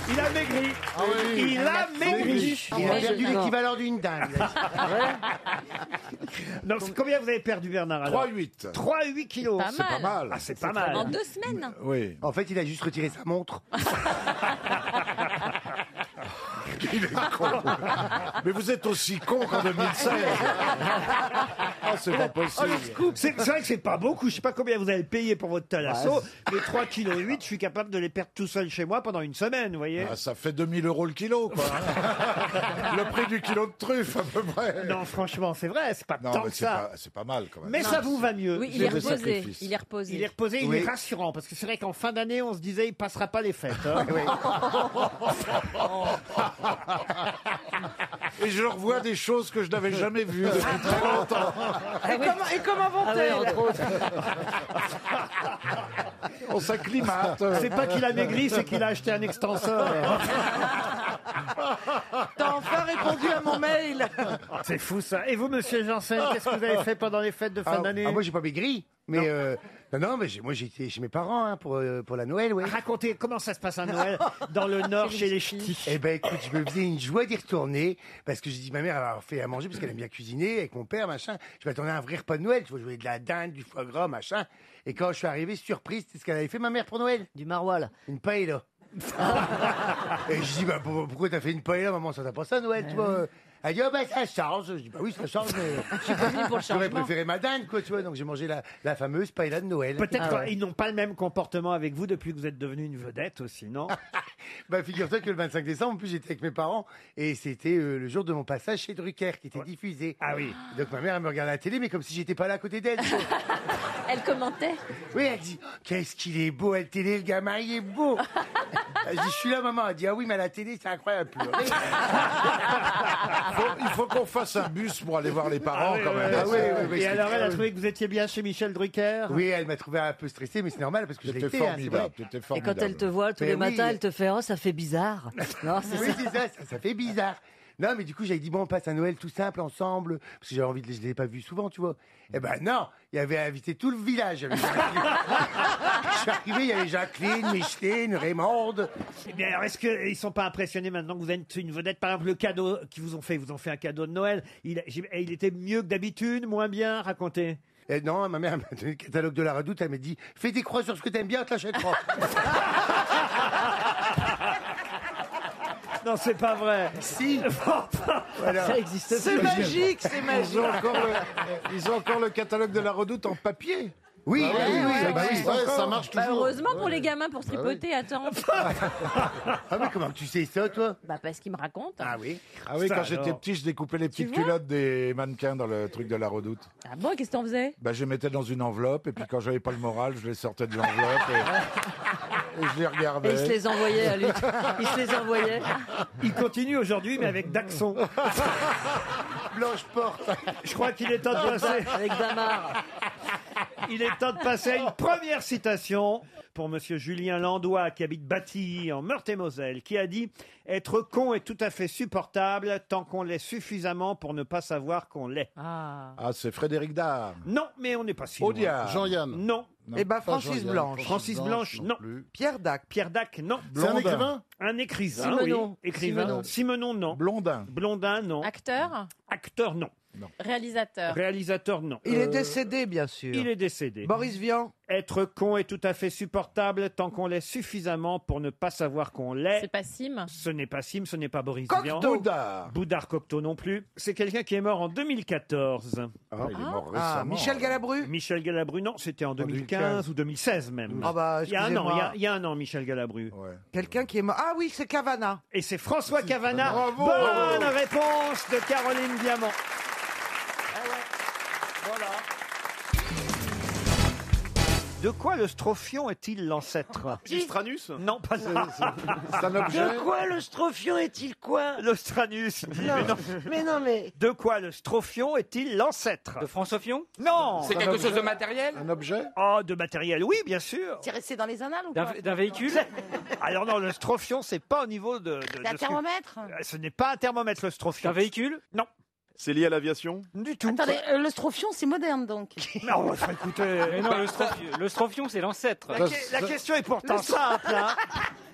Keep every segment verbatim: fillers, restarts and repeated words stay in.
Il a maigri. Ah oui. Il a maigri. Il a perdu l'équivalent d'une dinde. Donc, c'est combien vous avez perdu, Bernard, alors trois huit. trois huit kilos. Pas C'est pas mal. Ah, c'est pas mal. En deux semaines. Oui. En fait, il a juste retiré sa montre. Il est con. Mais vous êtes aussi con qu'en deux mille seize. Ah, c'est pas possible. C'est c'est vrai que c'est pas beaucoup. Je sais pas combien vous avez payé pour votre thalasso, mais trois virgule huit kilos, je suis capable de les perdre tout seul chez moi pendant une semaine, vous voyez. Ah, ça fait deux mille euros le kilo, quoi. Le prix du kilo de truffe, à peu près. Non, franchement, c'est vrai, c'est pas Non, tant mais que c'est ça. pas, c'est pas mal, quand même. Mais ça vous va mieux. Oui, il J'ai est des reposé. sacrifices. Il est reposé. Il est reposé, il Oui. est rassurant, parce que c'est vrai qu'en fin d'année, on se disait, il passera pas les fêtes. hein. Et je revois des choses que je n'avais jamais vues depuis très longtemps. Et comment, et comment vont-elles? On s'acclimate. C'est pas qu'il a maigri, c'est qu'il a acheté un extenseur. T'as enfin répondu à mon mail. C'est fou ça. Et vous, monsieur Janssen, qu'est-ce que vous avez fait pendant les fêtes de fin Ah, d'année? ah, moi, j'ai pas maigri. Mais euh, non, non, mais j'ai- moi, j'étais chez mes parents hein, pour, euh, pour la Noël, ouais. Racontez comment ça se passe à Noël dans le Nord chez les ch'tis. Eh ben, écoute, je me faisais une joie d'y retourner parce que j'ai dit ma mère elle a fait à manger parce qu'elle aime bien cuisiner avec mon père, machin. Je m'attendais à un vrai repas de Noël. Tu vois, je voulais de la dinde, du foie gras, machin. Et quand je suis arrivé, surprise, c'est ce qu'elle avait fait ma mère pour Noël. Du maroilles. Une paella. Et je dis, bah, pour- pourquoi t'as fait une paella, maman? Ça t'a pas ça, Noël, tu vois? Elle dit, oh, bah, ça change. Je dis, bah oui, ça change, mais. J'aurais préféré ma dinde, quoi, tu vois. Donc, j'ai mangé la, la fameuse paella de Noël. Peut-être qu'ils n'ont pas le même comportement avec vous depuis que vous êtes devenu une vedette aussi, non? Bah, figure-toi que le vingt-cinq décembre, en plus, j'étais avec mes parents et c'était euh, le jour de mon passage chez Drucker qui était diffusé. Ah oui. Donc, ma mère, elle me regardait à la télé, mais comme si j'étais pas là à côté d'elle. tu vois. Elle commentait. Oui, elle dit, qu'est-ce qu'il est beau à la télé, le gamin, il est beau. Je dis, je suis là, maman. Elle dit, ah oui, mais à la télé, c'est incroyable. pleurer. Faut- il faut qu'on fasse un bus pour aller voir les parents, quand même. Ah oui, oui, oui. Et c'est- alors, elle a ah oui. trouvé que vous étiez bien chez Michel Drucker? Oui, elle m'a trouvé un peu stressé, mais c'est normal parce que je C'était l'étais. hein, c'est formidable. vrai. C'était Et formidable. quand elle te voit tous Mais les oui. matins, elle te fait oh ça fait bizarre. Non, c'est Oui, ça. c'est ça, ça, ça fait bizarre. Non, mais du coup, j'avais dit, bon, on passe un Noël tout simple, ensemble, parce que j'avais envie de les, je les ai pas vus souvent, tu vois. Eh ben, non, il y avait invité tout le village. Il y avait Jacqueline. Je suis arrivé, il y avait Jacqueline, Micheline, Raymonde. Eh bien, alors, est-ce qu'ils sont pas impressionnés maintenant que vous êtes une vedette? Par exemple, le cadeau qu'ils vous ont fait, ils vous ont fait un cadeau de Noël. Il, j'ai- il était mieux que d'habitude, moins bien? Racontez. Et non, ma mère m'a donné le catalogue de la Redoute, elle m'a dit, fais des croix sur ce que t'aimes bien, on te l'achètera. Non, c'est pas vrai. Si. Voilà. Ça existe C'est plus. magique, c'est Ils magique. ont, encore le, ils ont encore le catalogue de la Redoute en papier. Oui, Ah oui, oui, oui, oui, oui, bah oui. oui, ouais, ça marche Bah, toujours. heureusement pour Ouais. les gamins pour tripoter. Attends. Ah, mais comment tu sais ça, toi? Bah parce qu'ils me racontent. Ah oui. Ah oui, Ça, quand j'étais alors. petit, je découpais les petites vois culottes des mannequins dans le truc de la Redoute. Ah bon, qu'est-ce que t'en faisais? Bah, je les mettais dans une enveloppe, et puis quand j'avais pas le moral, je les sortais de l'enveloppe et, et je les Et regardais. il se les envoyait à lui. Il se les envoyait. Il continue aujourd'hui, mais avec Daxon. Blanche Porte. Je crois qu'il est temps de passer. Avec Damar. Il est temps de passer à une première citation pour monsieur Julien Landois, qui habite Battilly, en Meurthe-et-Moselle, qui a dit « Être con est tout à fait supportable tant qu'on l'est suffisamment pour ne pas savoir qu'on l'est. Ah. Ah, c'est Frédéric Dard. » Non, mais on n'est pas si loin. Audiard. Jean-Yann. Non. Non, Eh ben, pas Francis Jean-Yann. Blanche. Francis Blanche, non. plus. Pierre Dac. Pierre Dac, non. C'est un Blondin. écrivain? Un écrivain, Simenon. oui. Écrivain. Simenon. Simenon, non. Blondin. Blondin, non. Acteur, Acteur, non. réalisateur. Réalisateur, non. Il est Euh, décédé, bien sûr. Il est décédé. Boris Vian. Être con est tout à fait supportable tant qu'on l'est suffisamment pour ne pas savoir qu'on l'est. C'est pas Sim. Ce n'est pas Sim, ce n'est pas Boris Vian. Cocteau. Boudard. Boudard Cocteau non plus. C'est quelqu'un qui est mort en deux mille quatorze. Ah, il est mort Ah, récemment. Michel Galabru. Michel Galabru, non, c'était en deux mille quinze, deux mille quinze. ou deux mille seize même. Ah bah, il y a un an, excusez-moi. il y a, il y a un an, Michel Galabru. Ouais. Quelqu'un qui est mort. Ah oui, c'est Cavana. Et c'est François Cavana. Bravo. Bonne réponse de Caroline Diamant. De quoi le strophion est-il l'ancêtre? Istranus? Non, pas ça. C'est un objet. De quoi le strophion est-il quoi? L'Ostranus. il dit, mais non. Mais non, mais. De quoi le strophion est-il l'ancêtre? De François-Fion? Non. C'est quelque chose de matériel? Un objet. Oh, de matériel, oui, bien sûr. C'est resté dans les annales ou D'un pas? d'un véhicule? Alors non, le strophion, c'est pas au niveau de... de- C'est de un ce que- thermomètre? Euh, Ce n'est pas un thermomètre, le strophion. D'un véhicule? Non, C'est lié à l'aviation? du tout. Attendez, euh, le strophion, c'est moderne donc. Non, enfin, écoutez... Mais non, le, strophi- le strophion, c'est l'ancêtre. La, que- la question est pourtant simple, hein.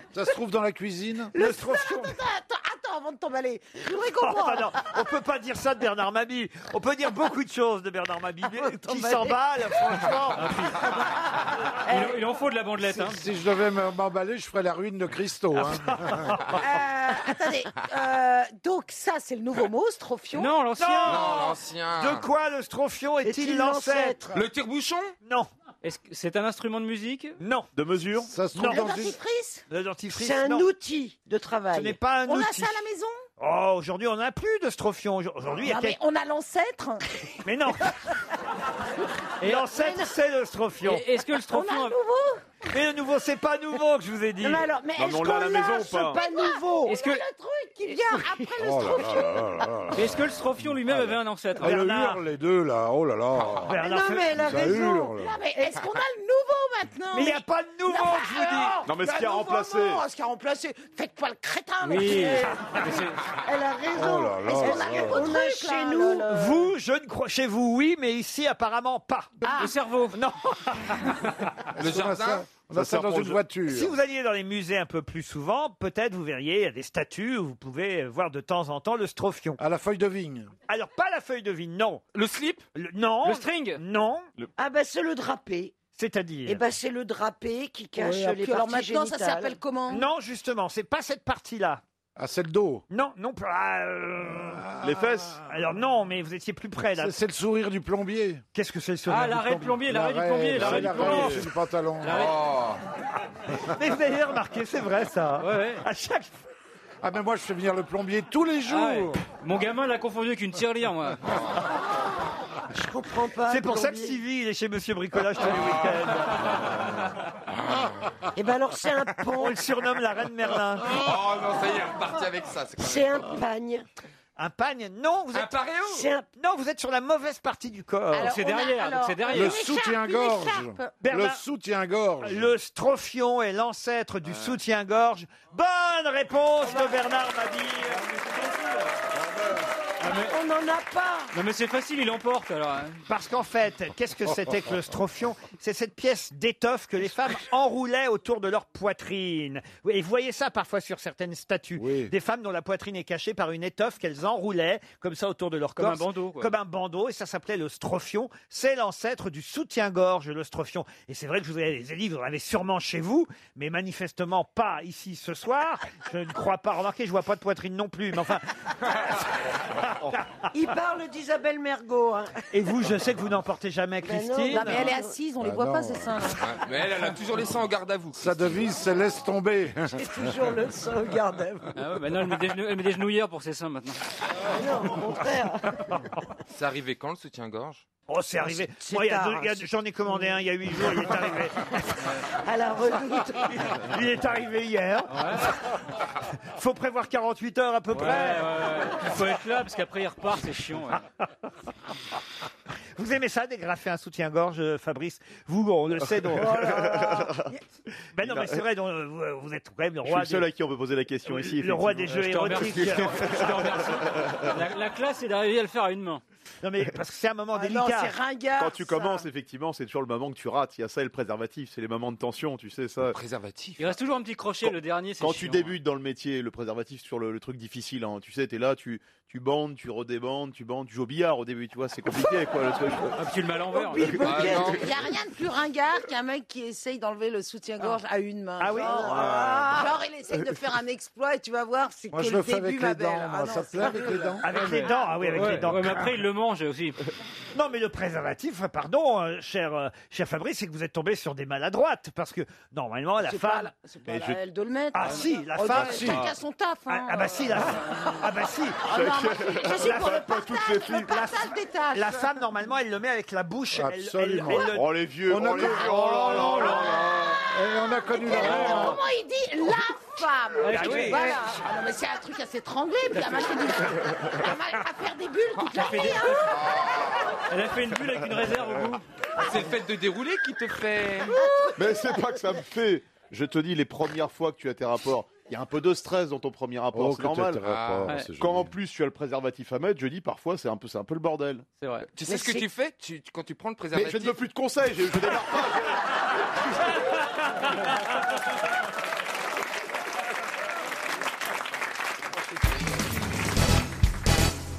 Ça se trouve dans la cuisine. Le strophion. Attends, attends, avant de t'emballer. Je voudrais Oh, comprendre. enfin, non, on peut pas dire ça de Bernard Mabille. On peut dire beaucoup de choses de Bernard Mabille. Mais qui s'emballe, franchement. Il, il en faut de la bandelette. Hein. Si je devais m'emballer, je ferais la ruine de Christo. Hein. Euh, attendez, euh, donc ça c'est le nouveau mot, strophion. Non, l'ancien. Non, l'ancien. De quoi le strophion est-il Est-il l'ancêtre? Le tire-bouchon? Non, Est-ce que c'est un instrument de musique? non. De mesure. Ça se Non. trouve Le dans une... dentifrice. Le dentifrice, C'est un non. outil de travail. Ce n'est pas un On outil. a ça à la maison. Oh, aujourd'hui, on n'a plus de strophion. Aujourd'hui, il y a Non, mais quelques... on a l'ancêtre. Mais non. Et- L'ancêtre, c'est le strophion. Et Est-ce que le On a strophion... un nouveau. Mais le nouveau, c'est pas nouveau que je vous ai dit. Non, mais alors, mais Non, est-ce mais on qu'on l'a à la maison l'a ou ce pas pas nouveau? Est-ce que- On a le truc qui vient après le Oh là strophion. là là là là. Est-ce que le strophion lui-même avait un ancêtre? Ah, le Bernard. hurle, les deux, là. Oh là là. Mais Bernard non, fait- mais elle a Ça raison. hurle. Non, mais est-ce qu'on a le nouveau maintenant? Mais il n'y a pas de nouveau que je vous dis. Non, mais ce qui a nouveau, remplacé. non, ce qui a remplacé. Faites pas le crétin. non Oui. plus. Mais c'est- Elle a raison. Oh là là Est-ce là qu'on a là. le nouveau On a truc, chez là, nous- là, là. Vous, je ne crois... Chez vous, oui, mais ici, apparemment, pas. Le cerveau. Non. Le On a jardin? ça, on a Ça ça sert dans pour une le- voiture. Si vous alliez dans les musées un peu plus souvent, peut-être vous verriez, il y a des statues où vous pouvez voir de temps en temps le strophion. À la feuille de vigne. Alors, pas la feuille de vigne, non. Le slip? Le- non. Le string. Non. Ah bah c'est le drapé. C'est-à-dire. Et bah c'est le drapé qui cache Oui, les puis parties alors maintenant, ça génitales. s'appelle comment? Non, justement, c'est pas cette partie-là. Ah, c'est le dos. Non, non. ah, euh, Les fesses. Alors non, mais vous étiez plus près là. C'est- C'est le sourire du plombier. Qu'est-ce que c'est le sourire Ah, du l'arrêt de plombier, l'arrêt du plombier, c'est l'arrêt du l'arrêt plombier. au-dessus du pantalon. Oh. Mais vous avez remarqué, c'est vrai ça. Ouais, ouais. À chaque Ah, mais moi, je fais venir le plombier tous les jours. Ah ouais. Mon gamin l'a confondu avec une tirelire, moi. Je comprends pas. C'est pour ça que plombier. Stevie, il est chez Monsieur Bricolage tous les week-ends. Et ben alors c'est un On pont. le surnomme la Reine Merlin. Oh non, ça y est, reparti avec ça. C'est quand même- C'est un pagne. Un pagne. Non, vous Un êtes... paréo? C'est un. Non, vous êtes sur la mauvaise partie du corps. Alors, c'est on a- derrière, alors, donc c'est derrière. Le une écharpe, soutien-gorge. une écharpe. Le Bernard, soutien-gorge. le strophion est l'ancêtre du soutien-gorge. Bonne réponse de Bernard Mabille. On n'en a pas. Non mais c'est facile, il emporte alors. hein. Parce qu'en fait, qu'est-ce que c'était que le strophion? C'est cette pièce d'étoffe que les femmes enroulaient autour de leur poitrine. Et vous voyez ça parfois sur certaines statues. Oui. Des femmes dont la poitrine est cachée par une étoffe qu'elles enroulaient comme ça autour de leur Comme corps. un bandeau, quoi. Comme un bandeau. Et ça s'appelait le strophion. C'est l'ancêtre du soutien-gorge, le strophion. Et c'est vrai que je vous ai dit, vous en avez sûrement chez vous, mais manifestement pas ici ce soir. Je ne crois pas. Remarquez, je vois pas de poitrine non plus. Mais enfin. Il parle d'Isabelle Mergo. Hein. Et vous, je sais que vous n'en portez jamais, Ben non, Christine. Non, mais elle est assise, on les Ah voit pas, non. ces seins. là. Ouais, mais elle, elle a toujours les seins en garde à vous. Sa devise, c'est laisse tomber. C'est toujours le sang, garde à vous. Ah ouais, bah non, elle met, des genou- elle met des genouillères pour ses seins maintenant. Non, au contraire. C'est arrivé quand le soutien-gorge? Oh, c'est arrivé. c'est Moi, il y a tard, deux- il y a- c'est- j'en ai commandé un il y a huit jours, il est arrivé. À la redoute. Il est arrivé hier. Faut prévoir quarante-huit heures à peu Ouais, près. ouais, ouais. Il faut être là parce qu'après il repart, c'est chiant. ouais. Vous aimez ça, dégrafer un soutien-gorge, euh, Fabrice? Vous, on le sait. Donc... ben non, mais c'est vrai, donc, euh, vous, vous êtes quand même le Je suis roi, le seul des, à qui on peut poser la question ici. le roi des jeux Je te érotiques. remercie. Je te- je te remercie. La, la classe, c'est d'arriver à le faire à une main. Non, mais parce que c'est un moment Ah non, délicat. c'est ringard. Quand tu ça. commences, effectivement, c'est toujours le moment que tu rates. Il y a ça et le préservatif. C'est les moments de tension, tu sais ça. Préservatif. Il reste toujours un petit crochet, Quand- le dernier, c'est Quand chiant. tu débutes dans le métier, le préservatif sur le, le truc difficile, hein, tu sais, t'es là, tu, tu bandes, tu redébandes, tu bandes, tu joues au billard au début, tu vois, c'est compliqué quoi le truc. Ah, puis tu le mets à l'envers. Ah, non. Il n'y a rien de plus ringard qu'un mec qui essaye d'enlever le soutien-gorge à une main. Ah oui. Genre, Ah. genre, il essaye de faire un exploit et tu vas voir, c'est Moi, que je le le fais début, avec ma les belle. dents. Ah moi. non, Ça te c'est plaît avec horrible. les dents Avec les dents, ah oui, avec Ouais, les dents. ouais, mais après, il le mange aussi. Non, mais le préservatif, pardon, euh, cher, euh, cher Fabrice, c'est que vous êtes tombé sur des maladroites. Parce que, normalement, la C'est pas, femme... la- c'est pas Mais la- je- elle de le mettre. Ah si, la Oh, femme... bah, chacun son taf. Ah, Hein. ah bah si, la Ah bah si. Ah non, moi, je, je suis pour le partage, le partage des tâches. La femme, normalement, elle le met avec la bouche. Elle- elle- Absolument. elle le- Oh les vieux, On a oh les connu- vieux, oh là là là là. Et on a connu la Mais même. hein. comment il dit la femme Ah oui. Voilà. Ah non, mais c'est un truc à s'étrangler, puis à, mâcher des- à ma- à faire des bulles toute la fait nuit. des- Hein. Elle a fait une bulle avec une réserve au bout. C'est le fait de dérouler qui te fait. Mais c'est pas que ça me fait. Je te dis, les premières fois que tu as tes rapports, il y a un peu de stress dans ton premier rapport, Oh, c'est que normal. t'as tes rapports, Ah, c'est Quand en joli. plus tu as le préservatif à mettre, je dis parfois c'est un peu, c'est un peu le bordel. C'est vrai. Tu sais Mais ce que c'est- tu fais tu, tu- quand tu prends le Mais préservatif? je ne veux plus de conseils, je, je démarre pas.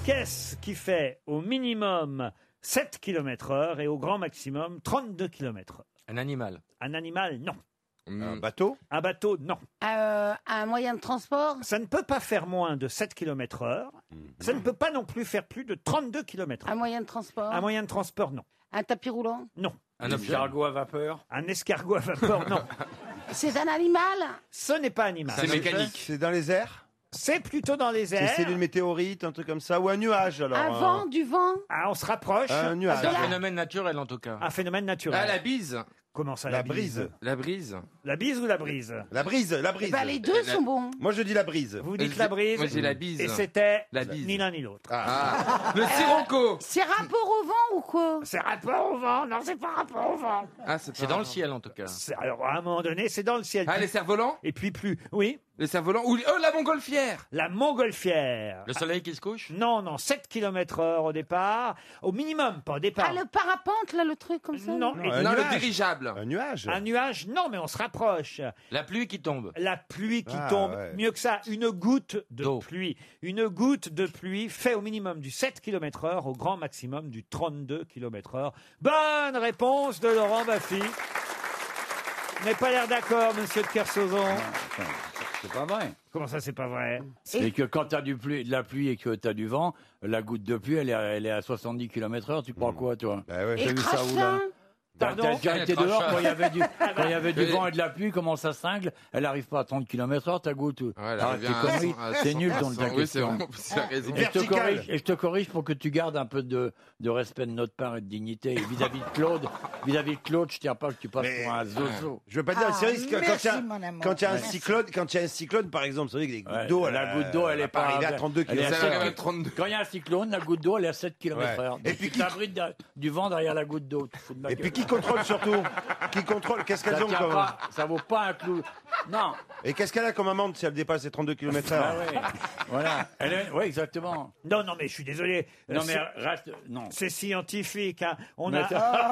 Qu'est-ce qui fait au minimum sept kilomètres heure et au grand maximum trente-deux kilomètres heure? Un animal. Un animal, non. Un bateau? Un bateau, non. Euh, un moyen de transport? Ça ne peut pas faire moins de sept kilomètres heure. Ça ne peut pas non plus faire plus de trente-deux kilomètres heure. Un moyen de transport? Un moyen de transport, non. Un tapis roulant? Non. Un escargot à vapeur. Un escargot à vapeur, non. C'est un animal? Ce n'est pas animal. C'est mécanique. C'est dans les airs? C'est plutôt dans les airs. C'est une météorite, un truc comme ça, ou un nuage alors. Un euh, vent, du vent? Ah, on se rapproche. Un nuage. C'est un phénomène naturel en tout cas. Un phénomène naturel. Ah, la bise. Comment ça, La la, bise, brise. La brise. La bise ou la brise? La brise, la Eh brise. ben, les deux La- sont bons. Moi je dis la brise. Vous dites Je la dis- brise. moi, je dis la bise. Et c'était La bise. ni l'un ni l'autre. Ah. Le sirocco. C'est rapport au vent ou quoi? C'est rapport au vent. Non, c'est pas rapport au vent. Ah, C'est dans le ciel en tout cas. C'est- Alors, à un moment donné, c'est dans le ciel. Ah, les cerfs-volants. Et puis plus. Oui. Les cerfs-volants. Ou oh, la montgolfière. La montgolfière. Le soleil qui se couche. Non, non, sept kilomètres heure au départ. Au minimum, pas au départ. Ah, le parapente, là, le truc comme ça? Non, là. et- Un non, le nuage. dirigeable. Un nuage. un nuage, non, mais on se rapproche. La pluie qui tombe. La pluie qui Ah, tombe, ouais. mieux que ça, une goutte de D'eau. pluie. Une goutte de pluie fait au minimum du sept kilomètres heure, au grand maximum du trente-deux kilomètres heure. Bonne réponse de Laurent Baffy. Vous n'avez pas l'air d'accord, monsieur de Kersauzon. C'est pas vrai. Comment ça, c'est pas vrai? C'est que quand tu as du pluie, de la pluie et que tu as du vent, la goutte de pluie, elle est à, elle est à soixante-dix kilomètres heure. Tu crois quoi, toi Bah ouais. Et T'as vu ça où, là crachin? T'as Pardon? t'as déjà été dehors quand il y avait du, quand il y avait du Oui. vent et de la pluie, comment ça cingle? Elle arrive pas à trente kilomètres heure, ta goutte. Ouais, elle Arrête revient tes à conneries. cent- à C'est cent- nul à ton cent- ta Oui, c'est question. vraiment, c'est la raison. Et je, te Vertical. corrige, et je te corrige pour que tu gardes un peu de, de respect de notre part et de dignité. Et vis-à-vis de Claude, vis-à-vis de Claude, je tiens pas que tu passes Mais- pour un zozo. Je veux pas dire, Ah, c'est risque quand il y merci, a, mon amour. quand il y a un Merci. cyclone, quand il y a un cyclone, par exemple, c'est vrai que les gouttes Ouais, d'eau, la elle, goutte d'eau, elle va est pas arriver à trente-deux elle est à kilomètres Ça sept- arrive à heure. trente-deux. Quand il y a un cyclone, la goutte d'eau, elle est à sept kilomètres heure. Et Et puis puis tu t'abrites de- du vent derrière la goutte d'eau. Tu te fous de ma Et gueule. puis qui contrôle surtout? Qui contrôle? Qu'est-ce ça, qu'elles ont tient comme... pas, ça vaut pas un clou. Non. Et qu'est-ce qu'elle a comme amende si elle dépasse les trente-deux kilomètres Ah heure? ouais. Voilà. Elle est... Ouais, exactement. Non, non, mais je suis désolé. Euh, Non, mais c'est- reste. Non. C'est scientifique. Hein. On, Mais a,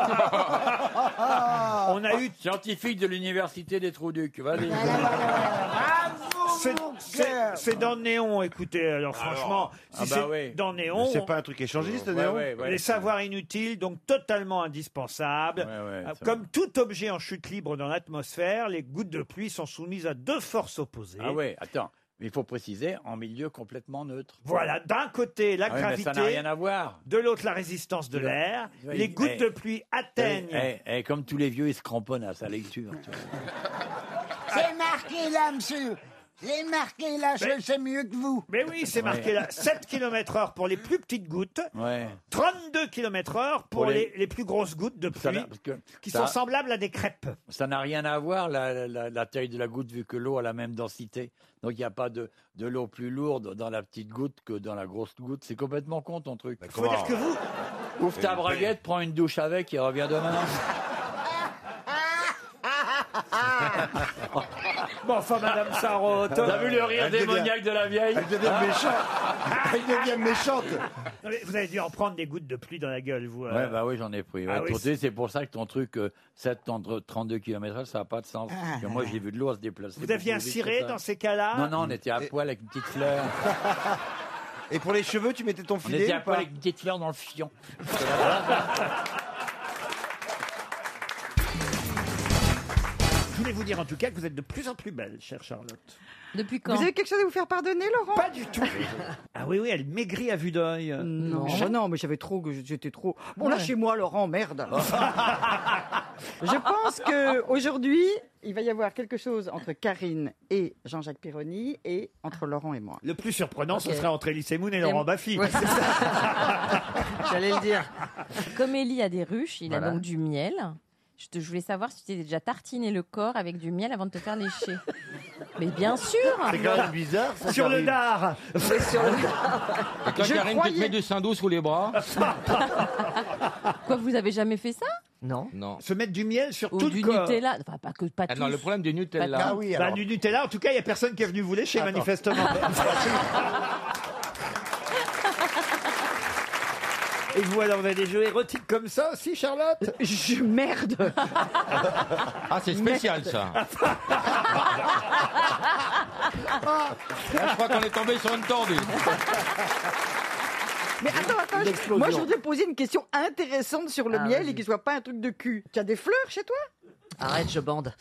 on a eu. Scientifique de l'université des Trous-Ducs. Vas-y. C'est- C'est c'est dans Néon, écoutez. Alors, franchement, si Ah bah c'est oui. dans Néon, C'est pas un truc échangiste, Ouais, Néon? ouais, ouais. les savoirs inutiles, donc totalement indispensables. Ouais, ouais, Euh, ça Comme tout objet en chute libre dans l'atmosphère, les gouttes de pluie sont soumises à deux forces opposées. Ah ouais, attends. Mais il faut préciser, en milieu complètement neutre. Voilà, d'un côté la Ah ouais, mais gravité, ça n'a rien à voir. de l'autre la résistance de Tu vois. l'air. Tu vois, Les il- gouttes eh, de pluie atteignent. Eh, eh, comme tous les vieux, ils se cramponnent à sa lecture. tu vois. C'est marqué là, monsieur. C'est marqué là, je le sais mieux que vous. Mais oui, c'est marqué là. sept kilomètres heure pour les plus petites gouttes, Ouais. trente-deux kilomètres heure pour, Pour les... les- les plus grosses gouttes de Ça pluie, n'a- parce que qui ça- sont semblables à des crêpes. Ça n'a rien à voir, la, la- la taille de la goutte, vu que l'eau a la même densité. Donc il n'y a pas de, de l'eau plus lourde dans la petite goutte que dans la grosse goutte. C'est complètement con ton truc. Faut dire que vous, Ouvre ta braguette, prends une douche avec et reviens demain. bon, enfin, Madame Sarraute. T'as vu le rire Elle devient- démoniaque de la vieille Elle devient méchante. Elle devient méchante. Non, mais vous avez dû en prendre des gouttes de pluie dans la gueule, vous. euh. Ouais, bah oui, j'en ai pris. Ouais. Ah oui, Pour te dire, c'est pour ça que ton truc, euh, sept, trente-deux kilomètres heure, ça n'a pas de sens. Parce que moi, j'ai vu de l'eau se déplacer. Vous aviez un beaucoup plus vite ciré que ça. dans ces cas-là? Non, non, on était à poil avec une petite fleur. Et pour les cheveux, tu mettais ton On filet était à ou poil pas? avec une petite fleur dans le fion. Je voulais vous dire en tout cas que vous êtes de plus en plus belle, chère Charlotte. Depuis quand Vous avez quelque chose à vous faire pardonner, Laurent? Pas du tout. Ah oui, oui, elle maigrit à vue d'œil. Non, bah non, mais j'avais trop, j'étais trop. Bon, Ouais. là, chez moi, Laurent, merde. Je pense que aujourd'hui, il va y avoir quelque chose entre Karine et Jean-Jacques Pironi et entre Laurent et moi. Le plus surprenant, ce Ok. serait entre Elise Moon et Laurent Baffy. Ouais, c'est ça. J'allais le dire. Comme Élie a des ruches, il Voilà. a donc du miel. Je, te- je voulais savoir si tu t'es déjà tartiné le corps avec du miel avant de te faire lécher. Mais bien sûr. C'est quand même bizarre. ça, Sur le Karine. dard. Et quand Je Karine, tu croyais- te mets du sein d'eau sous les bras. Quoi, vous avez jamais fait ça? Non. Se mettre du miel sur Ou tout du le corps. Nutella? Enfin, pas que pas Ah non, tous. le problème du Nutella. Pas Ah oui, Bah, alors. du Nutella, en tout cas, il n'y a personne qui est venu vous lécher, manifestement. Et vous, alors, vous avez des jeux érotiques comme ça aussi, Charlotte? Je merde. Ah, c'est spécial ça. Là, je crois qu'on est tombé sur une tordue. Mais attends, attends, Une je- explosion. moi je voudrais poser une question intéressante sur le Ah, miel vas-y. et qui soit pas un truc de cul. Tu as des fleurs chez toi? Arrête, je bande.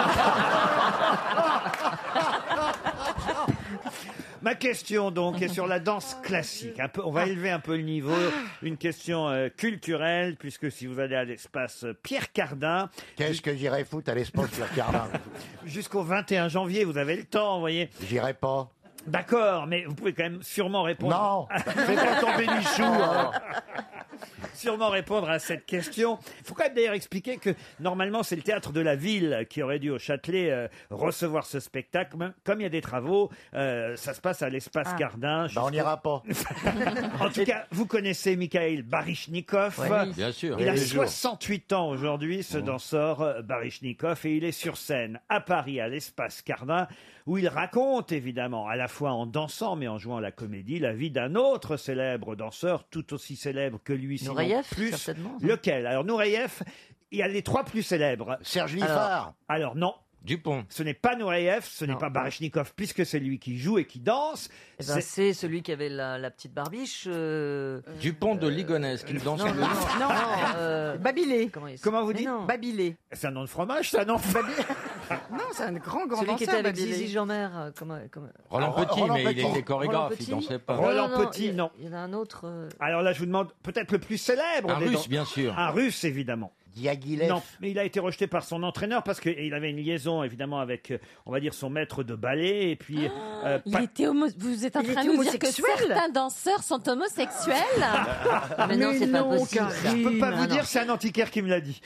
Ma question donc est sur la danse classique. Un peu, on va élever un peu le niveau. Une question euh, culturelle, puisque si vous allez à l'espace Pierre Cardin, Qu'est-ce que j'irai foutre à l'espace Pierre Cardin? jusqu'au vingt et un janvier, vous avez le temps, vous voyez. J'irai pas. D'accord, mais vous pouvez quand même sûrement répondre. Non. Fais pas tomber Michou. Hein. Sûrement répondre à cette question. Il faut quand même d'ailleurs expliquer que normalement c'est le théâtre de la ville qui aurait dû au Châtelet euh, recevoir ce spectacle. Mais comme il y a des travaux, euh, ça se passe à l'espace Ah. Cardin. Ben, on n'ira pas. En tout cas, vous connaissez Mikhail Baryshnikov. Oui. Bien sûr. Il a les jours. soixante-huit ans aujourd'hui, ce danseur euh, Baryshnikov, et il est sur scène à Paris, à l'espace Cardin, où il raconte évidemment, à la fois en dansant mais en jouant la comédie, la vie d'un autre célèbre danseur, tout aussi célèbre que lui, sinon Nureyev, plus. certainement. Lequel? Alors Nureyev, il y a les trois plus célèbres. Serge Liffard. Alors non. Dupont. Ce n'est pas Nureyev, ce n'est Non. pas Baryshnikov, puisque c'est lui qui joue et qui danse. Eh ben, C'est- c'est celui qui avait la, la petite barbiche. euh, Dupont de Ligonnès, qui danse Non, non, le non, non, euh, Babilé. comment il Comment vous Mais dites non. Babilé. C'est un nom de fromage, ça, non? Non, c'est un grand, grand Celui qui danseur, était avec Babilé. Zizi Jeanmer. euh, Comment, comment... Roland Ah, Petit, Roland mais il Petit. était chorégraphe, Roland il Petit. dansait pas. Roland Non, non, Petit, il y a- non. Il y en a un autre. euh, Alors là, je vous demande peut-être le plus célèbre. Un des russe, dan- bien sûr. Un russe, évidemment. Diaghilev. Non, mais il a été rejeté par son entraîneur parce qu'il avait une liaison évidemment avec, euh, on va dire, son maître de ballet. Et puis, euh, Il pas- était homo- Vous êtes en Il train de était nous dire que homosexuel certains danseurs sont homosexuels? Mais non, c'est pas possible. ça. je peux pas Non, vous non. dire, c'est un antiquaire qui me l'a dit.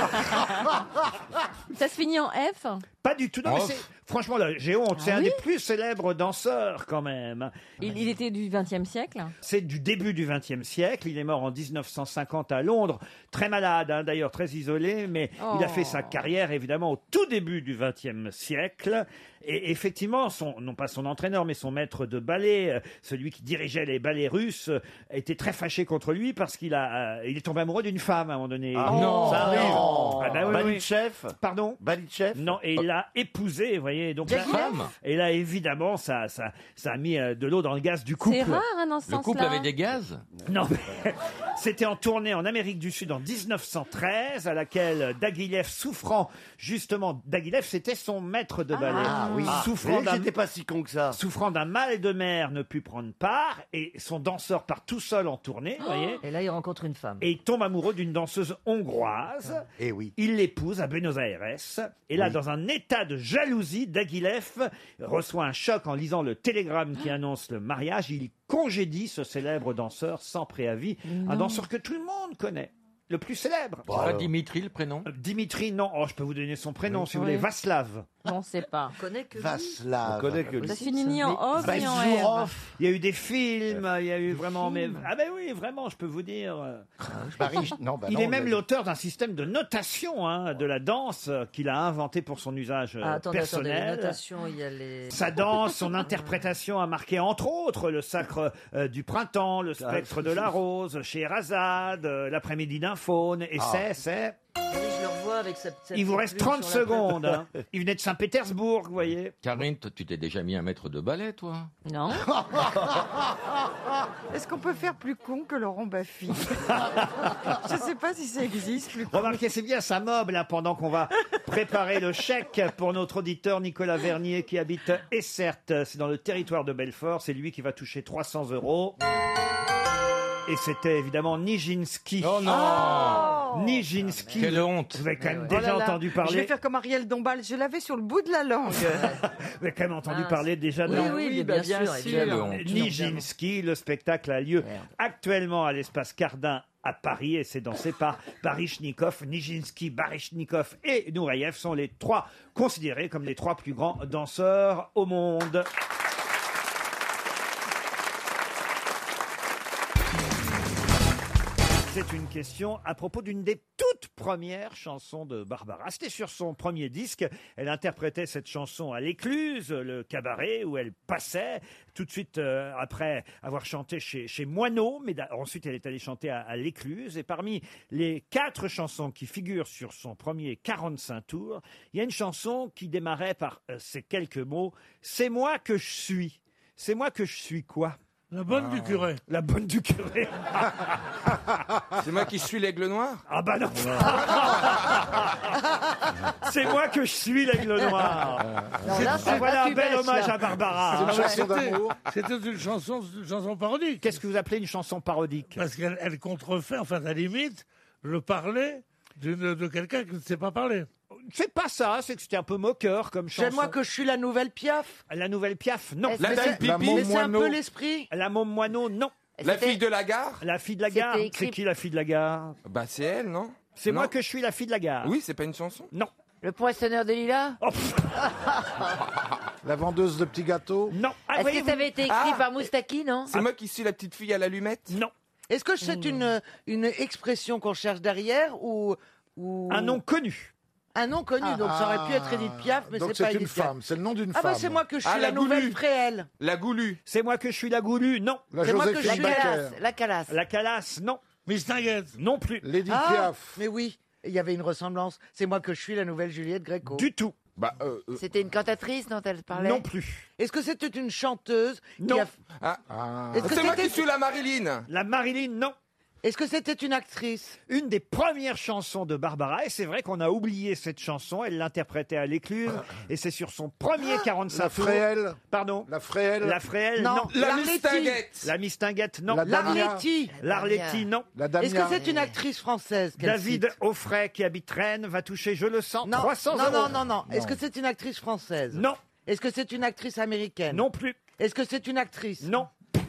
Ça se finit en F? Pas du tout. Non, mais Oh. c'est- franchement, là, j'ai honte. Ah c'est un oui des plus célèbres danseurs quand même. il, il était du vingtième siècle? C'est du début du vingtième siècle. Il est mort en dix-neuf cent cinquante à Londres. Très malade, hein, d'ailleurs, très isolé. Mais il a fait sa carrière, évidemment, au tout début du vingtième siècle. Et effectivement, son, non pas son entraîneur, mais son maître de ballet, euh, celui qui dirigeait les ballets russes, euh, était très fâché contre lui parce qu'il a, euh, il est tombé amoureux d'une femme à un moment donné. Ah, non. ça arrive. Ah bah oui, oui. Balitchev. Pardon? Balitchev. Non, et il l'a épousée, vous voyez. Donc là, Femme. et là, évidemment, ça, ça, ça a mis euh, de l'eau dans le gaz du couple. C'est rare, hein, dans ce Le couple sens-là. avait des gaz. Non, mais c'était en tournée en Amérique du Sud en dix-neuf cent treize, à laquelle Daguilev, souffrant justement, Daguilev, c'était son maître de ballet, Ah, oui. souffrant Mais d'un j'étais pas si con que ça. souffrant d'un mal de mer, ne put prendre part, et son danseur part tout seul en tournée, vous voyez, Et là, il rencontre une femme. et il tombe amoureux d'une danseuse hongroise. Eh oui. Il l'épouse à Buenos Aires. Et là, Oui. dans un état de jalousie, Daguilev reçoit un choc en lisant le télégramme qui annonce le mariage. Il congédie ce célèbre danseur sans préavis. Un danseur que tout le monde connaît. Le plus célèbre. C'est pas Dimitri le prénom? Euh, Dimitri, non. Oh, je peux vous donner son prénom si vous Oui. voulez. Vaslav. Bon, on sait pas. On connaît que lui. Vaslav. On connaît que lui. Ça Aussi, finit ça. ni en off ni en R. Bazourov. Il y a eu des films, il y a eu vraiment. Mais... films. Ah ben oui, vraiment, je peux vous dire. euh, Paris. Non, bah il non, est même on l'a- l'auteur d'un système de notation hein, de la danse euh, qu'il a inventé pour son usage euh, Ah, attendez, attendez, les personnel. notations, il y a les... Sa danse, son interprétation a marqué entre autres le sacre euh, du printemps, le spectre de la rose, Scheherazade, euh, l'après-midi d'un faune, et Ah. c'est, c'est... Oui, je le revois avec cette... cette Il vous petite reste plume trente sur la tête. secondes. hein. Il venait de Saint-Pétersbourg, vous voyez. Karine, toi, tu t'es déjà mis un maître de ballet, toi? Non. Est-ce qu'on peut faire plus con que Laurent Baffy? Je sais pas si ça existe, plus con. Remarquez, c'est bien, ça meuble hein, pendant qu'on va préparer le chèque pour notre auditeur Nicolas Vernier qui habite Essert. C'est dans le territoire de Belfort. C'est lui qui va toucher trois cents euros. Et c'était évidemment Nijinsky. Oh non! Nijinsky. Quelle honte! Vous avez quand même ouais. déjà Oh là là. entendu Je vais parler. faire comme Ariel Dombal, je l'avais sur le bout de la langue. Vous avez quand même entendu Ah, parler déjà de Oui, oui, Oui, mais bah, bien, bien sûr, sûr. évidemment. Quelle honte. Nijinsky. Le spectacle a lieu Merde. actuellement à l'espace Cardin à Paris et c'est dansé par Baryshnikov, Nijinsky, Baryshnikov et Nureyev sont les trois considérés comme les trois plus grands danseurs au monde. C'est une question à propos d'une des toutes premières chansons de Barbara. C'était sur son premier disque. Elle interprétait cette chanson à l'Écluse, le cabaret où elle passait tout de suite euh, après avoir chanté chez, chez Moineau. Mais da- ensuite, elle est allée chanter à, à l'Écluse. Et parmi les quatre chansons qui figurent sur son premier quarante-cinq tours, il y a une chanson qui démarrait par euh, ces quelques mots. C'est moi que je suis. C'est moi que je suis quoi? La bonne du curé. La bonne du curé. C'est moi qui suis l'aigle noir. Ah bah non. C'est moi que je suis l'aigle noir. Non, là, c'est Ah, voilà pas un bel Tubès, hommage là. à Barbara. C'est une chanson C'était- d'amour. C'était une chanson, une chanson parodique. Qu'est-ce que vous appelez une chanson parodique? Parce qu'elle elle contrefait, enfin, à la limite, le parler d'une- de quelqu'un qui ne sait pas parler. C'est pas ça, c'est que c'était un peu moqueur comme chanson. C'est moi que je suis la nouvelle Piaf. La nouvelle Piaf, non. Est-ce La que dame c'est- Pipi. mais c'est un peu l'esprit. La môme moineau, non. La fille de la gare. La fille de la gare. C'était écrit- C'est qui la fille de la gare? Bah c'est elle, non? C'est moi Non. que je suis la fille de la gare. Oui, c'est pas une chanson. Non. Le poissonneur de lilas. La vendeuse de petits gâteaux. Non. Est-ce que ça avait été écrit Ah. par Moustaki, non C'est moi qui suis la petite fille à l'allumette. Non. Est-ce que c'est une, une expression qu'on cherche derrière ou, ou... Un nom connu. Un nom connu, donc ça aurait pu être Edith Piaf, mais Donc c'est pas c'est une Edith Piaf. femme, c'est le nom d'une Ah bah femme. c'est moi que je suis Ah, la, la nouvelle Goulue. Fréhel. La goulue. C'est moi que je suis la goulue, non. La C'est moi que je Joséphine suis la Baker. calasse, la calasse. La calasse, non. Miss Tinguette. Non plus. Lady Ah, Piaf. mais oui, il y avait une ressemblance. C'est moi que je suis la nouvelle Juliette Gréco. Du tout. Bah, euh, euh, C'était une cantatrice dont elle parlait. Non plus. Est-ce que c'était une chanteuse qui Non. a- Ah. ah. Est-ce que C'est moi c'était- qui suis la Marilyn. La Marilyn, non. Est-ce que c'était une actrice? Une des premières chansons de Barbara, et c'est vrai qu'on a oublié cette chanson, elle l'interprétait à l'écluse, et c'est sur son premier quarante-cinq La tours. Fréhel. Pardon. La Fréhel. La Fréhel, Non. non. La L'Arletty. mistinguette. La mistinguette, non. La Damia. L'Arletty. L'Arletty, non. La Est-ce que Damia. c'est une actrice française qu'elle David cite Offray, qui habite Rennes, va toucher, je le sens, Non, trois cents non, euros. non, non, non. Est-ce que c'est une actrice française? Non, Est-ce que c'est une actrice américaine? non plus. Est-ce que c'est une actrice? Non.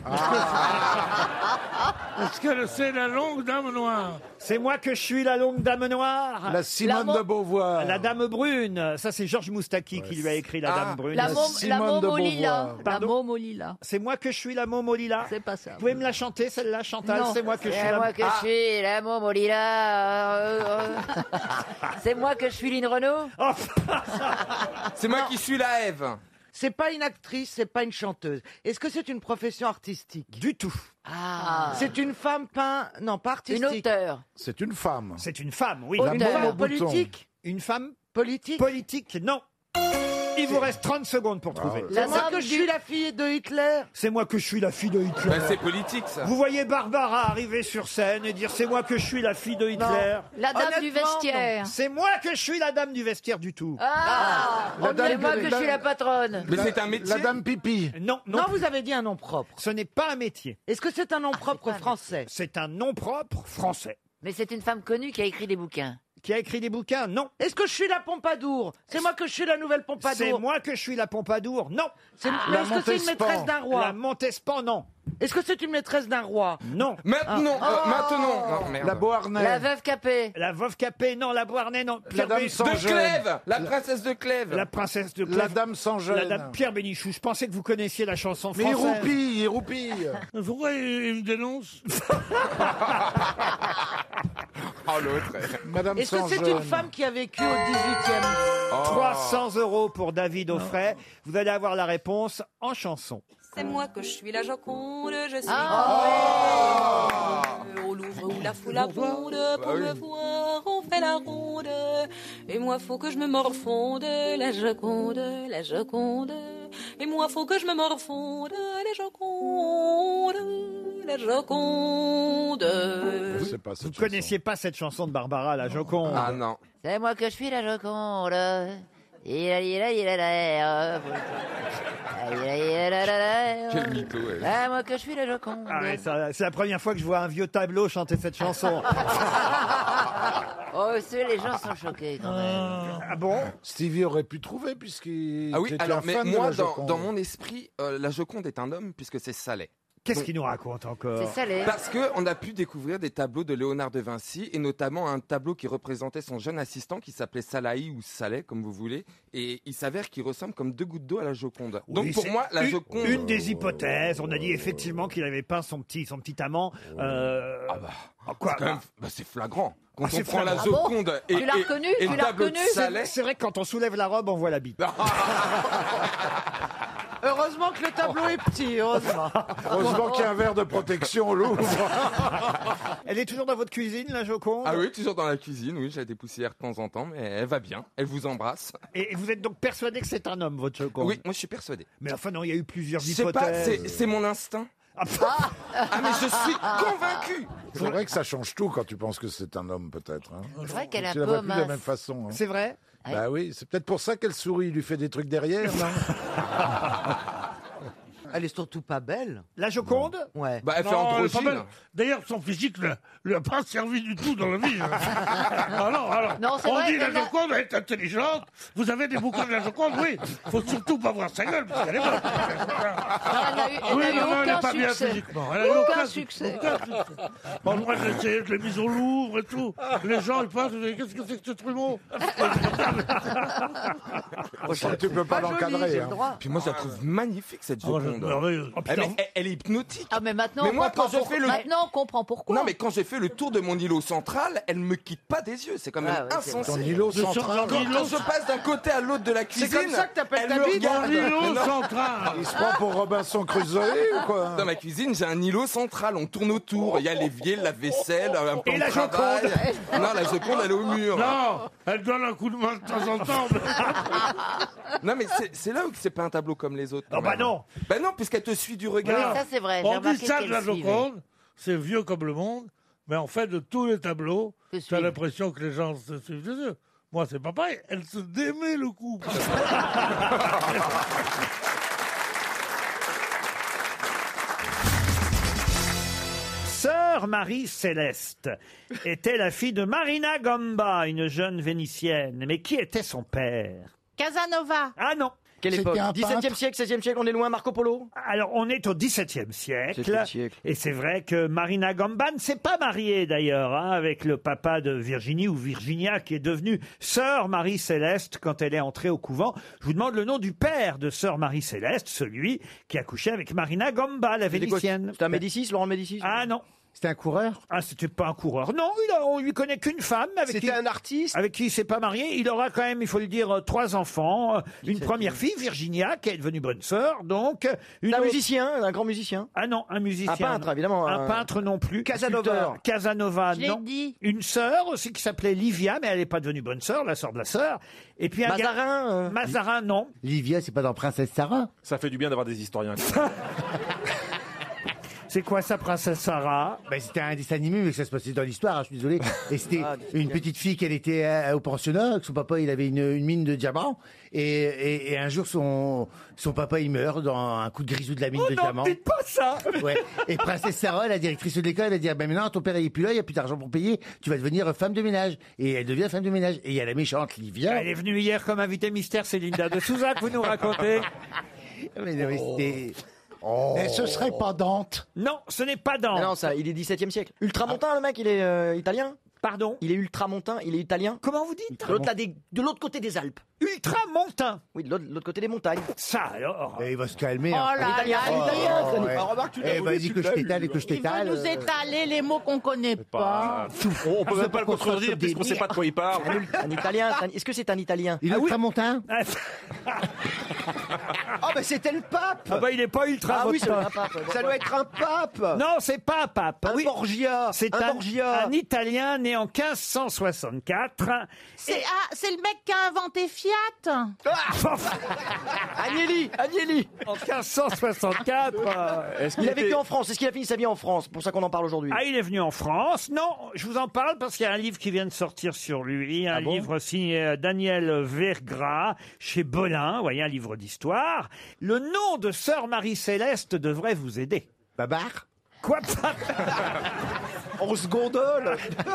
Est-ce que c'est la longue dame noire? C'est moi que je suis la longue dame noire. La Simone La mo- de Beauvoir. La dame brune. Ça, c'est Georges Moustaki qui lui a écrit La Ah. dame brune. La, La môme, la Simone môme de au lilas. Beauvoir. La Pardon môme au lilas. C'est moi que je suis la môme au lilas. C'est pas ça. Vous pouvez me la chanter, celle-là, Chantal? Non. C'est moi que je suis C'est la moi que Ah. je suis la môme au lilas. euh, euh. C'est moi que je suis Lynn Renault. Oh, C'est moi qui suis la Ève. C'est pas une actrice, c'est pas une chanteuse. Est-ce que c'est une profession artistique? du tout. Ah. C'est une femme peint... Non, pas Une artistique. auteure. C'est une femme. C'est une femme, oui. La Une môme femme au bouton. politique? Une femme Politique? politique, non. Il vous reste trente secondes pour trouver. La C'est moi dame que je du- suis la fille de Hitler? C'est moi que je suis la fille de Hitler. Bah, c'est politique ça. Vous voyez Barbara arriver sur scène et dire c'est moi que je suis la fille de Hitler. La dame du Honnêtement, vestiaire. C'est moi que je suis la dame du vestiaire du tout. Ah, La C'est dame moi de- que je la- suis la patronne. Mais La- c'est un métier. La dame pipi. Non, non. Non, vous avez dit un nom propre. Ce n'est pas un métier. Est-ce que c'est un nom propre pas un français? C'est un nom propre français. Mais c'est une femme connue qui a écrit des bouquins. Qui a écrit des bouquins? Non. Est-ce que je suis la Pompadour? C'est moi que je suis la nouvelle C'est Pompadour? moi que je suis la Pompadour? Non. C'est- La mais Est-ce que c'est une Montespan. maîtresse d'un roi? La Montespan? Non. Est-ce que c'est une maîtresse d'un roi? Non. Maintenant, Ah. euh, Oh. maintenant. Non, merde. La Beauharnais. La veuve Capet. La veuve Capet? Non. La Beauharnais? Non. Pierre dame Bé- sans- De jeune. Clèves, la princesse de Clèves. La princesse de La Clèves. dame sans La jeune. dame Pierre Bénichou. Je pensais que vous connaissiez la chanson Mais il française. roupille, il roupille. Pourquoi il, il me dénonce? Oh l'autre. Madame Est-ce que sans c'est jeune. une femme qui a vécu au dix-huitième? trois cents euros pour David Offray. Vous allez avoir la réponse en chanson. C'est moi que je suis la Joconde, je suis Ah. au Louvre où la foule abonde, pour me voir on fait la ronde, et moi faut que je me morfonde, la Joconde, la Joconde, et moi faut que je me morfonde, la Joconde, la Joconde. Je sais pas cette Vous chanson. connaissiez pas cette chanson de Barbara, la Joconde? Ah non. C'est moi que je suis la Joconde. Il a, il a, il a, il a, il a, il a, il a. Quel mytho, elle. C'est moi que je suis la Joconde. Ah ouais, ça- c'est la première fois que je vois un vieux tableau chanter cette chanson. Oh, ceux, les gens sont choqués quand même. Ah bon? Stevie aurait pu trouver puisqu'il Ah oui, était alors, un mais fan de moi, la dans, Joconde. dans mon esprit, euh, la Joconde est un homme puisque c'est Salé. Qu'est-ce Donc- qu'il nous raconte encore? C'est salé. Parce qu'on a pu découvrir des tableaux de Léonard de Vinci, et notamment un tableau qui représentait son jeune assistant qui s'appelait Salahi ou Saleh, comme vous voulez, et il s'avère qu'il ressemble comme deux gouttes d'eau à la Joconde. Oui, Donc pour c'est moi, la une, Joconde... une des hypothèses, on a dit effectivement qu'il avait peint son petit, son petit amant. Euh, Ah bah, ah, quoi, c'est quand même- bah, bah, c'est flagrant. Quand Ah, on c'est prend la flagrant. Joconde Ah et, bon Tu l'as et- reconnu et Tu le l'as tableau de reconnu Saleh... c'est vrai que quand on soulève la robe, on voit la bite. Heureusement que le tableau est petit, heureusement. Heureusement qu'il y a un verre de protection au Louvre. Elle est toujours dans votre cuisine, la Joconde? Ah oui, toujours dans la cuisine, oui, j'ai des poussières de temps en temps, mais elle va bien, elle vous embrasse. Et vous êtes donc persuadé que c'est un homme, votre Joconde? Oui, moi je suis persuadé. Mais enfin non, il y a eu plusieurs Je sais pas, hypothèses. c'est c'est mon instinct. Ah, mais je suis convaincu. C'est vrai que ça change tout quand tu penses que c'est un homme, peut-être. Hein. C'est vrai qu'elle est un Tu la peu vois plus de la mince. même façon. hein. C'est vrai? Bah oui, c'est peut-être pour ça qu'elle sourit. Il lui fait des trucs derrière, non? Elle est surtout pas belle. La Joconde? Ouais. Bah, elle fait Non, elle est pas androgyne. belle. D'ailleurs, son physique ne lui a pas servi du tout dans la vie. hein. alors, alors, Non, c'est on vrai, dit la elle a- Joconde est intelligente. Vous avez des bouquins de la Joconde, oui. Faut surtout pas voir sa gueule, parce qu'elle est bonne. Non, elle n'a eu, elle Oui, n'a eu non, non, elle n'est aucun pas bien succès. physiquement. Elle a eu Aucun aucun succès. aucun succès. Bon, moi, je l'ai essayé, je l'ai mise au Louvre et tout. Les gens, ils pensent, qu'est-ce que c'est que ce trumeau? Tu peux pas Pas joli, l'encadrer. j'ai le hein. droit. Puis moi, je la trouve magnifique, cette Ah, moi, Joconde. c'est merveilleux. Eh, mais elle, elle est hypnotique. Ah, mais maintenant, Mais on moi, comprend quand je pourquoi- fais le- maintenant, on comprend pourquoi. Non, mais quand j'ai fait le tour de mon îlot central, elle me quitte pas des yeux. C'est quand même Ah, ouais, c'est insensé. Ton îlot De sur- central. dans Quand, l'îlot- quand je passe d'un côté à l'autre de la cuisine, comme ça que t'appelles elle ta me bite, regarde. L'îlot Non, central. Il se prend pour Robinson Crusoe ou quoi? Dans ma cuisine, j'ai un îlot central. On tourne autour. Il y a l'évier, la vaisselle, un plan Et de la travail. Joconde. Non, la Joconde, elle est au mur. Non, elle donne un coup de main de temps en temps. mais- Non, mais c'est- c'est là où c'est pas un tableau comme les autres. quand Oh bah même. non. Bah non, puisqu'elle te suit du Oui, regard. ça, c'est vrai. J'ai On dit remarqué ça de qu'elle la suivait. Joconde, c'est vieux comme le monde, mais en fait, de tous les tableaux, Que tu as suivre. l'impression que les gens se suivent des yeux. Moi, c'est pas pareil. Elle se démet le coup. Sœur Marie-Céleste était la fille de Marina Gamba, une jeune Vénitienne. Mais qui était son père? Casanova. Ah non. Quelle C'était époque un dix-septième peintre. siècle, seizième siècle, on est loin, Marco Polo? Alors, on est au dix-septième siècle. dix-septième siècle. Et c'est vrai que Marina Gamba ne s'est pas mariée d'ailleurs hein, avec le papa de Virginie ou Virginia qui est devenue sœur Marie-Céleste quand elle est entrée au couvent. Je vous demande le nom du père de sœur Marie-Céleste, celui qui a couché avec Marina Gamba, la C'était quoi, Vénitienne. C'était un Médicis, Laurent Médicis? Ah non. C'était un coureur? Ah, c'était pas un coureur. Non, il a- on lui connaît qu'une femme avec qui, C'était un artiste? avec qui il s'est pas marié. Il aura quand même, il faut le dire, euh, trois enfants. Euh, Une première fille, Virginia, qui est devenue bonne sœur. Donc, une Un autre- musicien, un grand musicien? Ah non, un musicien. Un peintre, évidemment, Un un- peintre non plus. Casanova. Sculpteur. Casanova, Je l'ai non. dit. Une sœur aussi qui s'appelait Livia, mais elle n'est pas devenue bonne sœur, la sœur de la sœur. Et puis un gars- Mazarin? euh, Mazarin, non. Livia, c'est pas dans Princesse Sarah? Ça fait du bien d'avoir des historiens. C'est quoi ça, Princesse Sarah? Ben, c'était un dessin animé, mais que ça se passait dans l'histoire, hein, je suis désolé. Et c'était Ah, une petite fille qui elle était euh, au pensionnat, que son papa il avait une, une mine de diamants, et, et, et un jour son, son papa il meurt dans un coup de grisou de la mine Oh de non, diamants. dites pas ça. Ouais. Et Princesse Sarah, la directrice de l'école, elle a dit, ben maintenant ton père il est plus là, il n'y a plus d'argent pour payer, tu vas devenir femme de ménage. Et elle devient femme de ménage. Et il y a la méchante Livia. Elle est venue hier comme invitée mystère, c'est Linda de Souza que vous nous racontez. Mais non, mais c'était... Et ce serait pas Dante? Non, ce n'est pas dans. Ah non, ça, il est dix-septième siècle. Ultramontain, le mec, il est euh, italien? Pardon? Il est ultramontain, il est italien? Comment vous dites? De l'autre là des- de l'autre côté des Alpes. Ultramontain. Oui, de l'autre de l'autre côté des montagnes. Ça alors. Et il va se calmer. Oh hein. là italien, là, un là. italien, ça n'est ouais. pas. Remarque, tu l'as Eh, volé, vas-y tu que je l'as eu. t'étale et que je Il veut t'étale. nous euh, étaler les mots qu'on connaît pas. On peut même pas le pourquoi on se contredire fait puisqu'on des sait pas de quoi il parle. Un, un italien, c'est un- est-ce que c'est un italien? Il est ultramontain? Oh, mais c'était le pape! Ah bah il n'est pas ultra. Ah oui, votre c'est un pape. Ça doit être un pape. Non, c'est pas un pape. Un Oui. Borgia. C'est un un, Borgia. un Italien né en quinze cent soixante-quatre. C'est ah, c'est le mec qui a inventé Fiat. Agnelli, Agnelli. En quinze cent soixante-quatre. euh, Est-ce qu'il Il a était- vécu en France. Est-ce qu'il a fini sa vie en France? Pour ça qu'on en parle aujourd'hui. Ah, il est venu en France. Non, je vous en parle parce qu'il y a un livre qui vient de sortir sur lui, un Ah bon livre signé euh, Daniel Vergras chez Belin, vous voyez, un livre d'histoire. Le nom de sœur Marie-Céleste devrait vous aider. Babar? Quoi? On se gondole.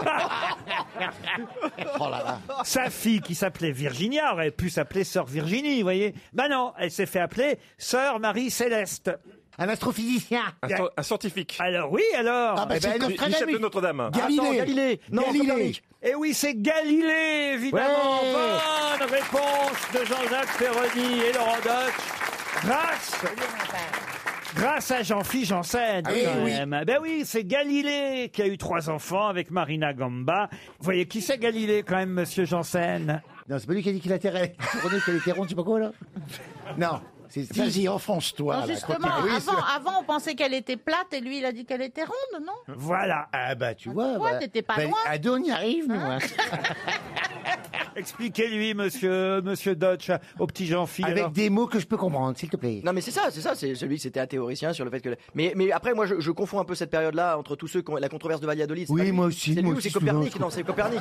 Oh là là. Sa fille, qui s'appelait Virginia, aurait pu s'appeler sœur Virginie, vous voyez. Ben non, elle s'est fait appeler sœur Marie-Céleste. Un astrophysicien? Un, sci- un scientifique. Alors oui, alors. Ah bah, Eh c'est ben, Nostradamus. Michel de Notre-Dame. Galilée. Attends, Galilée. Non, Galilée. Copernic. Eh oui, c'est Galilée, évidemment. Ouais. Bonne réponse de Jean-Jacques Perroni et Laurent Deutsch. Grâce, grâce à Jean-Philippe Janssen. Ah oui, quand oui. même. Ben oui, c'est Galilée qui a eu trois enfants avec Marina Gamba. Vous voyez qui c'est Galilée quand même, monsieur Janssen? Non, c'est pas lui qui a dit qu'il a terre- qu'elle était ronde, je sais pas quoi, là? Non. c'est- Vas-y, enfonce-toi. Non, là, justement, continue. avant, avant, on pensait qu'elle était plate et lui, il a dit qu'elle était ronde, non? Voilà. Ah bah tu vois. vois, bah, t'étais pas bah, loin. À deux, on y arrive, nous. hein. Expliquez-lui, monsieur, monsieur Dodge, au petit Jean-Philippe. Avec des mots que je peux comprendre, s'il te plaît. Non mais c'est ça, c'est ça, c'est celui qui s'était un théoricien sur le fait que... Mais, mais après, moi, je, je confonds un peu cette période-là entre tous ceux qui ont la controverse de Valladolid. c'est Oui, pas lui. moi aussi, C'est moi lui ou aussi, c'est Copernic? souvent, Non, c'est Copernic.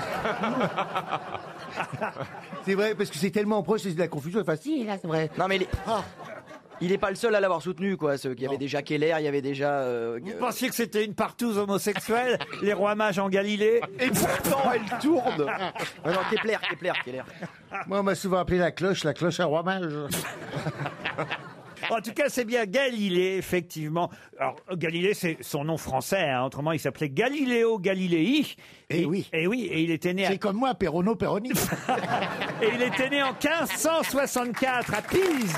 C'est vrai, parce que c'est tellement proche, c'est de la confusion. Enfin, si, là, c'est vrai. Non mais... Les... Ah. Il n'est pas le seul à l'avoir soutenu, quoi. Il y avait déjà Keller, il y avait déjà... euh, Vous pensiez que c'était une partouze homosexuelle, les rois mages en Galilée? Et pourtant, elle tourne. Non, non, Kepler, Kepler, Keller. Moi, on m'a souvent appelé la cloche, la cloche à roi mage. En tout cas, c'est bien Galilée, effectivement. Alors, Galilée, c'est son nom français. Hein. Autrement, il s'appelait Galileo Galilei. Et oui. Et oui, et il était né... C'est à... comme moi, Perrono Perroni. Et il était né en quinze cent soixante-quatre à Pise.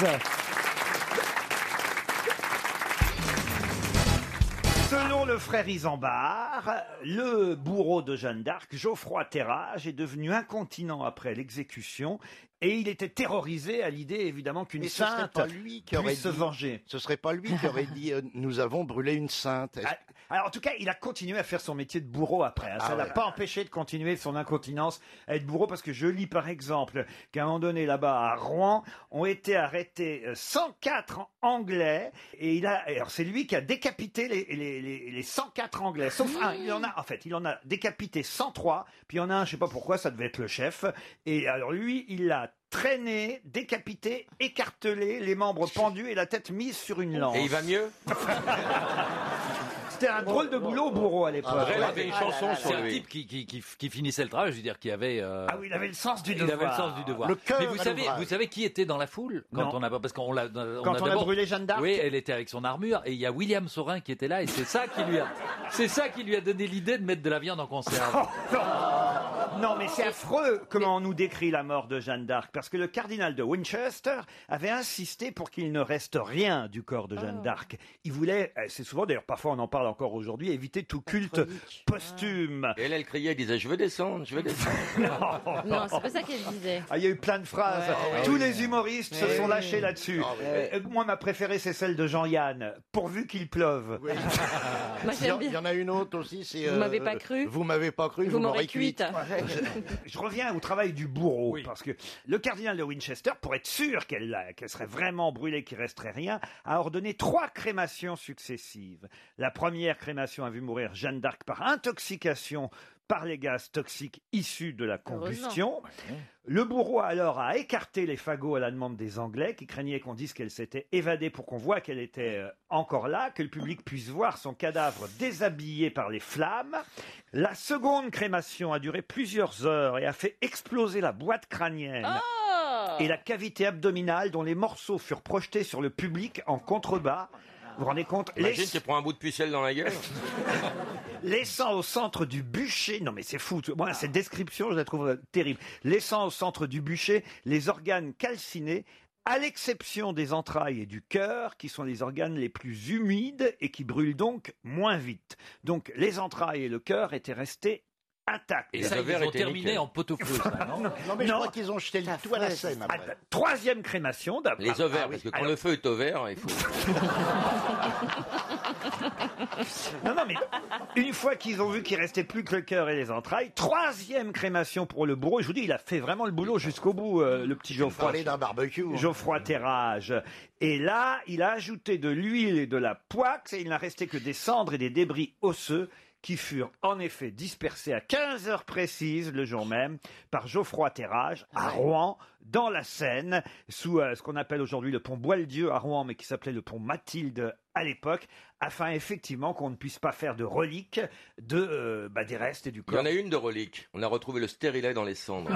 Selon le frère Isambard, le bourreau de Jeanne d'Arc, Geoffroy Terrage, est devenu incontinent après l'exécution et il était terrorisé à l'idée, évidemment, qu'une Mais ce serait sainte pas lui qui aurait puisse se dit- venger. Ce serait pas lui qui aurait dit euh, nous avons brûlé une sainte. Est-ce- Ah, Alors, en tout cas, il a continué à faire son métier de bourreau après. hein. Ça Ah l'a ouais. pas empêché de continuer son incontinence à être bourreau parce que je lis par exemple qu'à un moment donné là-bas à Rouen ont été arrêtés euh, cent quatre Anglais et il a, alors c'est lui qui a décapité les, les, les, les cent quatre Anglais. Sauf un, il en a, en fait, il en a décapité cent trois. Puis il y en a un, je sais pas pourquoi, ça devait être le chef. Et alors lui, il l'a traîné, décapité, écartelé, les membres pendus et la tête mise sur une lance. Et il va mieux? C'était un drôle de boulot, bourreau, à l'époque. Après, il avait une chanson sur C'est un lui. type qui, qui, qui, qui finissait le travail, je veux dire, qui avait. euh, Ah oui, il avait le sens du il devoir. avait le sens du devoir. Le cœur Mais vous à savez, l'ouvrage. vous savez qui était dans la foule quand Non. on a parce qu'on l'a on Quand on a d'abord- brûlé Jeanne d'Arc. Oui, elle était avec son armure et il y a William Saurin qui était là et c'est ça qui lui a c'est ça qui lui a donné l'idée de mettre de la viande en conserve. Non, mais c'est affreux comment on nous décrit la mort de Jeanne d'Arc, parce que le cardinal de Winchester avait insisté pour qu'il ne reste rien du corps de Jeanne d'Arc. Il voulait, euh, c'est souvent, d'ailleurs parfois on en parle encore aujourd'hui, éviter tout culte posthume. Et elle, elle criait, elle disait, je veux descendre, je veux descendre. Non, c'est pas ça qu'elle disait. Ah, il y a eu plein de phrases. Ouais. Tous Ah oui. les humoristes se Ouais. sont lâchés là-dessus. Ah oui. Euh, moi, ma préférée, c'est celle de Jean-Yann. Pourvu qu'il pleuve. Moi, Il y, j'aime en- bien. il y en a une autre aussi, c'est... Vous m'avez pas cru Vous m'avez pas cru, Vous m'aurez cuite. Je reviens au travail du bourreau, parce que le cardinal de Winchester, pour être sûr qu'elle qu'elle serait vraiment brûlée, qu'il resterait rien, a ordonné trois crémations successives. La première crémation a vu mourir Jeanne d'Arc par intoxication par les gaz toxiques issus de la combustion. Le bourreau alors a écarté les fagots à la demande des Anglais qui craignaient qu'on dise qu'elle s'était évadée pour qu'on voit qu'elle était euh, encore là, que le public puisse voir son cadavre déshabillé par les flammes. La seconde crémation a duré plusieurs heures et a fait exploser la boîte crânienne et la cavité abdominale dont les morceaux furent projetés sur le public en contrebas. Vous vous rendez compte? Imagine, Les- tu prends un bout de pucelle dans la gueule. Laissant au centre du bûcher, non mais c'est fou, moi cette description je la trouve euh, terrible, laissant au centre du bûcher les organes calcinés, à l'exception des entrailles et du cœur, qui sont les organes les plus humides et qui brûlent donc moins vite. Donc les entrailles et le cœur étaient restés intacts. Et ça, ils ont terminé en pot-au-feu, ça, non Non, mais je crois qu'ils ont jeté le tout à la Seine après. Ah, troisième crémation d'abord. Les ovaires, Ah oui. parce que quand Alors- le feu est au vert, il faut. Non, non, mais une fois qu'ils ont vu qu'il restait plus que le cœur et les entrailles, troisième crémation pour le bourreau. Je vous dis, il a fait vraiment le boulot jusqu'au bout, euh, le petit Geoffroy. Parler d'un barbecue. Geoffroy Terrage. Et là, il a ajouté de l'huile et de la poix, et il n'a resté que des cendres et des débris osseux qui furent en effet dispersés à quinze heures précises le jour même par Geoffroy Terrage à Rouen, dans la Seine, sous euh, ce qu'on appelle aujourd'hui le pont Boieldieu à Rouen, mais qui s'appelait le pont Mathilde à l'époque, afin effectivement qu'on ne puisse pas faire de reliques de, euh, bah, des restes et du Il y corps. en a une de relique. On a retrouvé le stérilet dans les cendres.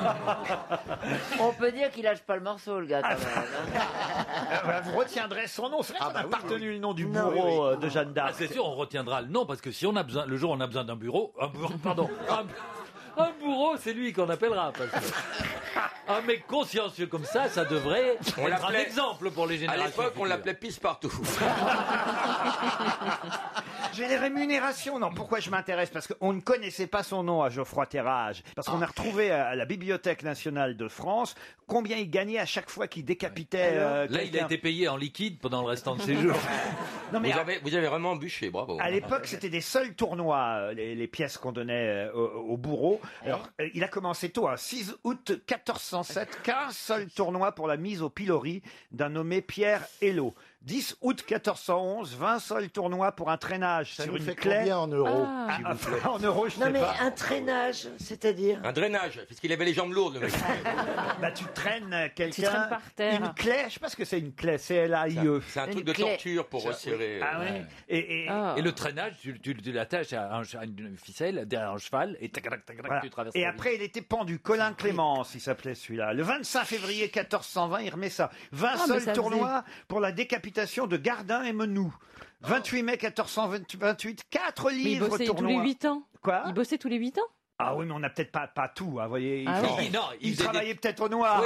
On peut dire qu'il lâche pas le morceau, le gars, quand même. Euh, voilà, vous retiendrez son nom. C'est vrai qu'on bah n'a pas retenu le nom du Non, bourreau oui, oui. euh, de Jeanne d'Arc. Ah, c'est sûr, on retiendra le nom parce que si on a besoin, le jour où on a besoin d'un bureau, un bureau, pardon, un, un bourreau, c'est lui qu'on appellera. Parce que un mec consciencieux comme ça, ça devrait On être un l'appelait- exemple pour les À générations. l'époque, on futures. l'appelait pisse partout. j'ai les rémunérations. Non, pourquoi je m'intéresse? Parce qu'on ne connaissait pas son nom à Geoffroy Terrage. Parce qu'on a retrouvé à la Bibliothèque nationale de France combien il gagnait à chaque fois qu'il décapitait. euh, Là, il a quelqu'un. été payé en liquide pendant le restant de ses jours. Non, mais vous, à- avez, vous avez vraiment bûché, bravo. À l'époque, c'était des seuls tournois, euh, les, les pièces qu'on donnait euh, au, au bourreau. Alors, euh, il a commencé tôt, hein, six août quatorze cent sept, qu'un seul tournoi pour la mise au pilori d'un nommé Pierre Hello. dix août quatorze cent onze, vingt seuls tournois pour un traînage Ça sur nous une fait clé. combien en euros, Ah, s'il ah, vous plaît en euros, je Non, sais mais pas. un traînage, c'est-à-dire Un drainage, parce qu'il avait les jambes lourdes, le mec. Bah, tu traînes quelqu'un. Tu traînes par terre. Une clé, je sais pas ce que c'est une clé, C L A I E. C'est un truc Une de clé. torture pour resserrer. Ah euh, oui. Et, et- Ah. Et le traînage, tu, tu, tu l'attaches à, un- à une ficelle derrière un cheval et tac, tac, tac, tac, Voilà. tu traverses. Et la après, il était pendu. Colin Clémence, il s'appelait celui-là. Le vingt-cinq février quatorze cent vingt, il remet ça. vingt Ah, mais seuls ça tournois pour la décapitation de Gardin et Menou. vingt-huit mai quatorze cent vingt-huit, quatre Mais il livres bossait tous tournois. les huit ans. Quoi Il bossait tous les huit ans. Ah oui, mais on n'a peut-être pas, pas tout, hein, vous voyez. Il, Ah faut- oui. Non, il il faisait travaillait peut-être au noir.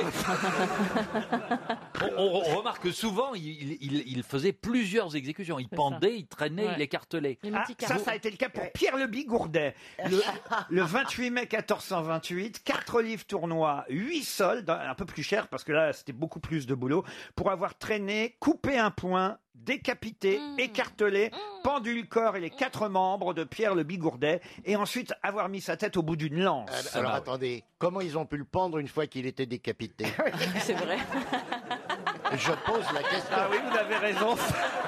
on, on- on remarque que souvent, il, il- il faisait plusieurs exécutions. Il C'est pendait, ça. il traînait, Ouais. il écartelait. Les Ah, petits ça, carreaux. ça a été le cas pour Pierre Le Bigourdet. Le, le vingt-huit mai quatorze cent vingt-huit, quatre livres tournois, huit soldes, un peu plus cher parce que là, c'était beaucoup plus de boulot, pour avoir traîné, coupé un poing, décapité, Mmh. écartelé, pendu le corps et les quatre membres de Pierre Le Bigourdet, et ensuite avoir mis sa tête au bout d'une lance. Alors, alors, attendez, comment ils ont pu le pendre une fois qu'il était décapité? C'est vrai. Je pose la question. Ah oui, vous avez raison.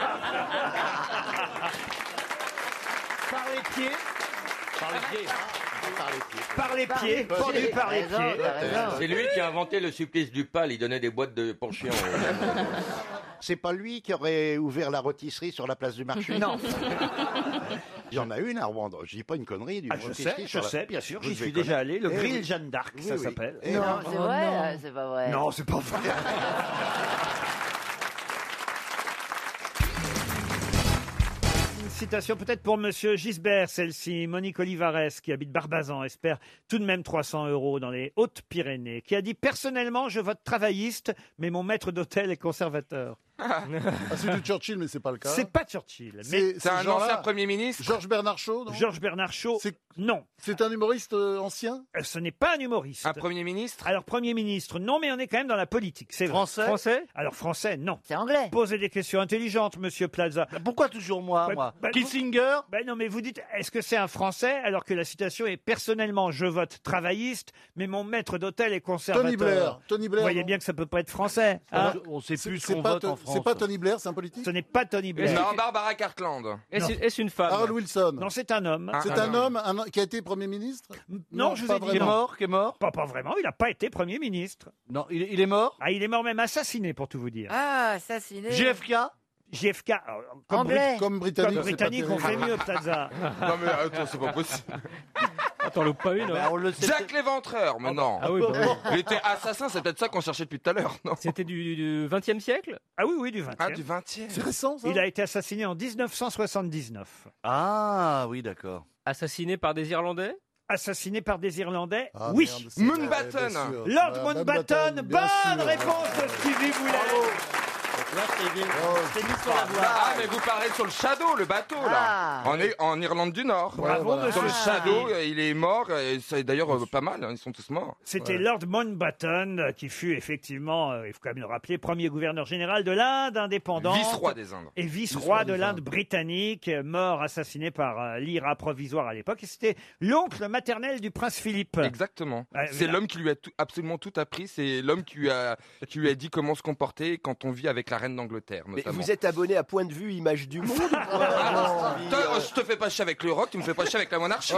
Par les pieds. Par les pieds. Par les pieds, pendu par les Raison, pieds. t'as raison. C'est lui qui a inventé le supplice du pal. Il donnait des boîtes de pour chiens. C'est pas lui qui aurait ouvert la rôtisserie sur la place du marché? Non. Il y en a une à Rouen. Je dis pas une connerie du Ah, je sais, je sais, bien sûr, j'y Vous suis devez déjà allé. Le Eh grill oui. Jeanne d'Arc, Oui, ça oui. s'appelle. Eh Non, oui. c'est Oh, vrai, non. euh, c'est pas vrai. Non, c'est pas vrai. Une citation peut-être pour Monsieur Gisbert, celle-ci. Monique Olivares, qui habite Barbazan, espère tout de même trois cents euros dans les Hautes-Pyrénées, qui a dit « Personnellement, je vote travailliste, mais mon maître d'hôtel est conservateur. » Ah, c'est du Churchill, mais c'est pas le cas. C'est pas Churchill, mais C'est C'est un genre-là. ancien Premier ministre. Georges Bernard Shaw, non? Georges Bernard Shaw, C'est- non. C'est un humoriste euh, ancien? Euh, Ce n'est pas un humoriste. Un Premier ministre. Alors, Premier ministre, non, mais on est quand même dans la politique, c'est vrai. Français? Français? Alors, français, non. C'est anglais. Posez des questions intelligentes, Monsieur Plaza. Pourquoi toujours moi, Ouais, moi bah, Kissinger? Ben non, mais vous dites, est-ce que c'est un Français alors que la citation est personnellement, je vote travailliste, mais mon maître d'hôtel est conservateur. Tony Blair. Tony Vous Blair. voyez non? bien que ça peut pas être français. hein. On sait C'est plus ce c'est qu'on pas, vote en To- France. c'est pas Tony Blair, c'est un politique? Ce n'est pas Tony Blair. Non, Barbara Cartland. Est-ce est-ce une femme? Harold Wilson. Non, c'est un homme. Ah, C'est ah, un non. homme un- qui a été Premier ministre? Non, je vous pas ai dit Qui est non. mort? Qui est mort? Pas, pas vraiment, il n'a pas été Premier ministre. Non, il, est- il est mort? Ah, il est mort même assassiné, pour tout vous dire. Ah, assassiné. J F K? J F K, alors, comme, Anglais. Comme Brit- Britannique. comme c'est pas Britannique, on terrible. fait mieux, Plaza. Non mais attends, c'est pas possible. Attends, loupe pas une. Bah, on le sait. Jack l'Éventreur, mais non. Ah oui, bah oui. Il était assassin, c'est peut-être ça qu'on cherchait depuis tout à l'heure, non? C'était du, du vingtième siècle? Ah oui, oui, du vingtième. Ah, du vingtième. C'est récent, ça? Il a été assassiné en dix-neuf cent soixante-dix-neuf. Ah oui, d'accord. Assassiné par des Irlandais? Assassiné par des Irlandais? Ah, Oui. merde, c'est- Mountbatten. ouais, bien sûr. Lord Ouais, Mountbatten, bien bonne sûr. réponse de Stevie Boulet. Ah, mais vous parlez sur le Shadow, le bateau, là. Ah. En, I- en Irlande du Nord. Bravo, voilà. Sur le monsieur Shadow, Stevie. euh, il est mort, et c'est d'ailleurs euh, pas mal, hein, ils sont tous morts. C'était Ouais. Lord Mountbatten, euh, qui fut effectivement, euh, il faut quand même le rappeler, premier gouverneur général de l'Inde indépendante. Vice-roi des Indes. Et vice-roi Vice-roi de des l'Inde Indes. britannique, euh, mort assassiné par euh, l'I R A provisoire à l'époque. Et c'était l'oncle maternel du prince Philippe. Exactement. Ouais, C'est là- l'homme qui lui a tout- absolument tout appris. C'est l'homme qui lui a qui lui a dit comment se comporter quand on vit avec la reine d'Angleterre, Mais notamment. vous êtes abonné à Point de Vue Image du Monde ou quoi? Ah, toi, je te fais pas chier avec le rock, tu me fais pas chier avec la monarchie.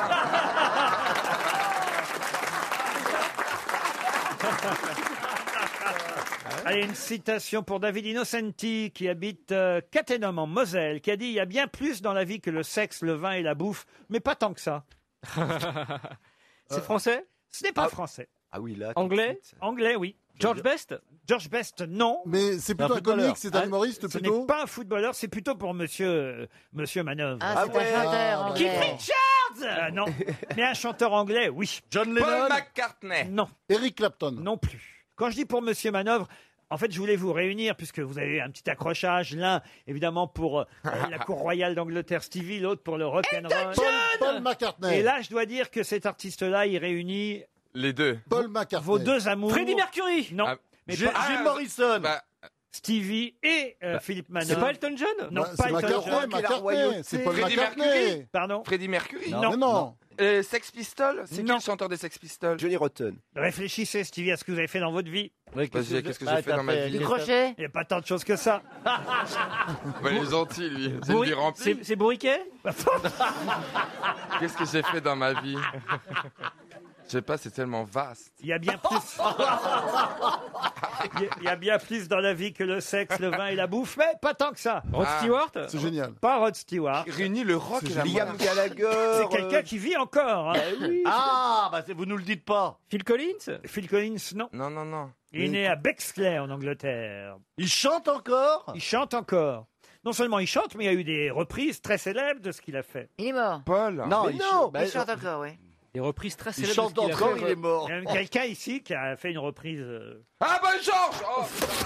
Allez, une citation pour David Innocenti, qui habite euh, Cattenom en Moselle, qui a dit « Il y a bien plus dans la vie que le sexe, le vin et la bouffe, mais pas tant que ça. C'est français? » Ce n'est pas français. Ah oui, là. Anglais? Anglais, oui. George Best? George Best, non. Mais c'est plutôt un un comique, footballeur. c'est un Ah, humoriste Ce plutôt? n'est pas un footballeur, c'est plutôt pour monsieur, euh, monsieur Manœuvre. Ah, c'est un chanteur Keith anglais. Richards euh, Non. Mais un chanteur anglais, oui. John Paul Lennon? McCartney. Non. Eric Clapton? Non plus. Quand je dis pour monsieur Manœuvre, En fait, je voulais vous réunir, puisque vous avez un petit accrochage. L'un, évidemment, pour euh, la cour royale d'Angleterre, Stevie, l'autre pour le rock'n'roll. Paul, Paul McCartney. Et là, je dois dire que cet artiste-là, il réunit Les deux. Paul McCartney. vos deux amours. Freddie Mercury. Non. Ah, mais Jim pas- Jim Morrison. Bah, Stevie et euh, Philippe Manœuvre. C'est pas Elton John? Non, Bah, pas c'est Elton McCartney, John. McCartney. C'est Paul Freddie McCartney. Mercury. Pardon. Freddie Mercury. Non, Non. mais non. Euh, Sex Pistols. C'est qui Non. le chanteur des Sex Pistols? Johnny Rotten. Réfléchissez, Stevie, à ce que vous avez fait dans votre vie. Vas-y, qu'est-ce que Ah, j'ai fait t'as dans ma fait- vie? Du crochet. Il n'y a pas tant de choses que ça. Bah, il est gentil, lui. C'est Bourri- lui rempli. C'est c'est Bourriquet? Qu'est-ce que j'ai fait dans ma vie? Je sais pas, c'est tellement vaste. Il y a bien plus. Il y a- Il y a bien plus dans la vie que le sexe, le vin et la bouffe, mais pas tant que ça. Rod Ah. Stewart? C'est génial. Pas Rod Stewart. Réunit le rock et la Liam mort. Gallagher. C'est quelqu'un qui vit encore. hein. Ah, bah c'est- vous nous le dites pas. Phil Collins? Phil Collins, non. Non, non, non. Il est né à Bexley, en Angleterre. Il chante encore. Il chante encore. Non seulement il chante, mais il y a eu des reprises très célèbres de ce qu'il a fait. Il est mort. Paul. Non, Mais il non, chante- bah, il chante encore, oui. Des reprises très Il célèbres. chante de ce qu'il a encore, fait. il est mort. Il y a même quelqu'un ici qui a fait une reprise. euh, Ah, Boy George. Oh.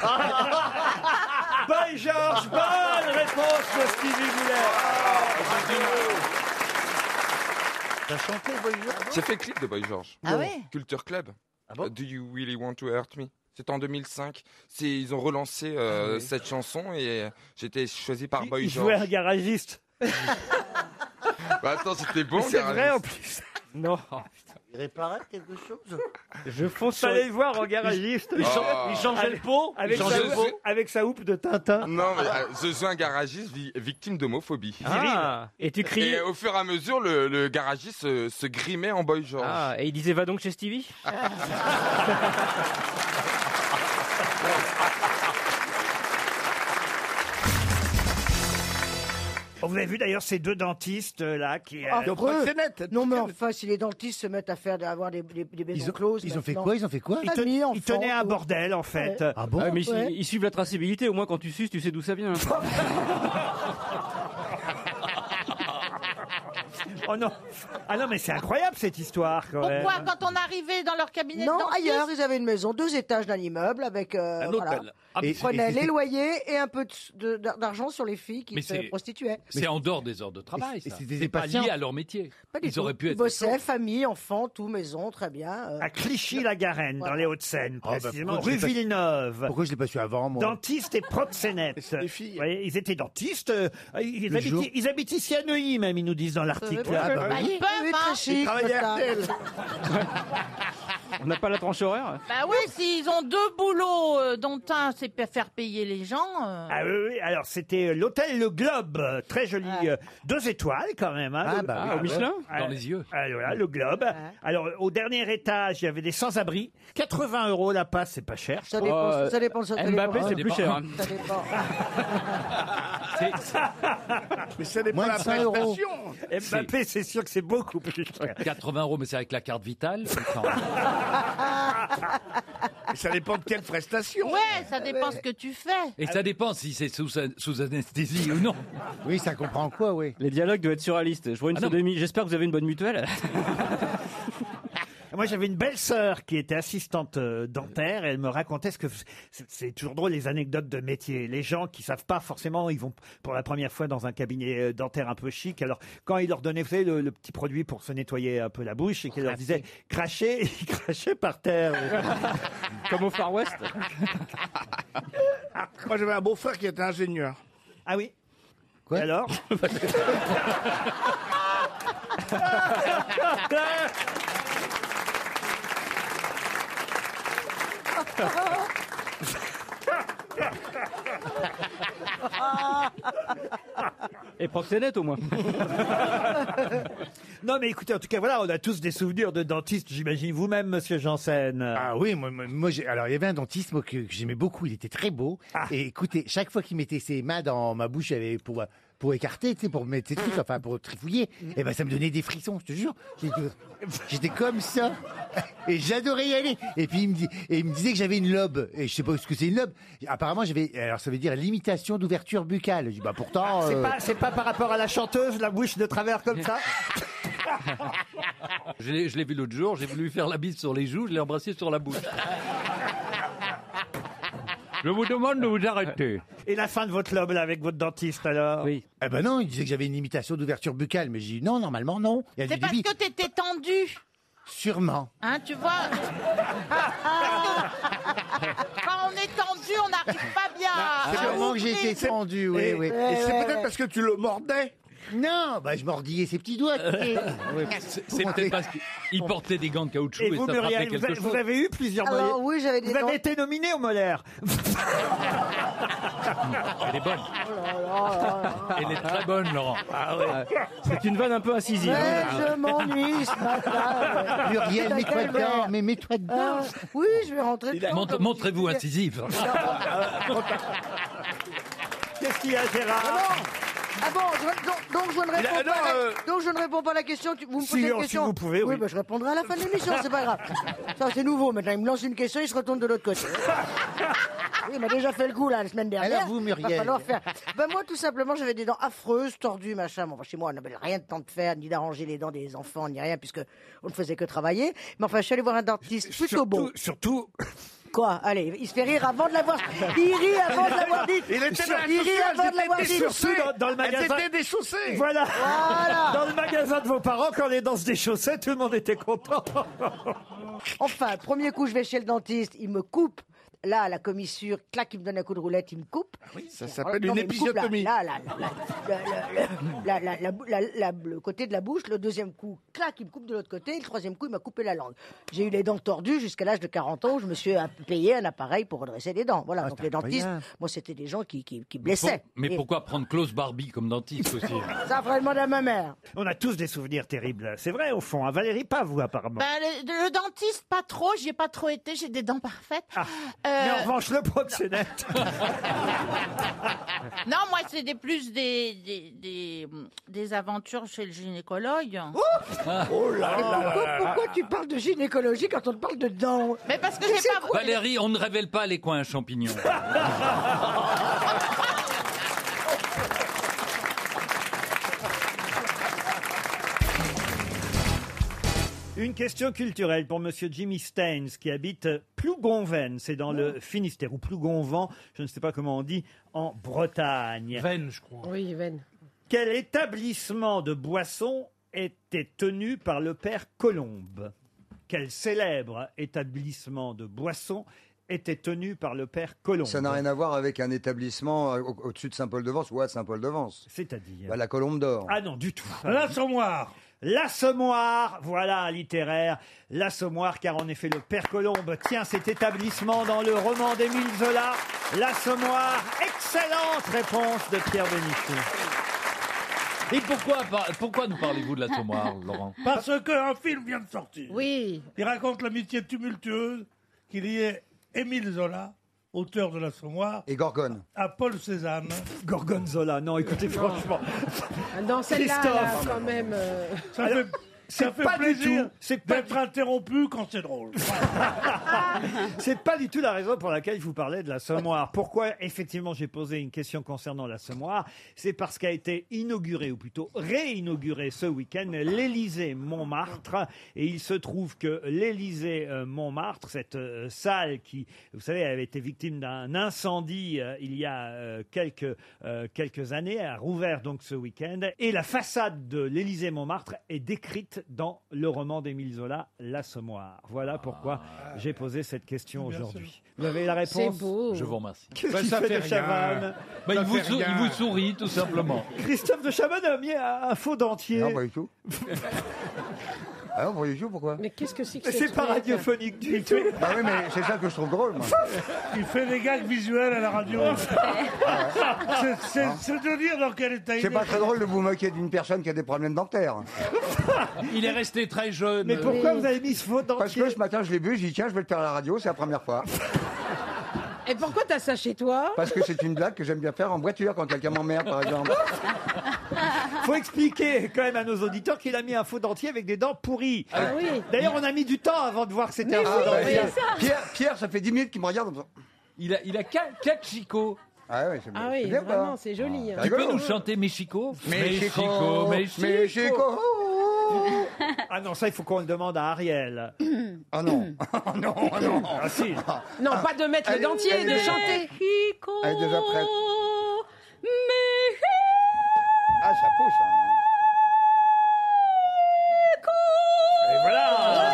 Boy George, bonne réponse de Stevie Boulet. T'as chanté, Boy George? J'ai fait le clip de Boy George. Ah ouais? Culture Club. Ah bon? Uh, Do You Really Want to Hurt Me? C'était en deux mille cinq. C'est, ils ont relancé euh, Ah oui. cette chanson et euh, j'ai été choisi par Boy Il George. jouait un garagiste. Bah, attends, c'était bon. C'est garagiste. vrai en plus. Non. Il réparait quelque chose? Je fonce sur Fallait le voir en garagiste. Il, chan- Oh. il changeait le pot? Avec Il sa, changeait le pot? houppe, avec sa houpe de Tintin. Non, mais euh, je suis un garagiste vi- victime d'homophobie. Ah. Et tu Et criais. au fur et à mesure, le, le garagiste se, se grimait en Boy George. Ah, et il disait va donc chez Stevie? Vous avez vu d'ailleurs ces deux dentistes euh, là qui. euh, Affreux. Non mais enfin, si les dentistes se mettent à faire avoir des, des, des maisons Ils ont, closes. ils ont fait maintenant. quoi Ils ont fait quoi ils, te- Famille, ils enfants, tenaient un tout. bordel en fait. Ouais. Ah bon Ah, mais ils, Ouais. ils suivent la traçabilité, au moins quand tu suces, tu sais d'où ça vient. Oh non. Ah non mais c'est incroyable cette histoire quand même. Pourquoi, quand on arrivait dans leur cabinet de Non, dentiste, ailleurs, ils avaient une maison, deux étages d'un immeuble avec. euh, Un voilà. hôtel. Ah, Et- Ils prenaient et c'était- les loyers et un peu de- de- d'argent sur les filles qui Mais se c'est- prostituaient. C'est en dehors des heures de travail, Et ça. c'était des C'est pas patients. lié à leur métier. Pas du Ils tout. auraient pu Ils être. bossaient, famille, enfants, tout, maison, très bien. euh. À Clichy-la-Garenne, dans Voilà. les Hauts-de-Seine, Oh, bah, précisément, pourquoi rue je l'ai pas- Villeneuve. Pourquoi je l'ai pas su avant, moi Dentiste et proxénète. c'est des filles. Vous voyez, ils étaient dentistes. euh, Ils, Le habitent, jour. ils habitent ici à Neuilly, même, ils nous disent dans l'article. Ouais, Ah, bah, bah, oui. ils peuvent, Oui, hein. très chic, travaillaient à ça. R T L. On n'a pas la tranche horaire? Bah oui, s'ils ont deux boulots, euh, dont un c'est pa- faire payer les gens. euh, Ah oui, oui, alors c'était l'hôtel Le Globe, euh, très joli, euh, deux étoiles quand même. Hein, Ah, le- bah oui. Ah, au Michelin? Ah, Dans les yeux. ah, voilà, le Globe. Alors au dernier étage, il y avait des sans-abri. quatre-vingts euros la passe, c'est pas cher. Ça dépend, Oh, ça dépend, ça dépend. Mbappé, Ça c'est dépend. plus cher. hein. Ça dépend. Mais ça n'est Moins pas de la cent euros. prestation. Mbappé, c'est sûr que c'est beaucoup plus cher. quatre-vingts euros, mais c'est avec la carte vitale. Et ça dépend de quelle prestation. Ouais, ça dépend ce que tu fais. Et ça dépend si c'est sous, sous anesthésie ou non. Oui, ça comprend quoi, oui. Les dialogues doivent être surréalistes. Je vois une Ah non. sodomie. J'espère que vous avez une bonne mutuelle. Moi, j'avais une belle sœur qui était assistante euh, dentaire et elle me racontait ce que c'est c'est toujours drôle les anecdotes de métier. Les gens qui savent pas forcément, ils vont pour la première fois dans un cabinet euh, dentaire un peu chic. Alors quand ils leur donnaient vous savez, le, le petit produit pour se nettoyer un peu la bouche et qu'ils leur disaient cracher, ils crachaient par terre. Comme au Far West. Moi, j'avais un beau-frère qui était ingénieur. Ah oui. Quoi Et alors Et proxénète au moins. Non, mais écoutez, en tout cas, voilà, on a tous des souvenirs de dentistes, j'imagine vous-même, monsieur Janssen. Ah oui, moi, moi, moi, j'ai- alors il y avait un dentiste moi, que, que j'aimais beaucoup, il était très beau. Et écoutez, chaque fois qu'il mettait ses mains dans ma bouche, il avait pour pour écarter, tu sais, pour mettre ses trucs, enfin pour trifouiller, et ben ça me donnait des frissons, je te jure. J'étais- J'étais comme ça, et j'adorais y aller. Et puis il me dit, et il me disait que j'avais une lobe, et je sais pas ce que c'est une lobe. Apparemment j'avais, alors ça veut dire limitation d'ouverture buccale. Je dis bah pourtant. C'est euh, pas, c'est pas par rapport à la chanteuse, la bouche de travers comme ça. Je l'ai je l'ai vu l'autre jour, j'ai voulu lui faire la bise sur les joues, je l'ai embrassé sur la bouche. Je vous demande de vous arrêter. Et la fin de votre lobe, là, avec votre dentiste, alors? Oui. Eh ben non, il disait que j'avais une imitation d'ouverture buccale, mais j'ai dit non, normalement non. Il y a C'est du parce débit. que t'étais tendu. Sûrement. Hein, tu vois. Quand on est tendu, on n'arrive pas bien à. à Sûrement que j'ai ouvrir. été tendu, oui, Et, oui. et c'est peut-être parce que tu le mordais. Non, bah je mordillais ses petits doigts. C'est c'est peut-être parce qu'il portait des gants de caoutchouc et, Et vous, ça frappait Muriel, vous, quelque avez- chose. vous avez eu plusieurs Alors molaires. oui, j'avais des Vous dents. avez été nominé au molaire. Elle est bonne. Elle est très bonne, Laurent. Ah ouais. C'est une vanne un peu incisive. Mais hein. je m'ennuie ce matin. Muriel, mets-toi Calvaire. dedans, mais mets-toi dedans. Ah, oui, je vais rentrer dedans. Montre- comme Montrez-vous tu disais. incisif. Qu'est-ce qu'il y a, Gérard? Ah bon, je- donc, donc je ne réponds Il a- pas. non, à la- euh, Donc je ne réponds pas à la question. tu- Vous me Si, posez oh, une si question. vous pouvez, oui. bah, je répondrai à la fin de l'émission, c'est pas grave. Ça c'est nouveau. Maintenant il me lance une question, il se retourne de l'autre côté. Oui, il m'a déjà fait le coup là la semaine dernière. Alors vous, Muriel. Va falloir faire. Ben moi tout simplement j'avais des dents affreuses, tordues, machin. Bon, enfin, chez moi on n'avait rien de temps de faire, ni d'arranger les dents des enfants, ni rien, puisque on ne faisait que travailler. Mais enfin je suis allé voir un dentiste plutôt Surtout, bon. surtout, Quoi? Allez, il se fait rire avant de l'avoir. Il rit avant de l'avoir dit. Il était dans la Il rit chaussure, avant de elles l'avoir étaient dit. surtout dans, dans le Elles magasin. étaient déchaussées. Voilà. Voilà. Dans le magasin de vos parents, quand les dents se déchaussaient, tout le monde était content. Enfin, premier coup, je vais chez le dentiste, il me coupe. Là, à la commissure, clac, il me donne un coup de roulette, il me coupe. Ça s'appelle Non, une mais il me coupe, là, épisiotomie. Là, là, là, là, là, là, là, là, là, là, là, le côté de la bouche. Le deuxième coup, clac, il me coupe de l'autre côté. Et le troisième coup, il m'a coupé la langue. J'ai eu les dents tordues jusqu'à l'âge de quarante ans où je me suis euh, payé un appareil pour redresser les dents. Voilà, donc les dentistes, moi, c'était des gens qui, qui, qui blessaient. Pour- mais Et pourquoi prendre Klaus Barbie comme dentiste aussi? ça, faudrait demander à ma mère. On a tous des souvenirs terribles. C'est vrai, au fond. Hein. Valérie, pas vous, apparemment. Ben, le, le dentiste, pas trop. J'y ai pas trop été. J'ai des dents parfaites. Euh, Mais en revanche, le proxénète. Non, moi, c'est des plus des, des, des, des aventures chez le gynécologue. Oh là pourquoi, pourquoi tu parles de gynécologie quand on te parle de dents? Mais parce que j'ai pas. Valérie, on ne révèle pas les coins à champignons. Une question culturelle pour Monsieur Jimmy Staines qui habite Plougonven, c'est dans le Finistère, ou Plougonvent, je ne sais pas comment on dit, en Bretagne. Veine, je crois. Oui, Ven. Quel établissement de boissons était tenu par le père Colombe? Quel célèbre établissement de boissons était tenu par le père Colombe? Ça n'a rien à voir avec un établissement euh, au- au-dessus de Saint-Paul-de-Vence ou à Saint-Paul-de-Vence. C'est-à-dire Bah, la Colombe d'Or. Ah non, du tout. L'Assommoir. L'Assommoir, voilà un littéraire, l'Assommoir, car en effet le père Colombe tient cet établissement dans le roman d'Émile Zola. L'Assommoir, excellente réponse de Pierre Bénichou. Et pourquoi, par- pourquoi nous parlez-vous de l'Assommoir, Laurent? Parce qu'un film vient de sortir. Oui. Il raconte l'amitié tumultueuse qu'il liait Émile Zola, auteur de l'Assommoir, Et Gorgone. à Paul Cézanne. Gorgonzola, non, écoutez, franchement. Dans celle-là, Christophe. là, quand même. euh, Ça Alors, fait, ça c'est fait pas du plaisir tout- c'est pas d'être interrompu quand c'est drôle. C'est pas du tout la raison pour laquelle je vous parlais de l'Assommoir. Pourquoi, effectivement, j'ai posé une question concernant l'Assommoir? C'est parce qu'a été inauguré, ou plutôt réinauguré ce week-end, l'Élysée Montmartre. Et il se trouve que l'Élysée euh, Montmartre, cette euh, salle qui, vous savez, avait été victime d'un incendie euh, il y a euh, quelques, euh, quelques années, a rouvert donc ce week-end. Et la façade de l'Élysée Montmartre est décrite dans le roman d'Émile Zola, L'Assommoir. Voilà pourquoi j'ai posé cette question aujourd'hui. Vous avez la réponse? Je vous remercie. Qu'est-ce Bah, qu'il ça fait fait de rien. Chavannes? Bah, Ça il, vous fait sou- rien. il vous sourit, tout simplement. Christophe de Chavannes a mis un, un faux dentier. Non, pas du tout. Ah non, pas du tout, pourquoi? Mais qu'est-ce que c'est que Mais ce c'est pas truc radiophonique du Il tout. fait, Ah oui, mais c'est ça que je trouve drôle, moi. il fait des gags visuels à la radio. C'est- C'est c'est de dire dans quel état il C'est est. pas très drôle de vous moquer d'une personne qui a des problèmes dentaires. Il est resté très jeune. Mais pourquoi vous avez mis ce faux Parce dentier? que ce matin, je l'ai bu, j'ai dit tiens, je vais le faire à la radio, c'est la première fois. Et pourquoi t'as ça chez toi? Parce que c'est une blague que j'aime bien faire en voiture quand quelqu'un m'emmerde, par exemple. Faut expliquer quand même à nos auditeurs qu'il a mis un faux dentier avec des dents pourries. Ah oui. D'ailleurs, on a mis du temps avant de voir que c'était un Mais faux oui, dentier. mais- Pierre, Pierre, Pierre, ça fait dix minutes qu'il me regarde. en faisant- Il a, il a quatre, quatre chicots. Ah oui, c'est Ah c'est oui, bien, quoi. vraiment, c'est joli. hein. Tu peux rigolo. nous chanter mes chicots? Mes Mes chicots, chicots, mes mes chicots. chicots. Ah non, ça, il faut qu'on le demande à Ariel. Ah non. Ah non, ah non. Ah si. Non, pas de mettre le Elle- dentier, elle de est- chanter. Elle est déjà prête. Mexico. Ah, ça pousse. hein. Et voilà.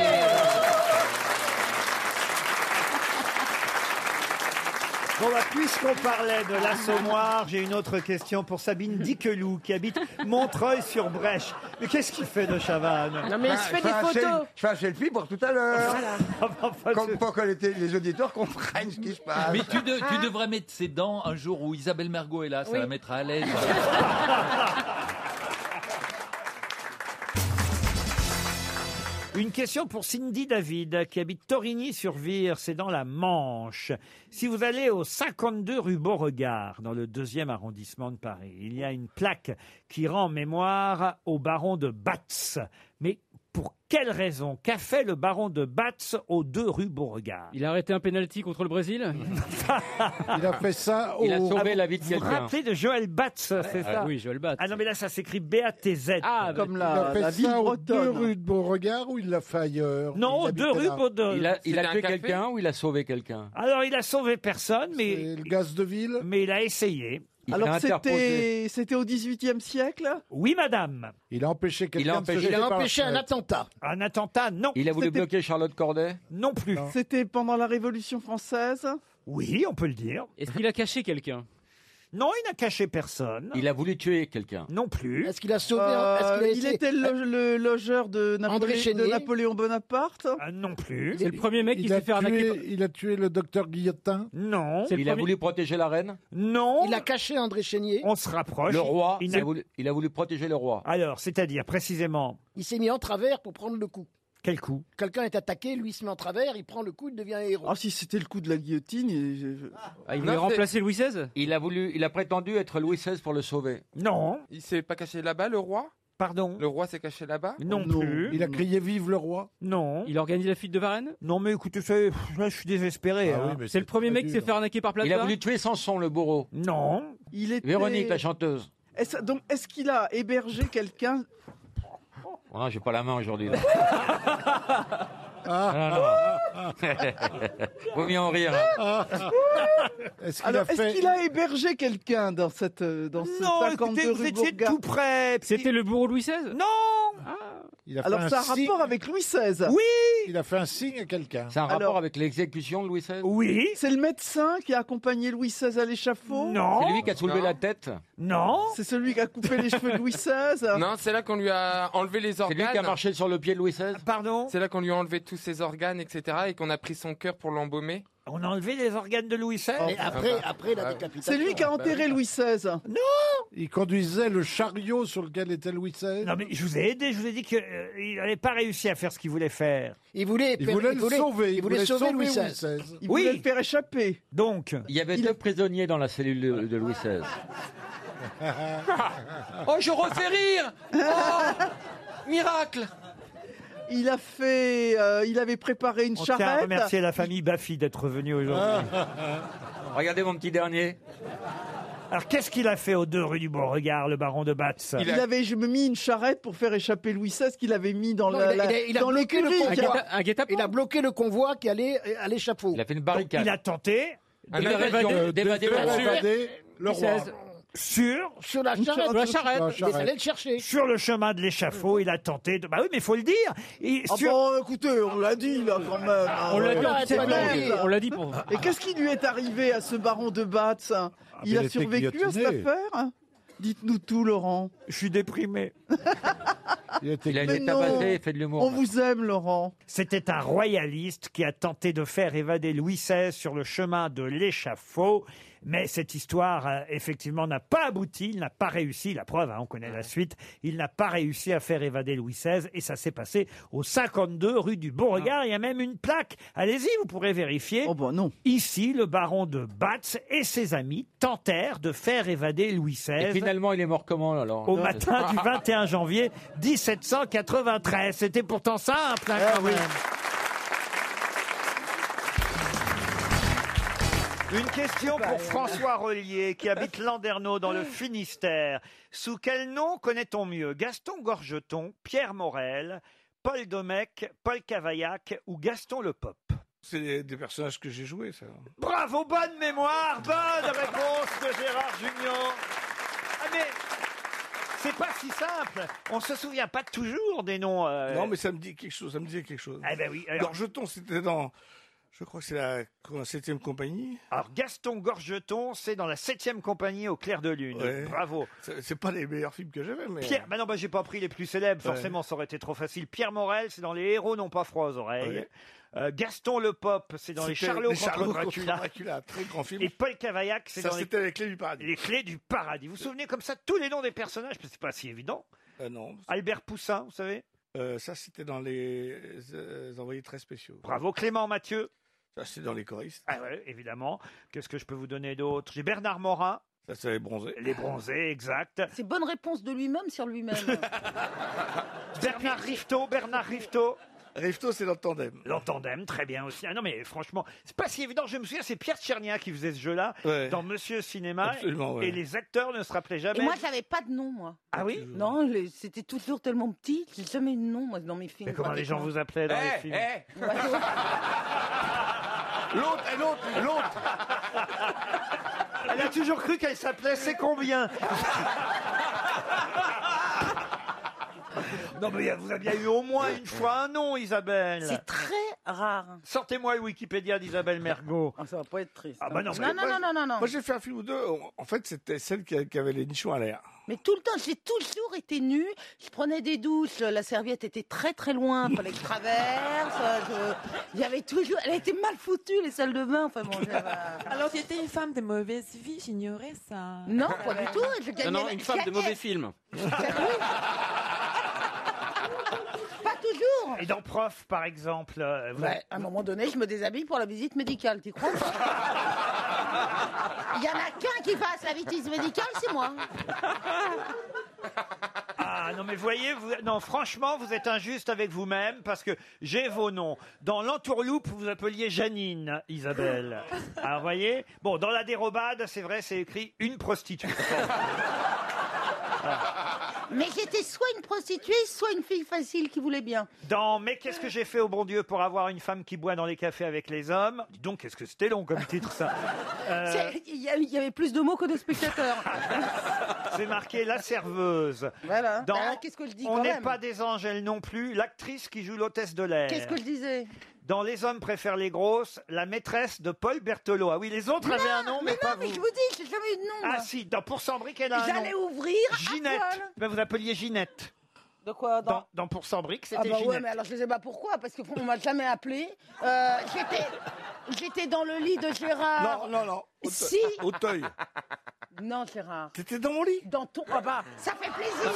Bon, bah, puisqu'on parlait de l'Assommoir, j'ai une autre question pour Sabine Diqueloup, qui habite Montreuil-sur-Brèche. Mais qu'est-ce qu'il fait de Chavannes? Non, mais il se fait des un photos. sel- Je fais un selfie pour tout à l'heure. Enfin, Comme pour que les, les auditeurs comprennent ce qui se passe. Mais tu, de- tu devrais mettre ses dents un jour où Isabelle Mergo est là, ça Oui. la mettra à l'aise. Une question pour Cindy David, qui habite Torigny-sur-Vire, c'est dans la Manche. Si vous allez au cinquante-deux rue Beauregard, dans le deuxième arrondissement de Paris, il y a une plaque qui rend mémoire au baron de Batz. Mais pour quelle raison? Qu'a fait le baron de Batz aux deux rue Beauregard? Il a arrêté un pénalty contre le Brésil. Il a fait ça au... Il a sauvé la vie de Vous vous quelqu'un. rappelez de Joël Batz, c'est ça? Ah oui, Joël Bat. Ah non, mais là, ça s'écrit B A T Z. Ah, Comme Il a la, fait la ville ça aux deux bretonne. rues de Beauregard ou il l'a fait ailleurs? Non, Il aux deux habitait rue là. Beauregard. Il a, il C'était a un tué café quelqu'un ou il a sauvé quelqu'un? Alors, il a sauvé personne, mais, C'est le gaz de ville. mais il a essayé. Il Alors s'est interposé. c'était c'était au dix-huitième siècle. Oui, madame. Il a empêché quelqu'un Il a de se empêché- jeter il a par la empêché un fenêtre. attentat. Un attentat, non. Il a voulu C'était- bloquer Charlotte Corday? Non plus. Non. C'était pendant la Révolution française. Oui, on peut le dire. Est-ce qu'il a caché quelqu'un? Non, il n'a caché personne. Il a voulu tuer quelqu'un. Non plus. Est-ce qu'il a sauvé un- Euh, est-ce qu'il a il essayé- était le, le logeur de, André Napolé- de Chénier. Napoléon Bonaparte. Ah, non plus. C'est le premier mec qui Il s'est a, fait arnaquer. tué, il a tué le docteur Guillotin. Non. C'est le Il a premier- voulu protéger la reine? Non. Il a caché André Chénier. On se rapproche. Le roi? Il Il n'a- a voulu, il a voulu protéger le roi. Alors, c'est-à-dire, précisément, Il s'est mis en travers pour prendre le coup. quel coup? Quelqu'un est attaqué, lui il se met en travers, il prend le coup, il devient un héros. Ah si c'était le coup de la guillotine. il- Ah, il Non, voulait c'est- remplacer Louis seize? Il a voulu, il a prétendu être Louis seize pour le sauver. Non. Il s'est pas caché là-bas, le roi? Pardon. Le roi s'est caché là-bas? Non, Non. plus. Il a crié vive le roi. Non. Il organise la fuite de Varennes? Non, mais écoutez, c'est- là, je suis désespéré. Ah hein. oui, mais C'est le premier très mec qui s'est dur. fait arnaquer par Plaza? Il a voulu tuer Samson, le bourreau. Non. Il était... Véronique, la chanteuse. Est-ce- donc est-ce qu'il a hébergé quelqu'un? Oh non, j'ai pas la main aujourd'hui. Ah. Ah, non. Vaut mieux en rire. Est-ce qu'il Alors a est-ce fait... qu'il a hébergé quelqu'un dans cette euh, dans ce Non, cinquante-deux écoutez, vous rue étiez Bourgard? tout près. C'était le bourreau de Louis seize? Non. Il a fait Alors un ça a signe- rapport avec Louis seize. Oui. Il a fait un signe à quelqu'un. C'est un rapport Alors- avec l'exécution de Louis seize? Oui. C'est le médecin qui a accompagné Louis seize à l'échafaud. Non. C'est lui qui a soulevé Non. la tête? Non. C'est celui qui a coupé les cheveux de Louis seize. Non, c'est là qu'on lui a enlevé les C'est lui organes. qui a marché sur le pied de Louis seize? Pardon. C'est là qu'on lui a enlevé tous ses organes, et cetera, et qu'on a pris son cœur pour l'embaumer. On a enlevé les organes de Louis seize. Et après, bah, après la bah, décapitation. C'est lui qui a enterré Louis seize. Il conduisait le chariot sur lequel était Louis seize. Non, mais je vous ai aidé. Je vous ai dit qu'il n'avait pas réussi à faire ce qu'il voulait faire. Il voulait, Il voulait le sauver. Il voulait sauver Louis seize. seize. Il Oui. voulait le faire échapper. Donc, Il y avait Il deux a- prisonniers dans la cellule de, de Louis seize. Oh, je refais rire! Oh, miracle! Il a fait, euh, il avait préparé une on tient à charrette. remercier la famille Baffy d'être venue aujourd'hui. Regardez mon petit dernier. Alors, qu'est-ce qu'il a fait aux deux rue du Beauregard, le baron de Batz? Il avait, je me mis une charrette pour faire échapper Louis seize qu'il avait mis dans Non, la, il a- la- il a- il a dans bloqué le l'écurie. convoi. qui a- Un guetta- Un guet-apens? Il a bloqué le convoi qui allait à l'échafaud. Il a fait une Donc, barricade. il a tenté Un Il a évasion. évadé- d'évader le roi. Évadé le Louis roi. seize. sur, Sur la Une charrette. charrette. La charrette. La Il est charrette. allé le chercher. sur le chemin de l'échafaud. Il a tenté de. Bah oui, mais il faut le dire. Et Ah sur- bon, écoutez, on l'a dit là quand même. hein. On l'a dit, Ouais, on c'est sait pas clair. dit. On l'a dit pour. Et qu'est-ce qui lui est arrivé à ce baron de Batz? mais Il il a était survécu à cette guillotiné. affaire? Dites-nous tout, Laurent. Je suis déprimé. Il a été Il a Mais été non. tabassé et fait de l'humour. On vous aime, Laurent. C'était un royaliste qui a tenté de faire évader Louis seize sur le chemin de l'échafaud. Mais cette histoire, euh, effectivement, n'a pas abouti. Il n'a pas réussi. La preuve, hein, on connaît la suite. Il n'a pas réussi à faire évader Louis seize. Et ça s'est passé au cinquante-deux rue du Beauregard. Il y a même une plaque. Allez-y, vous pourrez vérifier. Oh bah non. Ici, le baron de Batz et ses amis tentèrent de faire évader Louis Et seize. finalement, il est mort comment alors? Au matin du vingt et un janvier dix-sept cent quatre-vingt-treize. C'était pourtant simple, hein, quand même. Une question Bah, pour euh, François Relier, qui habite Landerneau dans le Finistère. Sous quel nom connaît-on mieux Gaston Gorgeton, Pierre Morel, Paul Domecq, Paul Cavaillac ou Gaston Le Pop? C'est des, des personnages que j'ai joués, ça. Bravo, bonne mémoire, bonne réponse de Gérard Junior. Ah mais c'est pas si simple. On se souvient pas toujours des noms. euh, Non, mais ça me dit quelque chose, ça me disait quelque chose. Eh ben oui. Alors, Gorgeton, c'était dans... Je crois que c'est la septième compagnie. alors, Gaston Gorgeton, c'est dans la septième compagnie au clair de lune. Ouais. Bravo. C'est c'est pas les meilleurs films que j'avais, mais... Pierre, bah non, bah j'ai pas pris les plus célèbres, forcément, ça aurait été trop facile. Pierre Morel, c'est dans Les héros n'ont pas froid aux oreilles. Ouais. Euh, Gaston Le Pop, c'est dans Les C'était Charlots Les contre Charlots Dracula. contre Dracula, très grand film. Et Paul Cavaillac, c'est Ça, dans les... c'était Les Clés du Paradis. Les Clés du Paradis. Vous vous souvenez comme ça tous les noms des personnages, parce que c'est pas si évident. Euh, non. Albert Poussin, vous savez. Euh, ça, c'était dans Les euh, Envoyés très spéciaux. Bravo. Clément Mathieu. Ça, c'est dans Les choristes. Ah ouais, évidemment. Qu'est-ce que je peux vous donner d'autre? J'ai Bernard Morin. Ça, c'est Les Bronzés. Les Bronzés, exact. C'est bonne réponse de lui-même sur lui-même. Bernard Rifteau, Bernard Rifteau. Rifteau, c'est l'Entandem. L'Entandem, très bien aussi. Ah non, mais franchement, c'est pas si évident. Je me souviens, c'est Pierre Tchernia qui faisait ce jeu-là Ouais. dans Monsieur Cinéma. Absolument, ouais. Et les acteurs ne se rappelaient jamais. Et moi, j'avais pas de nom, moi. Ah oui? Non, les- c'était toujours tellement petit. J'ai jamais eu de nom, moi, dans mes films. Mais comment les gens pratiquement. vous appelaient dans Eh, les films? eh. L'autre, et l'autre, l'autre. Elle a toujours cru qu'elle s'appelait C'est combien? Non, mais vous avez bien eu au moins une fois un nom, Isabelle. C'est très rare. Sortez-moi le Wikipédia d'Isabelle Mergo. Ah, ça va pas être triste. Ah bah non, mais- non, non, non, non, non, non. Moi, j'ai fait un film ou deux. En fait, c'était celle qui, qui avait les nichons à l'air. Mais tout le temps, j'ai toujours été nue. Je prenais des douches, la serviette était très très loin, fallait que je traverse. Je... Il y avait toujours, elle était mal foutue les salles de bain. Enfin bon. j'avais- Alors, tu étais une femme de mauvaise vie, j'ignorais ça. Non, pas du tout. Je gagnais Non, non, la- une je femme de gagnais- mauvais film. Pas toujours. Et dans Prof, par exemple. euh, vous- Ouais, à un moment donné, je me déshabille pour la visite médicale, tu crois? Il y en a qu'un qui fasse la visite médicale, c'est moi. Ah non mais voyez, vous... non franchement vous êtes injuste avec vous-même parce que j'ai vos noms. Dans l'entourloupe vous vous appeliez Janine, Isabelle. Alors voyez, bon dans la dérobade c'est vrai c'est écrit une prostituée. Mais j'étais soit une prostituée, soit une fille facile qui voulait bien. Dans Mais qu'est-ce que j'ai fait au bon Dieu pour avoir une femme qui boit dans les cafés avec les hommes? Dis donc qu'est-ce que c'était long comme titre ça. Euh, C'est- Il y, a- il y avait plus de mots que de spectateurs. c'est marqué La Serveuse. Voilà. Dans Bah, qu'est-ce que je dis On quand n'est même pas des angels non plus, l'actrice qui joue l'hôtesse de l'air. Qu'est-ce que je disais? Dans Les hommes préfèrent les grosses, la maîtresse de Paul Berthelot. Ah oui, les autres avaient un nom, mais, mais pas non, mais vous. je vous dis, j'ai jamais eu de nom. Ah moi. si, dans Pour cent briques, elle a un nom. J'allais ouvrir à Ginette. poil. Ben, vous appeliez Ginette. De quoi dans... Dans, dans Pour cent briques, Ah c'était bah ouais, Ginette. mais alors je sais pas pourquoi, parce qu'on m'a jamais appelé. Euh, j'étais, j'étais dans le lit de Gérard. Non, non, non. Auteuil. Si. Auteuil. Non, Gérard. T'étais dans mon lit? Dans ton. Ah bah, ça fait plaisir.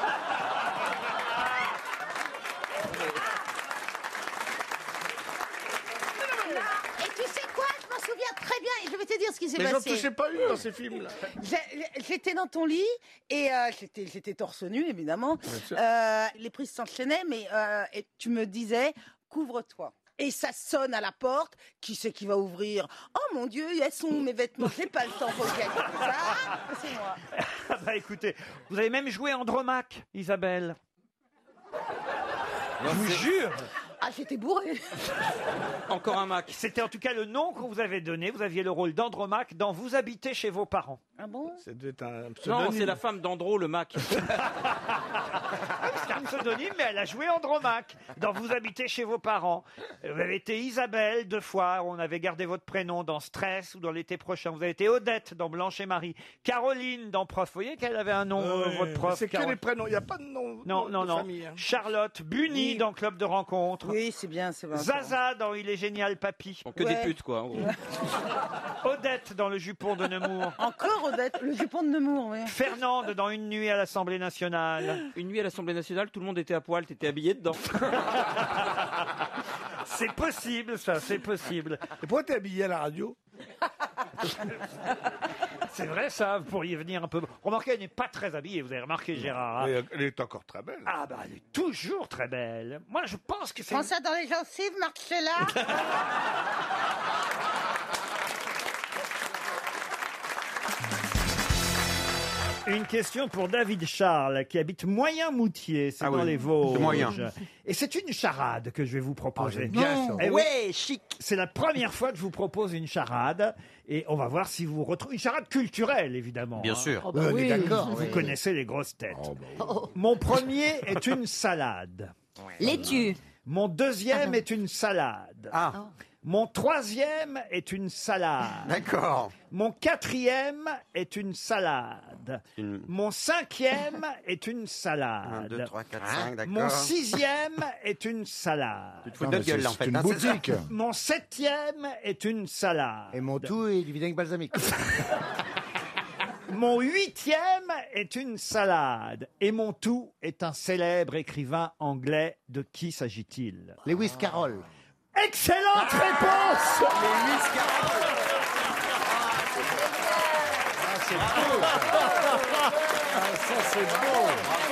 Et tu sais quoi? Je m'en souviens très bien et je vais te dire ce qui s'est Mais j'en passé. touchais pas une dans ces films-là. J'ai- J'étais dans ton lit et euh, j'étais, j'étais torse nu évidemment. sûr. Euh, les prises s'enchaînaient, mais euh, et tu me disais couvre-toi. Et ça sonne à la porte. Qui c'est qui va ouvrir? Oh mon Dieu, elles sont où mes vêtements? J'ai pas le temps pour le cacher. Ça, c'est moi. Ah bah écoutez, vous avez même joué Andromaque, Isabelle. Je vous jure. Ah, j'étais bourré. Encore un Mac. C'était en tout cas le nom qu'on vous avait donné. Vous aviez le rôle d'Andromaque dans Vous habitez chez vos parents. Ah bon? Ça devait être un Non, pseudonyme. c'est la femme d'Andro, le Mac. C'est un pseudonyme, mais elle a joué Andromaque dans Vous habitez chez vos parents. Vous avez été Isabelle deux fois. On avait gardé votre prénom dans Stress ou dans L'été prochain. Vous avez été Odette dans Blanche et Marie. Caroline dans Prof. Vous voyez qu'elle avait un nom, euh, Ouais, votre prof. C'est que Carole. les prénoms, il n'y a pas de nom Non, de non, non. famille. hein. Charlotte Buny Oui. dans Club de rencontre. Oui, c'est bien, c'est bien. Zaza dans Il est génial, papy. Que Ouais. des putes, quoi. en gros. Odette dans Le jupon de Nemours. Encore Odette, le jupon de Nemours, oui. Fernande dans Une nuit à l'Assemblée nationale. Une nuit à l'Assemblée nationale, tout le monde était à poil, t'étais habillé dedans. C'est possible, ça, c'est possible. Et pourquoi t'es habillé à la radio? C'est vrai, ça, vous pourriez venir un peu. Remarquez, elle n'est pas très habillée, vous avez remarqué, Gérard. hein. Elle est- Elle est encore très belle. Ah, bah, elle est toujours très belle. Moi, je pense que c'est. Prends ça dans les gencives, Marcella. Une question pour David Charles, qui habite Moyen-Moutier, c'est Ah dans oui, les Vosges. c'est moyen. Et c'est une charade que je vais vous proposer. j'aime bien ça. Eh oui, Ouais, chic. c'est la première fois que je vous propose une charade, et on va voir si vous retrouvez une charade culturelle, évidemment. Bien hein. sûr. Oh, bah Ouais, on est oui. d'accord. Vous ouais. connaissez les grosses têtes. Oh. Mon premier est une salade. Laitue. Mon deuxième est une salade. Ah, Mon troisième est une salade. d'accord. Mon quatrième est une salade. Une- Mon cinquième est une un, salade. deux, trois, quatre, cinq, d'accord. Mon sixième est une salade. Tu te fous de notre gueule, là, en fait. C'est une hein, c'est ça boutique. Mon septième est une salade. Et mon tout est du vinaigre balsamique. Mon huitième est une salade. Et mon tout est un célèbre écrivain anglais. De qui s'agit-il? Lewis Carroll. Excellente réponse. C'est beau. Ah, ça, c'est beau.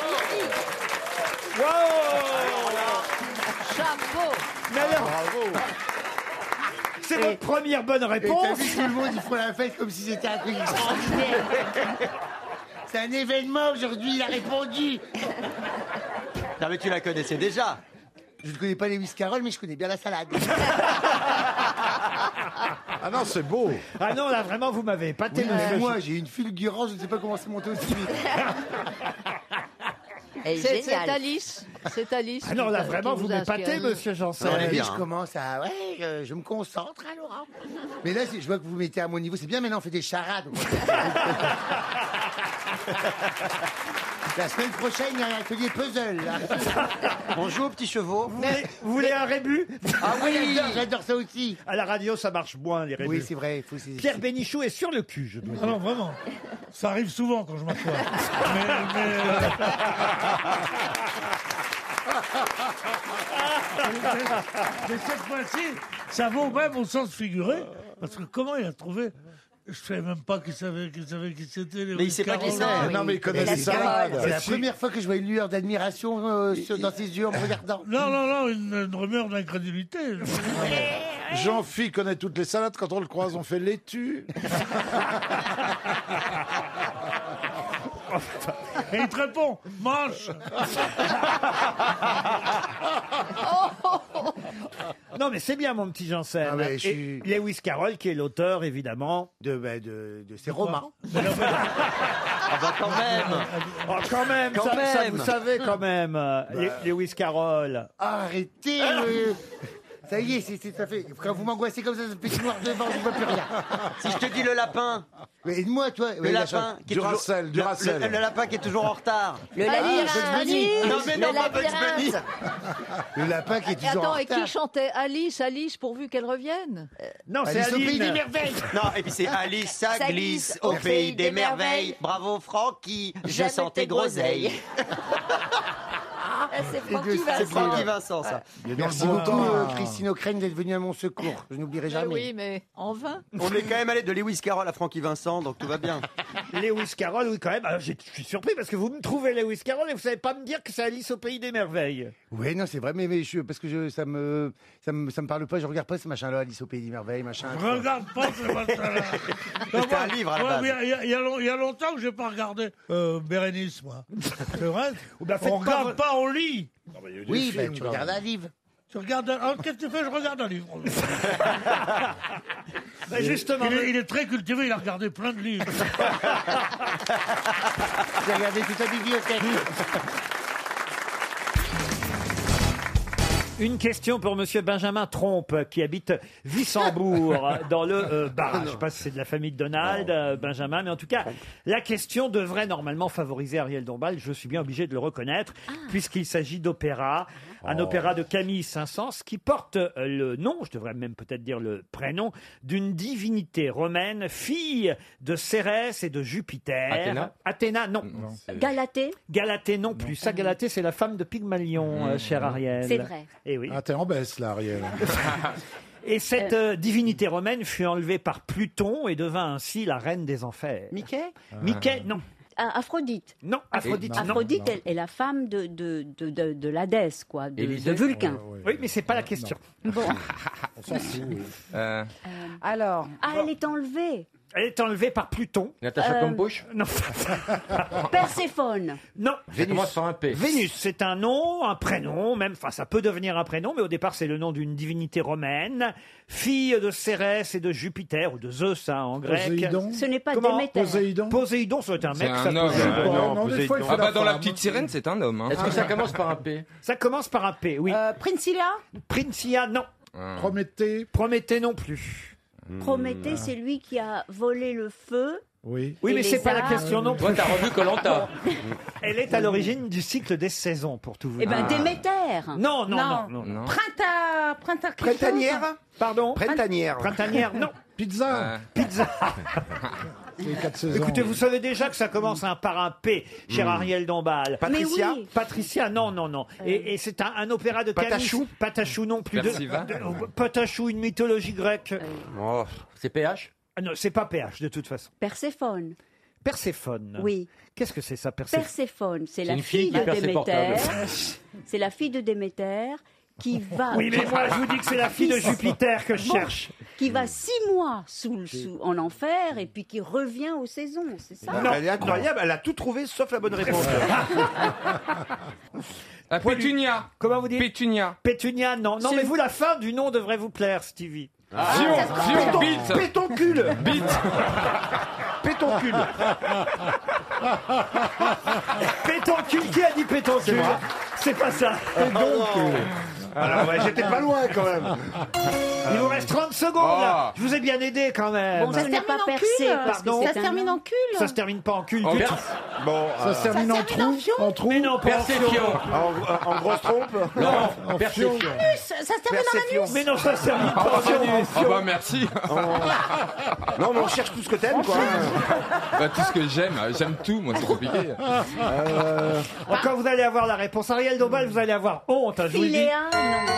Wow. Chapeau. Mais alors, Bravo. c'est votre première bonne Et t'as réponse. vu tout le monde, ils font la fête comme si c'était un truc extraordinaire. C'est un événement aujourd'hui, il a répondu. Non, mais tu la connaissais déjà. Je ne connais pas Lewis Carroll, mais je connais bien la salade. Ah non, c'est beau. Ah non, là vraiment, vous m'avez épaté, Oui, monsieur. moi, j'ai une fulgurance, je ne sais pas comment c'est monté aussi vite. Elle est C'est c'est géniale. Alice. C'est Alice. Ah non, là qui- vraiment, qui vous a m'épatez, inspiré. monsieur Janssen. On est bien. Je commence à... Ouais, je, je me concentre, hein, Laurent. Mais là, c'est- je vois que vous vous mettez à mon niveau. C'est bien, maintenant, on fait des charades. La semaine prochaine, il y a un atelier puzzle. Là. On joue aux petits chevaux. Vous voulez, vous voulez un rébut? Ah oui, j'adore, j'adore ça aussi. À la radio, ça marche moins, les rébus. Oui, c'est vrai. Faut, c'est- Pierre Bénichou est sur le cul, je dois dire. Ah non, vraiment. Ça arrive souvent quand je m'assois. mais, mais, euh, mais cette fois-ci, ça vaut même au sens figuré. Parce que comment il a trouvé. Je savais même pas qu'il savait, qu'il savait qui c'était. Mais il sait pas qui c'est. Ah non, mais il connaît la les salades. C'est la première fois que je vois une lueur d'admiration euh, sur- dans ses yeux en me regardant. Non, non, non, une, une rumeur d'incrédulité. Jean-Phi connaît toutes les salades. Quand on le croise, on fait laitue. Et il te répond, mange. Non, mais c'est bien, mon petit Janssen. Ah, mais je Et suis- Lewis Carroll, qui est l'auteur, évidemment. De, bah, de, de ses romans. Ah bah quand même. Oh, quand même, Quand ça, ça, même. vous savez, quand même, euh, Le- Lewis Carroll. Arrêtez euh, Ça y est, c'est, c'est- ça fait. Quand vous m'angoissez comme ça, ça fait tout noir devant, je ne vois plus rien. Si je te dis le lapin, Mais aide-moi, toi. le Ouais, la lapin chance. qui est Du toujours- Racel, du le- Racel. le, le lapin qui est toujours en retard. Le Alice, labyrinthe. Alice. Non mais non, Le pas Bugs Bunny. labyrinthe. Le lapin qui est Et toujours attends, en et qui retard. chantait Alice, Alice, pourvu qu'elle revienne Non, c'est Alice au pays des Aline. merveilles. Non, et puis c'est Alice, ça Ça glisse glisse au pays des merveilles. merveilles. Bravo Francky, je Jamais sens tes tes groseilles. Ah, c'est Francky deux- Vincent. C'est Francky Vincent, ça. Merci beaucoup, euh, Christine O'Crane, d'être venue à mon secours. Je n'oublierai Mais jamais. oui, mais en vain. On est quand même allé de Lewis Carroll à Francky Vincent, donc tout va bien. Lewis Carroll, oui, quand même. Alors, j'ai- je suis surpris parce que vous me trouvez Lewis Carroll et vous savez pas me dire que c'est Alice au pays des merveilles. Oui, non, c'est vrai, mais, mais je, parce que je, ça me, ça me, ça me parle pas. Je regarde pas ce machin-là, Alice au pays des merveilles, machin. Je regarde pas ce machin-là. C'était un livre à la Ouais, base. mais Il y, a- il y a long- il y a longtemps que j'ai pas regardé euh, Bérénice, moi. C'est vrai. bah, faites On pas regarde pas, on lit. Oui, ben, tu regardes un livre. Tu regardes un... ah, qu'est-ce que tu fais? Je regarde un livre. Ben, justement, il, est, il est très cultivé, il a regardé plein de livres. J'ai regardé toute la bibliothèque. Une question pour monsieur Benjamin Trompe, qui habite Wissembourg, dans le euh, Bas. Je ne sais pas si c'est de la famille de Donald, euh, Benjamin, mais en tout cas, la question devrait normalement favoriser Ariel Dombal. Je suis bien obligé de le reconnaître, puisqu'il s'agit d'opéra. Un Oh. opéra de Camille Saint-Saëns qui porte euh, le nom, je devrais même peut-être dire le prénom, d'une divinité romaine, fille de Cérès et de Jupiter. Athéna Athéna, non. Galatée. Galatée non plus. Ça, Galatée, c'est la femme de Pygmalion, euh, cher Ariel. C'est vrai. Eh oui. Ah, t'es en baisse, là, Ariel. Et cette euh, divinité romaine fut enlevée par Pluton et devint ainsi la reine des enfers. Mickey. Mickey, non. Ah, Aphrodite. Non, Aphrodite, non. Aphrodite elle est la femme de, de, de, de, de l'Hadès, quoi, de, Élysée. de Vulcain. Oui, mais c'est pas la question. Bon. Euh, Alors. Ah, elle est enlevée. Elle est enlevée par Pluton. Natacha Euh, Campouche Non. Perséphone. Non. Ça commence par un P. Vénus, c'est un nom, un prénom, même, enfin, ça peut devenir un prénom, mais au départ, c'est le nom d'une divinité romaine, fille de Cérès et de Jupiter, ou de Zeus, hein, en grec. Poséidon. Ce n'est pas Comment Déméter. Poséidon. Poséidon, ça doit être un C'est mec, un ça, homme. Poséidon. Ah, non, Non, Poséidon. des fois, il fait Ah bah la dans la femme. petite sirène, c'est un homme. hein. Est-ce que ça commence par un P? Ça commence par un P, oui. Euh, Princilia Princia, non. Prométhée. Prométhée non plus. Prométhée, c'est lui qui a volé le feu. Oui. Oui, Et mais les c'est pas la arbres. question non plus. Toi, t'as revu Koh-Lanta. Elle est à l'origine du cycle des saisons, pour tout vous Eh dire. ben, Déméter. Non, non, non, Non. non. non. Printemps, printemps quelque chose. Printanière Pardon Printanière. Printanière, non. Pizza. Pizza. Les quatre saisons. Écoutez, vous savez déjà que ça commence un par un P, cher Ariel Dombal. Patricia Mais oui. Patricia, non, non, non. Et, et c'est un, un opéra de Camille. Patachou Patachou non plus. De, Percival. de- Patachou, une mythologie grecque. Oh, c'est P H Ah non, c'est pas P H de toute façon. Perséphone. Perséphone. Oui. Qu'est-ce que c'est ça, Perséphone? Perséphone, c'est C'est la une fille fille qui de perd ses Déméter. portables. C'est la fille de Déméter qui va. Oui, mais qui- moi, je vous dis que c'est la fille de qui- Jupiter que je Bon, cherche. Qui va six mois sous, le- sous- en enfer et puis qui revient aux saisons, c'est ça? Non, Elle est incroyable, elle a tout trouvé sauf la bonne réponse. La Pétunia. Comment vous dites? Pétunia. Pétunia, non. Non, C'est mais une- vous, la fin du nom devrait vous plaire, Stevie. Fion, Fion, Bite. Pétoncule Bite. Pétoncule Pétoncule, qui a dit pétoncule? C'est pas ça. Alors, ouais, j'étais pas loin quand même. Il vous reste trente secondes, là. Oh. Je vous ai bien aidé quand même. Bon, Ça ce se n'est termine pas en percé cul. parce que Pardon Ça c'est se un termine nom. en cul. Ça se termine pas en cul En du per- tout. Bon, Ça se termine en termine en trou. fion. En trou. Mais non, pas en Perséfion. en, en grosse trompe Non, En Perséfion. fion. Ça se termine en Perséfion. Mais non, ça se termine Ah pas en fion. bah merci. Non, mais on cherche tout ce que t'aimes, quoi. Bah, tout ce que j'aime, j'aime tout, moi c'est compliqué. Euh, Quand vous allez avoir la réponse, Ariel Dombal, vous allez avoir honte, hein, je vous le dis. Philéa, non.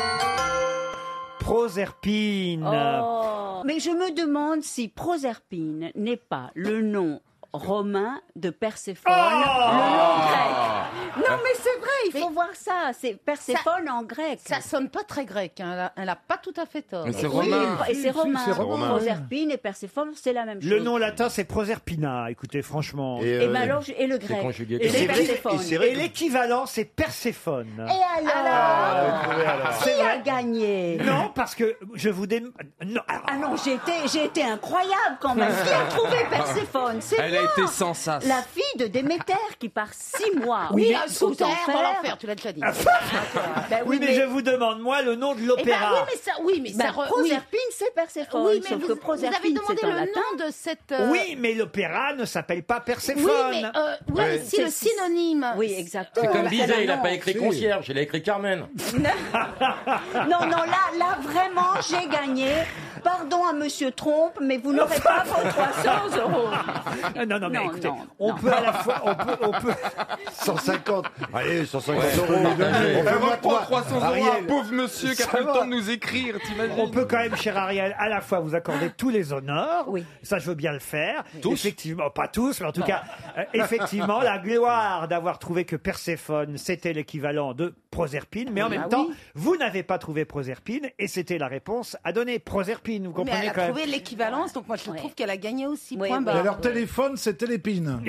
Proserpine. Oh. Mais je me demande si Proserpine n'est pas le nom romain de Perséphone, Oh le nom grec. Non, mais c'est vrai, il faut voir ça. C'est Perséphone en grec. Ça sonne pas très grec, hein. Elle a- Elle a pas tout à fait tort. Mais c'est Oui, romain. et c'est romain. c'est romain. Proserpine et Perséphone, c'est la même chose. Le nom latin, c'est Proserpina. Écoutez, franchement. Et, ben alors, je- et le grec. conjugué Et Et c'est c'est vrai- Perséphone. et c'est vrai Et l'équivalent, c'est Perséphone. Et alors, Qui a gagné? Non, parce que je vous dé... Non, alors, Ah non, j'ai été, j'ai été incroyable quand même. Qui a trouvé Perséphone? C'est Elle a moi. été sans sas. La fille de Déméter qui part six mois Oui, aux sous terre, dans enfers. l'enfer, tu l'as déjà dit. Ben oui, mais, je vous demande, moi, le nom de Eh ben, l'opéra. oui, mais ça, oui, mais Ben, ça. re- Proserpine, oui. c'est Perséphone. Oui, mais sauf vous, que vous Proserpine, avez demandé c'est en le latin. nom de cette. euh, Oui, mais l'opéra ne s'appelle pas Perséphone. Oui, mais euh, oui, Ouais. mais si le C'est- synonyme. Oui, exactement. C'est comme C'est Bizet, le il a nom. pas écrit Si. concierge, il a écrit Carmen. Non, non, là, là, vraiment, j'ai gagné. Pardon à Monsieur Trompe, mais vous n'aurez pas vos trois cents euros. Ah, non, non, mais Non, écoutez, non, on non. peut à la fois, on peut, on peut. cent cinquante. Allez, cent cinquante Ouais. euros. On Fais-moi reprend toi, trois cents euros à un Ariel. pauvre monsieur qui a Ça pris le va. temps de nous écrire, t'imagines? On peut quand même, cher Ariel, à la fois vous accorder tous les honneurs. Oui. Ça, je veux bien le faire. Tous Effectivement, pas tous, mais en tout cas, euh, effectivement, la gloire d'avoir trouvé que Perséphone, c'était l'équivalent de Proserpine. Mais en Oui, même bah temps, oui. vous n'avez pas trouvé Proserpine et c'était la réponse à donner. Proserpine, vous Mais comprenez elle a quand même. trouvé l'équivalence, donc moi je trouve qu'elle a gagné aussi. Oui, Point oui. Et barre. leur téléphone, c'est Télépine.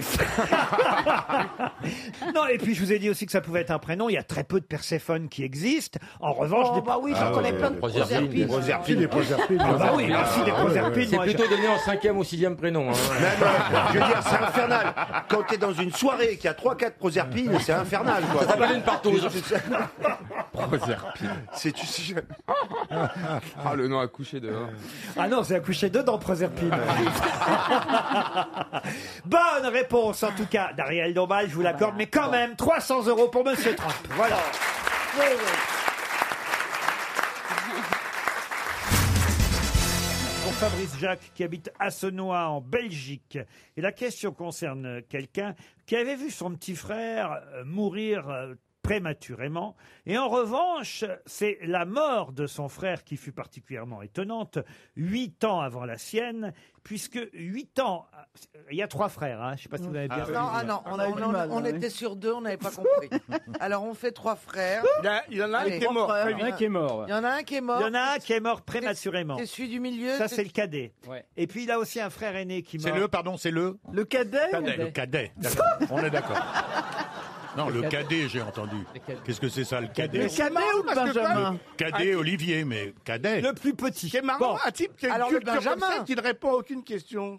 Non, et puis je vous ai dit aussi que ça pouvait être un prénom. Il y a très peu de Perséphone qui existent. En revanche, Oh, des... bah oui, j'en Ah, connais ouais, plein de Proserpine. Proserpine. Proserpine et Proserpine. Ah bah oui, merci des Proserpines. C'est moi, plutôt je- donné en cinquième ou sixième prénom. hein. Même, euh, je veux dire, c'est infernal. Quand t'es dans une soirée et qu'il y a trois quatre Proserpines, c'est infernal, quoi. Ça s'appelle une partouze. Proserpine. C'est tu sais jamais. Ah, le nom à coucher dehors. Ah non, c'est accouché dedans, Proserpine. Bonne réponse, en tout cas, d'Ariel Dombal, je vous l'accorde, mais quand même, trois cents euros pour Monsieur Trump. Voilà. Oui, oui. Pour Fabrice Jacques, qui habite Assenois, en Belgique. Et la question concerne quelqu'un qui avait vu son petit frère euh, mourir euh, prématurément. Et en revanche, c'est la mort de son frère qui fut particulièrement étonnante, huit ans avant la sienne, puisque huit ans... Il y a trois frères, hein, je ne sais pas si vous avez bien non, ah non, on, on- on- on était sur deux, on n'avait pas compris. Alors on fait trois frères. Il y a- il y en a un Allez, qui est mort. trois frères. Il y en a un qui est mort. Il y en a un qui est mort. Il y en a un qui est mort prématurément. C'est celui du milieu. Ça, c'est le cadet. Et puis, il a aussi un frère aîné qui C'est meurt. le, pardon, c'est le Le cadet ou- Le cadet. D'accord. On est d'accord. Non, le cadet, j'ai entendu. Qu'est-ce que c'est ça, le cadet Le cadet ou le Benjamin Le cadet, Olivier, mais cadet. Le plus petit. C'est marrant, un type qui a une Alors, le culture comme Benjamin. ça qui ne répond à aucune question.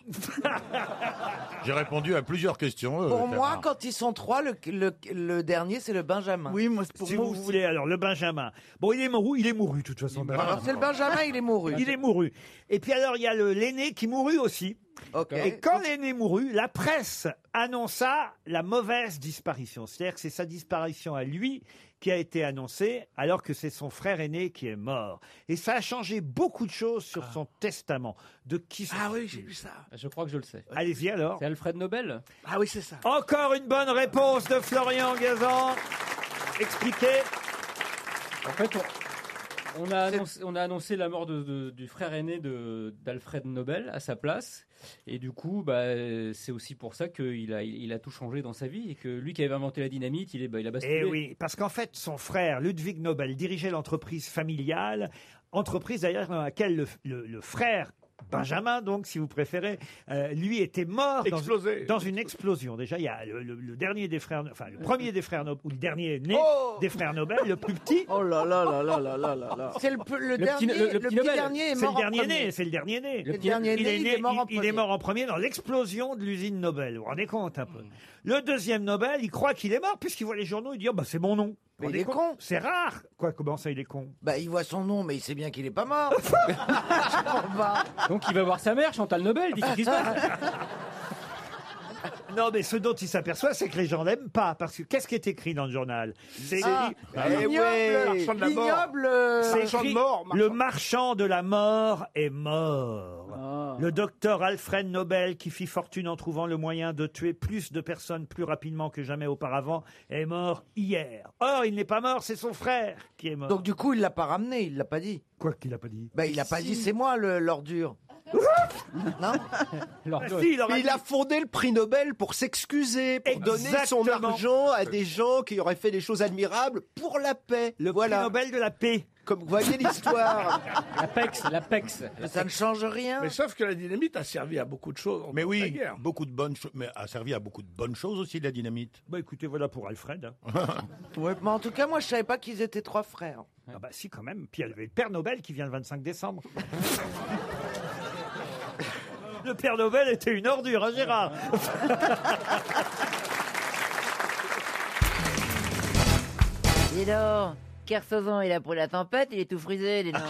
J'ai répondu à plusieurs questions. euh, Pour moi, Bernard. quand ils sont trois, le, le, le dernier, c'est le Benjamin. Oui, moi, si vous voulez, alors le Benjamin. Bon, il est mouru, il est mouru de toute façon. Alors c'est le Benjamin, il est mouru. Il est mouru. Et puis alors, il y a le- l'aîné qui mourut aussi. Ok. Et quand l'aîné mourut, la presse annonça la mauvaise disparition. C'est-à-dire que c'est sa disparition à lui qui a été annoncée, alors que c'est son frère aîné qui est mort. Et ça a changé beaucoup de choses sur son testament. De qui Ah oui, j'ai vu ça. Je crois que je le sais. Allez-y alors. C'est Alfred Nobel. Ah oui, c'est ça. Encore une bonne réponse de Florian Gazan. Expliquez. En fait, on, on a, annoncé, on a annoncé la mort de- de- du frère aîné de- d'Alfred Nobel à sa place. Et du coup, bah, c'est aussi pour ça qu'il a, il a tout changé dans sa vie. Et que lui qui avait inventé la dynamite, il, est, bah, il a basculé. Eh oui, parce qu'en fait, son frère, Ludwig Nobel, dirigeait l'entreprise familiale, entreprise d'ailleurs dans laquelle le, le- le frère, Benjamin, donc, si vous préférez, euh, lui était mort dans, Explosé. dans une explosion. Déjà, il y a le, le- le dernier des frères, enfin, le premier des frères Nobel, ou le dernier né Oh des frères Nobel, le plus petit. Oh là là là là là là là là. C'est le, pe- le, Le dernier, petit- le- le le petit petit Nobel. dernier est C'est mort le dernier en premier. né, c'est le dernier né. Le dernier il né, est il né, est mort en il- il premier. est mort en premier dans l'explosion de l'usine Nobel. Vous vous rendez compte un peu. Le deuxième Nobel, il croit qu'il est mort puisqu'il voit les journaux, il dit oh, bah c'est mon nom. Mais Vous il rendez est compte con. C'est rare. Quoi, comment ça il est con? Bah, il voit son nom, mais il sait bien qu'il est pas mort. Donc il va voir sa mère, Chantal Nobel. Dit qu'est-ce qui se passe. Non, mais ce dont il s'aperçoit, c'est que les gens l'aiment pas. Parce que qu'est-ce qui est écrit dans le journal? C'est Ah, écrit- l'ignoble, Marchand de la mort. l'ignoble, euh, c'est marchand de écrit, mort, marchand- le marchand de la mort est mort. Ah. Le docteur Alfred Nobel, qui fit fortune en trouvant le moyen de tuer plus de personnes plus rapidement que jamais auparavant, est mort hier. Or, il n'est pas mort, c'est son frère qui est mort. Donc du coup, il l'a pas ramené, il l'a pas dit. Quoi qu'il a pas dit? Bah, il a pas dit c'est moi le- l'ordure. Non. Alors, Ah, si, il aura Mais il dit- a fondé le prix Nobel pour s'excuser, pour donner son Exactement. argent à des gens qui auraient fait des choses admirables pour la paix. le voilà. prix Nobel de la paix. Comme vous voyez l'histoire. l'Apex, l'Apex. Ça ne change rien. Mais sauf que la dynamite a servi à beaucoup de choses. en Mais la oui, guerre. beaucoup de bonnes choses, mais a servi à beaucoup de bonnes choses aussi, la dynamite. Bah écoutez, voilà pour Alfred. hein. Ouais, mais en tout cas, moi, je savais pas qu'ils étaient trois frères. Ah bah si, quand même. Puis il y avait le Père Nobel qui vient le vingt-cinq décembre. Le Père Nobel était une ordure, hein, Gérard? Dis donc, Kersozon, il a pris la tempête, il est tout frisé, dis donc.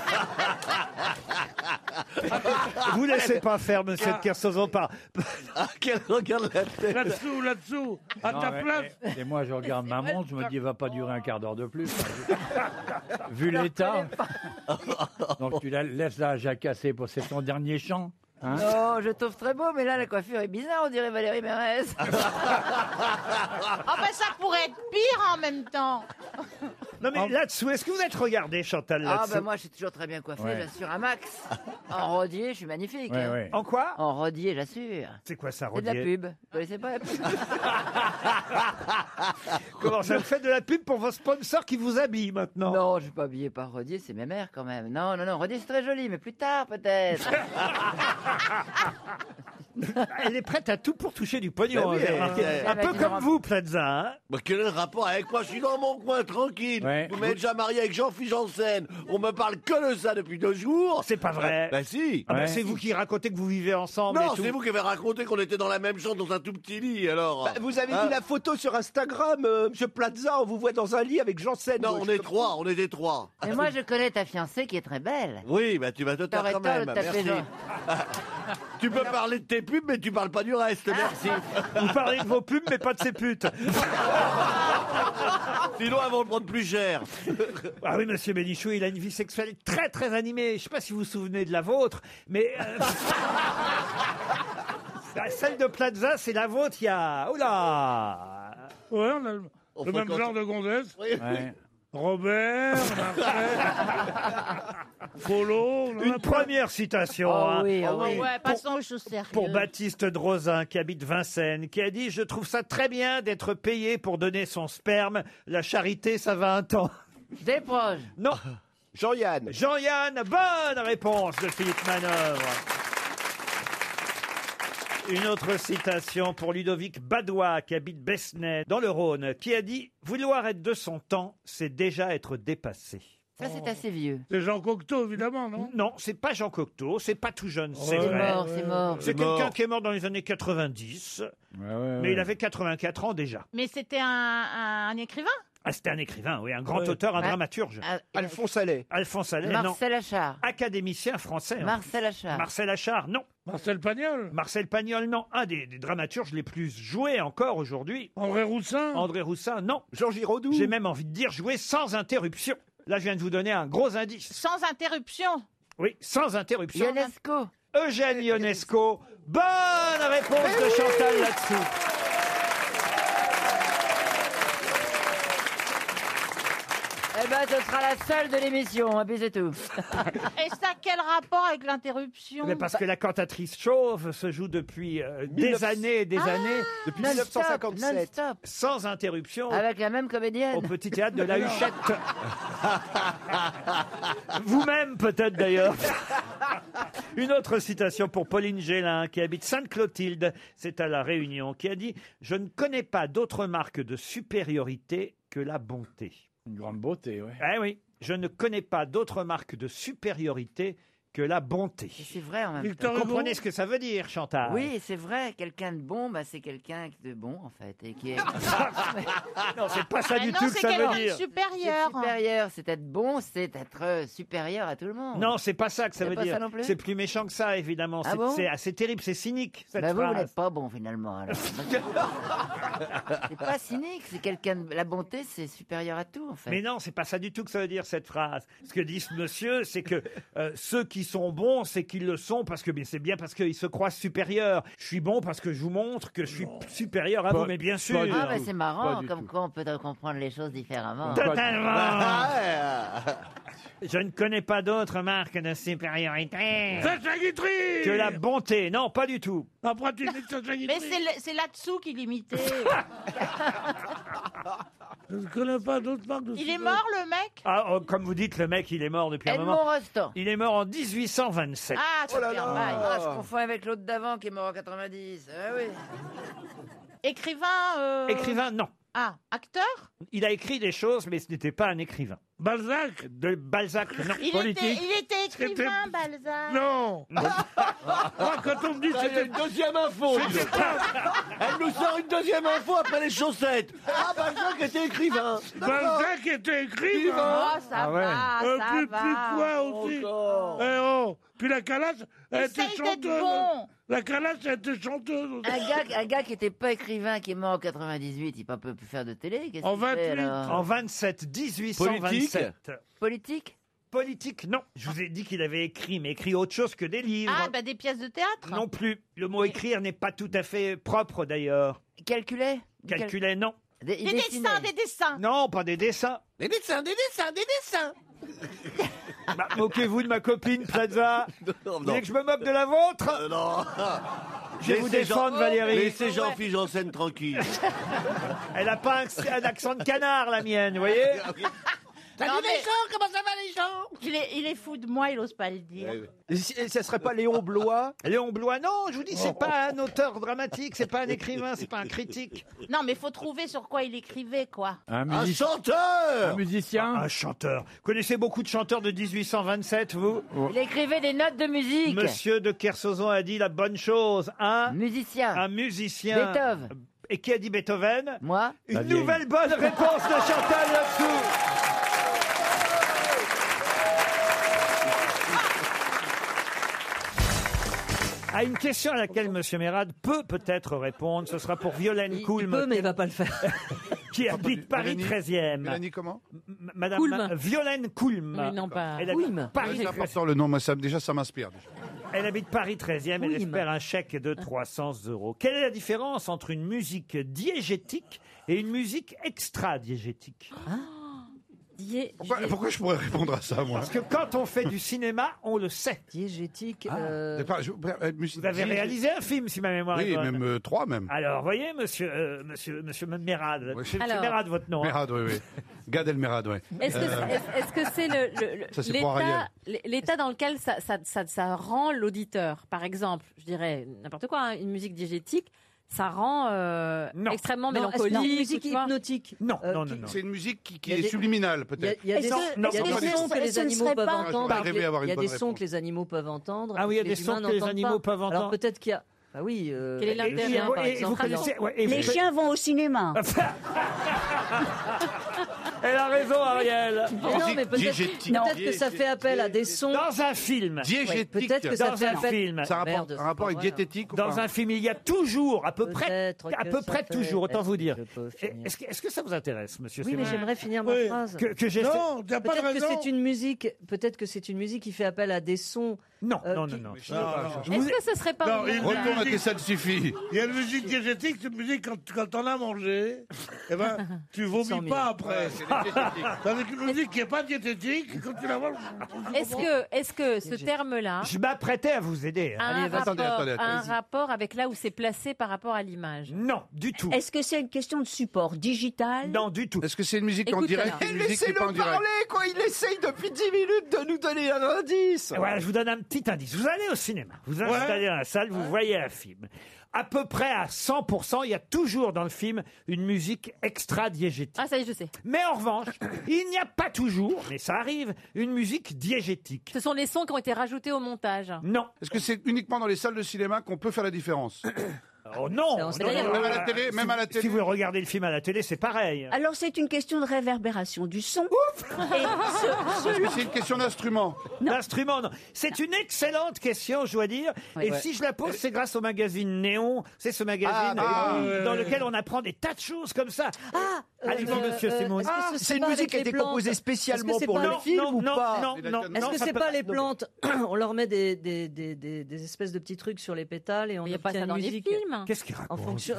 Vous laissez pas faire, monsieur de Kersauzon, pas. Ah, quel regarde la tête. Là-dessous, là-dessous, à Non, ta mais- place. Et, et moi, je regarde ma montre, je me dis, il va pas durer un quart d'heure de plus. Vu l'état. Donc tu la laisses la jacasser pour c'est son dernier chant. Hein Non, je trouve très beau, mais là, la coiffure est bizarre, on dirait Valérie Mérès. Ah bah ça pourrait être pire en même temps. Non mais là-dessous, est-ce que vous êtes regardé, Chantal, Ah là-dessous? bah moi, je suis toujours très bien coiffée, Ouais. j'assure un max. En rodier, je suis magnifique. Ouais, ouais. En quoi? En rodier, j'assure. C'est quoi ça, C'est de la rodier? pub. Vous connaissez pas la pub? Comment ça, vous faites de la pub pour vos sponsors qui vous habillent maintenant? Non, je suis pas habillé par Rodier, c'est mes mères quand même. Non, non, non, Rodier c'est très joli, mais plus tard peut-être. Elle est prête à tout pour toucher du pognon. Ben oui, vous avez elle- remarqué. elle- Un peu elle- comme vous, Plaza. Hein? Bah, quel est le rapport avec moi? Je suis dans mon coin, tranquille. Ouais. Vous m'avez déjà marié avec Jean-Philippe Janssen. On me parle que de ça depuis deux jours. C'est pas vrai. Bah si. Ah bah, Ouais. c'est vous qui racontez que vous vivez ensemble. Non, et tout. c'est vous qui avez raconté qu'on était dans la même chambre, dans un tout petit lit, alors. Bah, vous avez Hein vu la photo sur Instagram, euh, Monsieur Plaza, on vous voit dans un lit avec Janssen. Non, moi, on je- est trois, on était trois. Mais moi, je connais ta fiancée qui est très belle. Oui, bah tu vas te taire T'aurais quand tort même. de taper Merci. Jean. Tu peux parler de tes pubs, mais tu parles pas du reste. Merci. Vous parlez de vos pubs, mais pas de ces putes. Sinon, elles vont le prendre plus cher. Ah oui, monsieur Bénichou, il a une vie sexuelle très très animée. Je sais pas si vous vous souvenez de la vôtre, mais euh, celle de Plaza, c'est la vôtre. Il y a, oh là, Ouais, on a le- Le même fréquente- genre de gonzesse Ouais. Robert, Marcel, Colo. Une première citation Oh hein, oui, oh pour- oui. Ouais, passons aux choses sérieuses. pour Baptiste Drozin, qui habite Vincennes, qui a dit « Je trouve ça très bien d'être payé pour donner son sperme. La charité, ça va un temps. » Des proches. Non. Jean-Yann. Jean-Yann, bonne réponse de Philippe Manœuvre. Une autre citation pour Ludovic Badois, qui habite Besnay, dans le Rhône, qui a dit « Vouloir être de son temps, c'est déjà être dépassé. » Ça, c'est assez vieux. C'est Jean Cocteau, évidemment, non? Non, c'est pas Jean Cocteau, c'est pas tout jeune, c'est Ouais, vrai. mort, c'est mort. C'est C'est mort. quelqu'un qui est mort dans les années quatre-vingt-dix, mais il avait quatre-vingt-quatre ans déjà. Mais c'était un, un- un écrivain. Ah, c'était un écrivain, oui, un grand Ouais. auteur, un Ah, dramaturge. ah, Alphonse Allais. Alphonse Allais, non. Marcel Achard. Académicien français. en Marcel plus. Achard. Marcel Achard, non. Marcel Pagnol. Marcel Pagnol, non. Un des, des dramaturges les plus joués encore aujourd'hui. André Roussin. André Roussin, non. Jean Giraudoux. J'ai même envie de dire jouer sans interruption. Là, je viens de vous donner un gros indice. Sans interruption. Oui, sans interruption. Ionesco. Eugène Ionesco. Bonne réponse de Chantal là-dessous. Eh ben, ce sera la seule de l'émission, et puis c'est tout. Et ça a quel rapport avec l'interruption? Mais parce que la cantatrice chauve se joue depuis euh, des mille neuf- années et des Ah, années. Depuis Non-stop, mille neuf cent cinquante-sept. non-stop. Sans interruption. Avec la même comédienne. Au petit théâtre de la Huchette. Vous-même, peut-être d'ailleurs. Une autre citation pour Pauline Gélin, qui habite Sainte-Clotilde, c'est à La Réunion, qui a dit « Je ne connais pas d'autre marque de supériorité que la bonté. » Une grande beauté, oui. Eh oui, je ne connais pas d'autre marque de supériorité que la bonté. C'est vrai en même Victor temps. Hugo. Comprenez ce que ça veut dire, Chantal? Oui, c'est vrai. Quelqu'un de bon, bah, c'est quelqu'un de bon, en fait. Et qui est... Non, c'est pas ça Ah du non, tout que c'est ça veut quelqu'un de dire. supérieur. C'est supérieur. C'est être bon, c'est être euh, supérieur à tout le monde. Non, c'est pas ça que ça C'est veut pas dire. ça non plus C'est plus méchant que ça, évidemment. Ah c'est bon c'est assez terrible, c'est cynique, cette Bah, vous, vous phrase. n'êtes pas bon, finalement. alors. C'est pas cynique. C'est quelqu'un de... La bonté, c'est supérieur à tout, en fait. Mais non, c'est pas ça du tout que ça veut dire, cette phrase. Ce que dit ce monsieur, c'est que euh, ceux qui sont bons, c'est qu'ils le sont parce que mais c'est bien parce qu'ils se croient supérieurs. Je suis bon parce que je vous montre que je suis supérieur à Pas- vous, mais bien sûr. pas du Ah, bah, tout. c'est Pas marrant, du comme tout. quoi on peut comprendre les choses différemment. Totalement. Je ne connais pas d'autre marque de supériorité Sacha Guitry. que la bonté. Non, pas du tout. Après, tu dis Sacha Guitry. Mais c'est le- c'est là-dessous qu'il imitait. Je ne connais pas d'autres marques de Il est mort, le mec? Ah, oh, comme vous dites, le mec, il est mort depuis un Edmond moment. Rostand. Il est mort en dix-huit cent vingt-sept. Ah, ça fait un bail. Ah, je confonds avec l'autre d'avant qui est mort en quatre-vingt-dix. Ah oui. Écrivain. euh, Écrivain, non. Ah, acteur? Il a écrit des choses, mais ce n'était pas un écrivain. Balzac. De Balzac, non. Il était, Politique. il était écrivain, Balzac. Non. Moi, quand on me dit que Il y a c'était une deuxième info. dis donc. Elle nous sort une deuxième info après les chaussettes. Ah, Balzac était écrivain. Balzac était écrivain. Oh, ça va, Euh, ça puis, va. puis quoi aussi Encore. Eh oh. Puis la calasse, elle était Essaye d'être chanteuse. bon. La calasse, elle était chanteuse aussi. Un gars, un gars qui n'était pas écrivain, qui est mort en quatre-vingt-dix-huit, il ne peut plus faire de télé. Qu'est-ce En qu'il fait, vingt-huit. alors En vingt-sept, dix-huit cent vingt-sept. Politique Politique, non. Je vous ai dit qu'il avait écrit, mais écrit autre chose que des livres. Ah, bah des pièces de théâtre? Non plus. Le mot écrire n'est pas tout à fait propre d'ailleurs. Calculait Calculait, non. Des, Des dessins, des dessins. Non, pas des dessins. Des dessins, des dessins, des dessins. Bah, moquez-vous de ma copine, Plaza. Vous voulez que je me moque de la vôtre? Euh, non. Je vais vous Laissez défendre, Jean- Valérie. Laissez Jean-Philippe Janssen tranquille. Elle n'a pas un, un accent de canard, la mienne, vous voyez? Non, Salut mais- les gens, comment ça va les gens? Il est, il est fou de moi, il ose pas le dire. Et si- et ça serait pas Léon Blois? Léon Blois, non, je vous dis, c'est pas un auteur dramatique, c'est pas un écrivain, c'est pas un critique. Non, mais faut trouver sur quoi il écrivait, quoi. Un, Un music- chanteur. un musicien. Un chanteur. Connaissez beaucoup de chanteurs de dix-huit cent vingt-sept, vous? Il écrivait des notes de musique. Monsieur de Kersauzon a dit la bonne chose. Un, Musicien. un musicien. Beethoven. Et qui a dit Beethoven? Moi Une La vieille. nouvelle bonne réponse de Chantal là-dessous. À une question à laquelle M. Mérad peut peut-être répondre, ce sera pour Violaine Coulm. Il peut, mais il va pas le faire. Qui habite Paris Mélanie- treizième. Mélanie comment M- Madame Coulm. Violaine Coulm. Oui, non, pas- Elle habite Coulm. Paris C'est treizième. important le nom, moi ça, déjà ça m'inspire. déjà. Elle habite Paris treizième, elle Oui, espère un chèque de trois cents euros. Quelle est la différence entre une musique diégétique et une musique extra-diégétique? Pourquoi, pourquoi je pourrais répondre à ça, moi Parce que quand on fait du cinéma, on le sait. Diégétique. Ah, euh, c'est pas- je- euh, musique Vous avez diégé- réalisé un film, si ma mémoire est Oui, bonne. même euh, trois, même. Alors, voyez, monsieur, euh, monsieur, monsieur Mérad. C'est c'est Alors. Mérad, votre nom. hein. Mérad, oui, oui. Gad Elmerad, oui. Est-ce que Euh, est-ce- est-ce que c'est le- le- le- Ça, c'est pour l'état Ariel. l'état dans lequel ça, ça, ça, ça rend l'auditeur? Par exemple, je dirais n'importe quoi, hein, une musique diégétique, ça rend euh, extrêmement Non, est-ce que mélancolique. une musique tu vois. hypnotique. Non, Euh, non, qui- non, non. C'est une musique qui, qui Il y a est des- subliminale, peut-être. Il y a des, Est-ce sons- que- il y a non, des non, sons que ce- les ce ne animaux serait peuvent pas- entendre. Pas et que arrivé les- à avoir une Il y a bonne des sons réponse. que les animaux peuvent entendre. Ah oui, il y a que des les sons humains que les n'entendent animaux pas. peuvent Alors entendre. peut-être qu'il y a. Ah oui. euh, Quel est les l'intérêt, chiens, par par et vous exemple. connaissez- ouais, et Les vous- chiens vont au cinéma. Elle a raison, Ariel. Mais non, mais peut-être peut-être que ça fait appel à des sons. Dans un film. Ouais, peut-être que ça Dans fait un appel. film. Ça a un rapport, Merde, un rapport c'est avec pas vrai, diététique ou Dans pas un film, il y a toujours, à peu près, Peut-être à que peu ça près fait- toujours, autant Est-ce vous que dire. je peux Et finir Est-ce que, est-ce que ça vous intéresse, monsieur Oui, mais Simon j'aimerais finir ma Oui. phrase. que, que j'essaie- Non, t'as pas de Peut-être que raison. c'est une musique. Peut-être que c'est une musique qui fait appel à des sons. Non, euh, non, qui- non, non. Non, non. Est-ce que ce serait pas Non, un il- moment- Retourne à tes salles suffit. Il y a une musique diégétique, c'est une musique quand, quand on a mangé, eh ben, tu vomis cent mille. pas après. Ouais, c'est les diététiques. Tandis qu'une musique qui n'est pas diététique, quand tu la manges. Est-ce que, est-ce que ce terme-là Je m'apprêtais à vous aider. a hein. un, Allez, vas-y. rapport, Attendez, attendez, a un allez-y. rapport avec là où c'est placé par rapport à l'image? Non, du tout. Est-ce que c'est une question de support digital? Non, du tout. Est-ce que c'est une musique en Écoute, direct alors. ou une musique qui est pas en direct quoi. Il essaye depuis dix minutes de nous donner un indice. Et voilà, je vous donne un petit indice. Vous allez au cinéma, vous installez dans la salle, vous voyez un film. À peu près à cent pour cent, il y a toujours dans le film une musique extra-diégétique. Ah, ça y est, je sais. Mais en revanche, il n'y a pas toujours, mais ça arrive, une musique diégétique. Ce sont les sons qui ont été rajoutés au montage. Non. Est-ce que c'est uniquement dans les salles de cinéma qu'on peut faire la différence Oh non, C'est en non, stéréo. non, Même à non. la télé, même à la Si télé. vous regardez le film à la télé, c'est pareil. Alors c'est une question de réverbération du son. Et ce- Est-ce que c'est une question d'instrument L'instrument, non. C'est une excellente question, je dois dire. Et Ouais. si je la pose, c'est grâce au magazine Néon. C'est ce magazine Ah, euh, bah, dans ouais. lequel on apprend des tas de choses comme ça. Ah, Allez-y, euh, monsieur euh, Simon. est-ce que Ah, ce C'est serait une pas musique avec qui a les été plantes composée Est-ce spécialement que c'est pour pas le les- film non, ou non, pas non, Il a non, déjà- Est-ce non, que ça c'est peut- pas les plantes On leur met des, des, des, des, des espèces de petits trucs sur les pétales et on Il n'y a pas obtient ça une dans les musique films. Qu'est-ce qu'il en raconte fonction.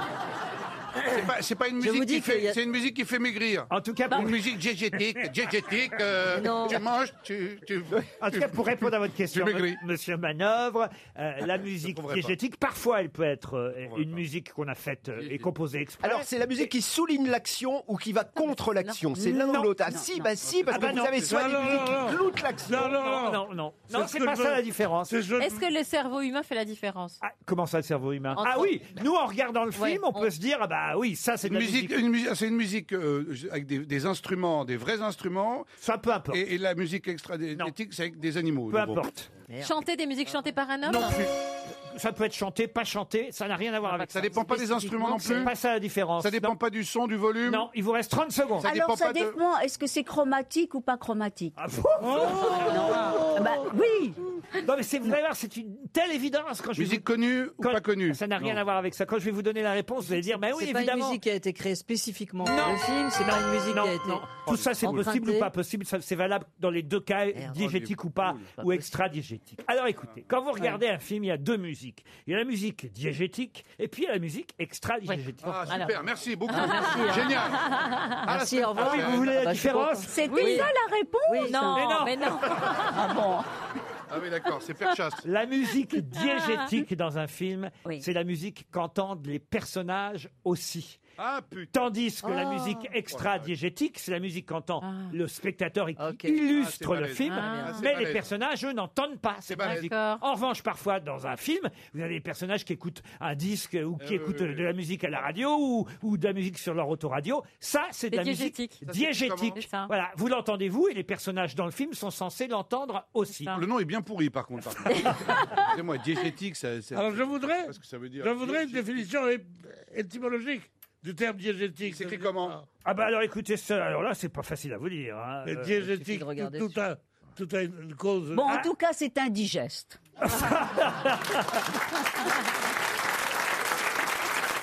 C'est pas, c'est pas une Je vous musique dis qui fait, qu'il y a- c'est une musique qui fait maigrir. En tout cas, Une musique diégétique, diégétique. euh, Non. tu manges, tu, tu. En tout cas, pour répondre à votre question, Tu maigris. m- monsieur Manœuvre, euh, la musique comprends pas. diégétique, parfois elle peut être euh, une musique qu'on a faite euh, et composée exprès. Alors, c'est la musique qui souligne l'action ou qui va contre l'action. C'est l'un Non. ou l'autre. Ah, Non, si, non. bah si, parce Ah que bah vous non. avez soit Non, des non, musiques non, qui non. cloutent l'action. Non, non, non, non. non, non, C'est non, ce c'est que pas je ça veux- la différence. C'est je- Est-ce que le cerveau humain fait la différence? Ah, comment ça, le cerveau humain Entre- Ah oui, nous en regardant le Ouais, film, on, on- peut se dire ah bah oui, ça c'est de Une la musique, musique. une musique, c'est une musique euh, avec des, des instruments, des vrais instruments. Ça peu importe. Et, et la musique extra-diététique, c'est avec des animaux. Peu de gros. importe. Chanter des musiques chantées par un homme? Non plus. Ça peut être chanté, pas chanté, ça n'a rien à voir avec ça. Ça dépend pas des instruments non C'est plus. pas ça la différence. Ça dépend Non. pas du son, du volume. Non, il vous reste trente secondes. Ça Alors dépend ça pas de- dépend, est-ce que c'est chromatique ou pas chromatique? Ah bon Non. Ah bah, oui. Non mais c'est, vous allez voir, c'est une telle évidence quand je vais Musique vous- connue ou quand- pas connue Ça n'a rien Non. à voir avec ça. Quand je vais vous donner la réponse, vous allez dire, mais oui, C'est pas une évidemment. musique qui a été créée spécifiquement pour Non. le film. C'est pas une musique non, qui a été. non. Tout ça, c'est empruntée. possible ou pas possible. Ça, c'est valable dans les deux cas, Merde. diégétique ou pas, pas ou extra-diégétique. Alors écoutez, quand vous regardez un film, il y a deux musiques. Il y a la musique diégétique et puis il y a la musique extra-diégétique. Ah, super, Alors. merci beaucoup. Ah, merci, hein. Génial. Merci, au revoir. Ah oui, vous voulez la Bah, je suis différence content. C'était Oui. ça la réponse? Oui, Non, Mais non. mais non. Ah bon. Ah oui, d'accord, c'est Perchasse. La musique diégétique dans un film, Oui. c'est la musique qu'entendent les personnages aussi. Ah putain. Tandis que la Oh. musique extra-diégétique, c'est la musique qu'entend Ah. le spectateur et qui Ok. illustre Ah, c'est le balèze. film, Ah. c'est mais les balèze. personnages, eux, n'entendent pas cette balèze. musique. D'accord. En revanche, parfois, dans un film, vous avez des personnages qui écoutent un disque ou qui Euh, écoutent oui, oui. de la musique à la radio ou, ou de la musique sur leur autoradio. Ça, c'est de C'est la musique diégétique. Ça, c'est diégétique. comment C'est ça. Voilà, vous l'entendez, vous, et les personnages dans le film sont censés l'entendre aussi. ça. Le nom est bien pourri par contre. par contre. Excusez-moi, diégétique, ça. ça- Alors je voudrais, Qu'est-ce que ça veut dire je voudrais une définition é- étymologique du terme diégétique. C'est écrit comment Ah bah alors écoutez, ça, alors là, c'est pas facile à vous dire. hein. Le Euh, diégétique, de regarder tout, tout a, tout a une, une cause. Bon, Ah. en tout cas, c'est indigeste.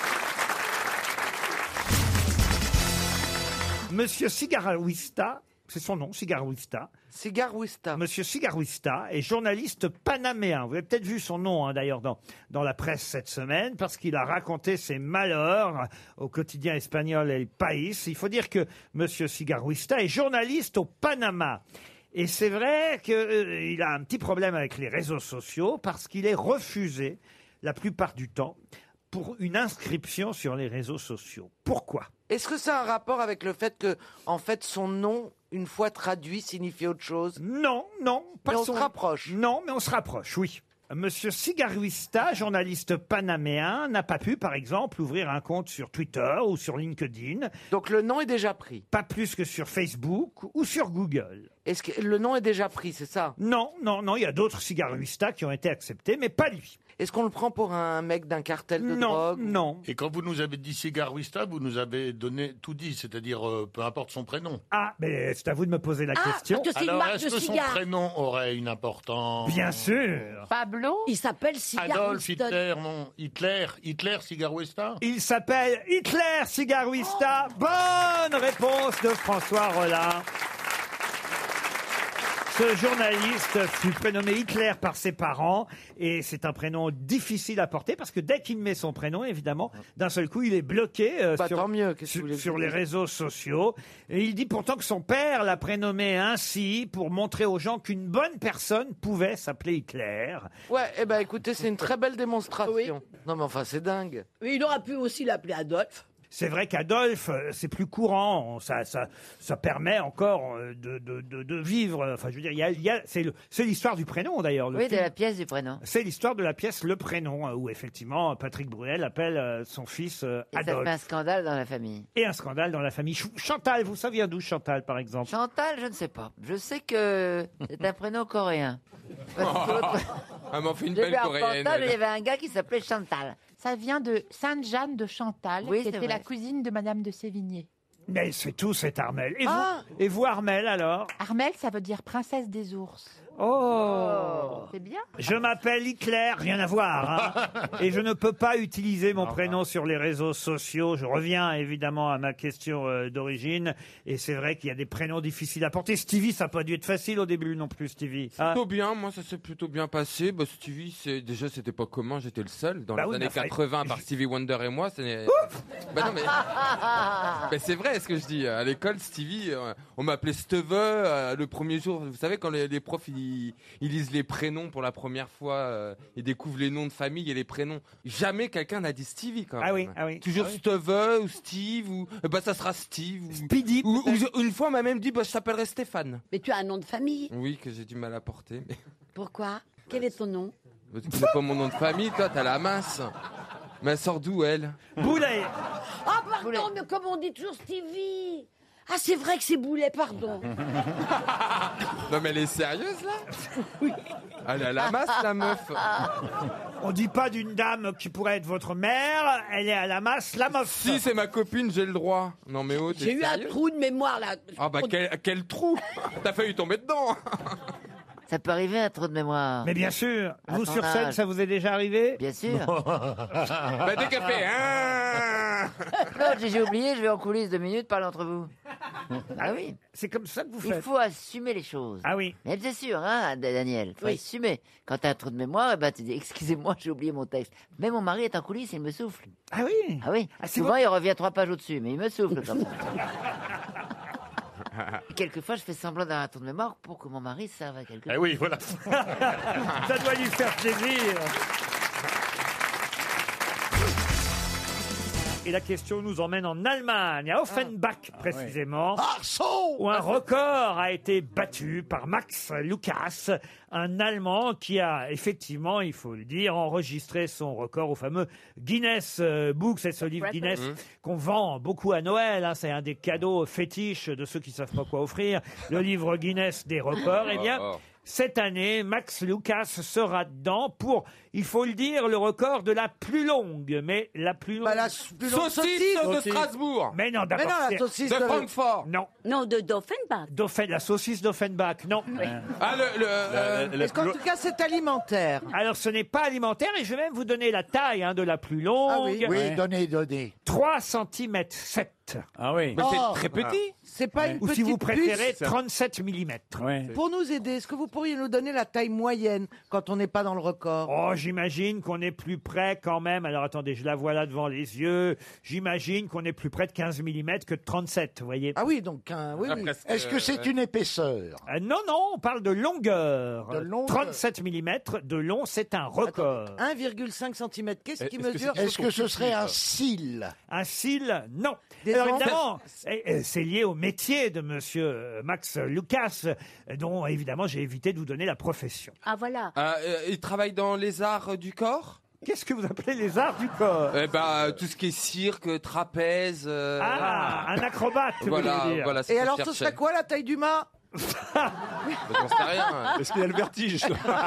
Monsieur Cigarawista, c'est son nom, Cigarwista. Cigarwista. Monsieur Cigarwista est journaliste panaméen. Vous avez peut-être vu son nom, hein, d'ailleurs, dans, dans la presse cette semaine, parce qu'il a raconté ses malheurs au quotidien espagnol El País. Il faut dire que Monsieur Cigarwista est journaliste au Panama. Et c'est vrai qu'il euh, a un petit problème avec les réseaux sociaux, parce qu'il est refusé, la plupart du temps, pour une inscription sur les réseaux sociaux. Pourquoi ? Est-ce que ça a un rapport avec le fait que, en fait, son nom, une fois traduit, signifie autre chose? Non, non. Mais on son- se rapproche. Non, mais on se rapproche, oui. Monsieur Cigarwista, journaliste panaméen, n'a pas pu, par exemple, ouvrir un compte sur Twitter ou sur LinkedIn. Donc le nom est déjà pris. Pas plus que sur Facebook ou sur Google. Est-ce que le nom est déjà pris, c'est ça? Non, non, non, il y a d'autres Cigarwista qui ont été acceptés, mais pas lui. Est-ce qu'on le prend pour un mec d'un cartel de Non, drogue? non. Et quand vous nous avez dit Cigarwista, vous nous avez donné tout dit, c'est-à-dire euh, peu importe son prénom. Ah, mais c'est à vous de me poser la Ah, question. parce que c'est une Alors, marque est-ce de que son cigares. prénom aurait une importance? Bien sûr. Pablo. Il s'appelle Cigar Adolf Winston. Hitler, non. Hitler, Hitler, Cigarwista. Il s'appelle Hitler Cigarwista. Bonne réponse de François Rollin. Ce journaliste fut prénommé Hitler par ses parents et c'est un prénom difficile à porter parce que dès qu'il met son prénom, évidemment, d'un seul coup, il est bloqué euh, Bah, sur, tant mieux, qu'est-ce que sur- vous voulez sur que les je dise réseaux sociaux. Et il dit pourtant que son père l'a prénommé ainsi pour montrer aux gens qu'une bonne personne pouvait s'appeler Hitler. Ouais, eh ben écoutez, c'est une très belle démonstration. Non mais enfin, c'est dingue. Mais il aurait pu aussi l'appeler Adolphe. C'est vrai qu'Adolphe, euh, c'est plus courant. Ça, ça, ça permet encore euh, de, de, de, de vivre. Enfin, je veux dire, il y a, il y a- c'est le- c'est l'histoire du prénom d'ailleurs. le Oui, de film. la pièce du prénom. C'est l'histoire de la pièce Le Prénom, euh, où effectivement Patrick Bruel appelle euh, son fils euh, Et ça Adolphe. fait un scandale dans la famille. Et un scandale dans la famille. Chou- Chantal, vous saviez d'où Chantal, par exemple? Chantal, je ne sais pas. Je sais que c'est un prénom coréen. Elle m'en fait une J'ai belle vu un coréenne. reportage, elle. il y avait un gars qui s'appelait Chantal. Ça vient de Sainte-Jeanne de Chantal, Oui, qui c'est était la vrai. cousine de Madame de Sévigné. Mais c'est tout, c'est Armel. Et, Ah vous, et vous, Armel, alors? Armel, ça veut dire princesse des ours. Oh, C'est bien. Je m'appelle Hitler, rien à voir. hein. Et je ne peux pas utiliser mon prénom sur les réseaux sociaux. Je reviens évidemment à ma question euh, d'origine. Et c'est vrai qu'il y a des prénoms difficiles à porter. Stevie, ça n'a pas dû être facile au début non plus, Stevie. Hein? Plutôt bien, moi ça s'est plutôt bien passé. Bah, Stevie, c'est déjà c'était pas commun, j'étais le seul dans Bah les oui, années mais enfin, quatre-vingts par Stevie Wonder et moi. c'est- Bah non mais, mais c'est vrai ce que je dis. À l'école, Stevie, euh, on m'appelait Steve euh, le premier jour. Vous savez quand les, les profs ils, ils lisent les prénoms pour la première fois, euh, ils découvrent les noms de famille et les prénoms. Jamais quelqu'un n'a dit Stevie quand même. Ah oui, ah oui. Toujours Ah oui. Steve ou Steve ou euh, bah ça sera Steve. Ou, Speedy. ou- ou- une fois on m'a même dit bah je t'appellerai Stéphane. Mais tu as un nom de famille. Oui que j'ai du mal à porter. Mais... Pourquoi? Quel est ton nom? Tu connais pas mon nom de famille, toi, t'as la masse. Mais elle sort d'où, elle Boulet. Ah pardon, mais comme on dit toujours Stevie. Ah c'est vrai que c'est Boulet, pardon. Non, mais elle est sérieuse, là Elle a la masse, la meuf. On dit pas d'une dame qui pourrait être votre mère, elle est à la masse, la meuf. Si, c'est ma copine, j'ai le droit. Non, mais oh, t'es J'ai eu un sérieuse trou de mémoire là. Ah, bah, quel, quel trou T'as failli tomber dedans. Ça peut arriver un trou de mémoire. Mais bien sûr. À Vous ton sur scène, âge. ça vous est déjà arrivé? Bien sûr. Bah, dès qu'elle fait, hein L'autre, j'ai j'ai oublié, je vais en coulisses deux minutes, parler entre vous. Ah oui. C'est comme ça que vous Il faites. faut assumer les choses. Ah oui. Mais c'est sûr, hein, Daniel, il faut Oui. assumer. Quand t'as un trou de mémoire, eh ben, tu dis, excusez-moi, j'ai oublié mon texte. Mais mon mari est en coulisses, il me souffle. Ah oui. Ah oui. Ah, c'est Souvent, bon. il revient trois pages au-dessus, mais il me souffle comme ça. Et quelquefois, je fais semblant d'avoir un trou de mémoire pour que mon mari serve à quelque chose. Eh oui, voilà. Ça doit lui faire plaisir. Et la question nous emmène en Allemagne, à Offenbach précisément, où un record a été battu par Max Lucas, un Allemand qui a effectivement, il faut le dire, enregistré son record au fameux Guinness euh, Book. C'est ce livre Guinness Mmh. qu'on vend beaucoup à Noël. hein. C'est un des cadeaux fétiches de ceux qui savent pas quoi offrir. Le livre Guinness des records. Eh bien, Oh, oh. cette année, Max Lucas sera dedans pour il faut le dire, le record de la plus longue. Mais la plus longue... Bah, la s- plus longue Saucisse saucisse. de Strasbourg. Mais non, Mais d'abord... non, la c'est- saucisse De de... Francfort. Non. Non, de d'Offenbach. Dauphin- la saucisse d'Offenbach, non. Ah, le. le, euh, La- la Est-ce qu'en plus- tout cas, c'est alimentaire? Alors, ce n'est pas alimentaire, et je vais même vous donner la taille hein, de la plus longue. Ah oui. Oui, Ouais. donnez, donnez. trois centimètres sept. Ah oui. Mais Oh. c'est très petit. C'est pas une Ou petite si vous préférez, puce? trente-sept millimètres. Ouais. Pour nous aider, est-ce que vous pourriez nous donner la taille moyenne quand on n'est pas dans le record? Oh, j'imagine qu'on est plus près quand même. Alors attendez, je la vois là devant les yeux. J'imagine qu'on est plus près de quinze millimètres que de trente-sept, vous voyez. Ah oui, donc un... oui, Ah, oui. presque, Est-ce que c'est euh, une épaisseur? Euh, non, non, on parle de longueur. De longueur. trente-sept millimètres de long, c'est un record. un virgule cinq centimètres. Qu'est-ce qui Est-ce que mesure? c'est- Est-ce que ce serait un cil? Un cil, non. Des Alors ongles évidemment, eh, eh, c'est lié au métier de monsieur euh, Max Lucas, euh, dont évidemment j'ai évité de vous donner la profession. Ah voilà. Ah, euh, il travaille dans les arts euh, du corps. Qu'est-ce que vous appelez les arts du corps? Eh ben, tout ce qui est cirque, trapèze. euh, Ah, un acrobate, vous Voilà, voulez dire. voilà. c'est Et ce que alors, je ce cherchais. serait quoi la taille du mât? Mais j'en sais rien. Est-ce qu'il a le vertige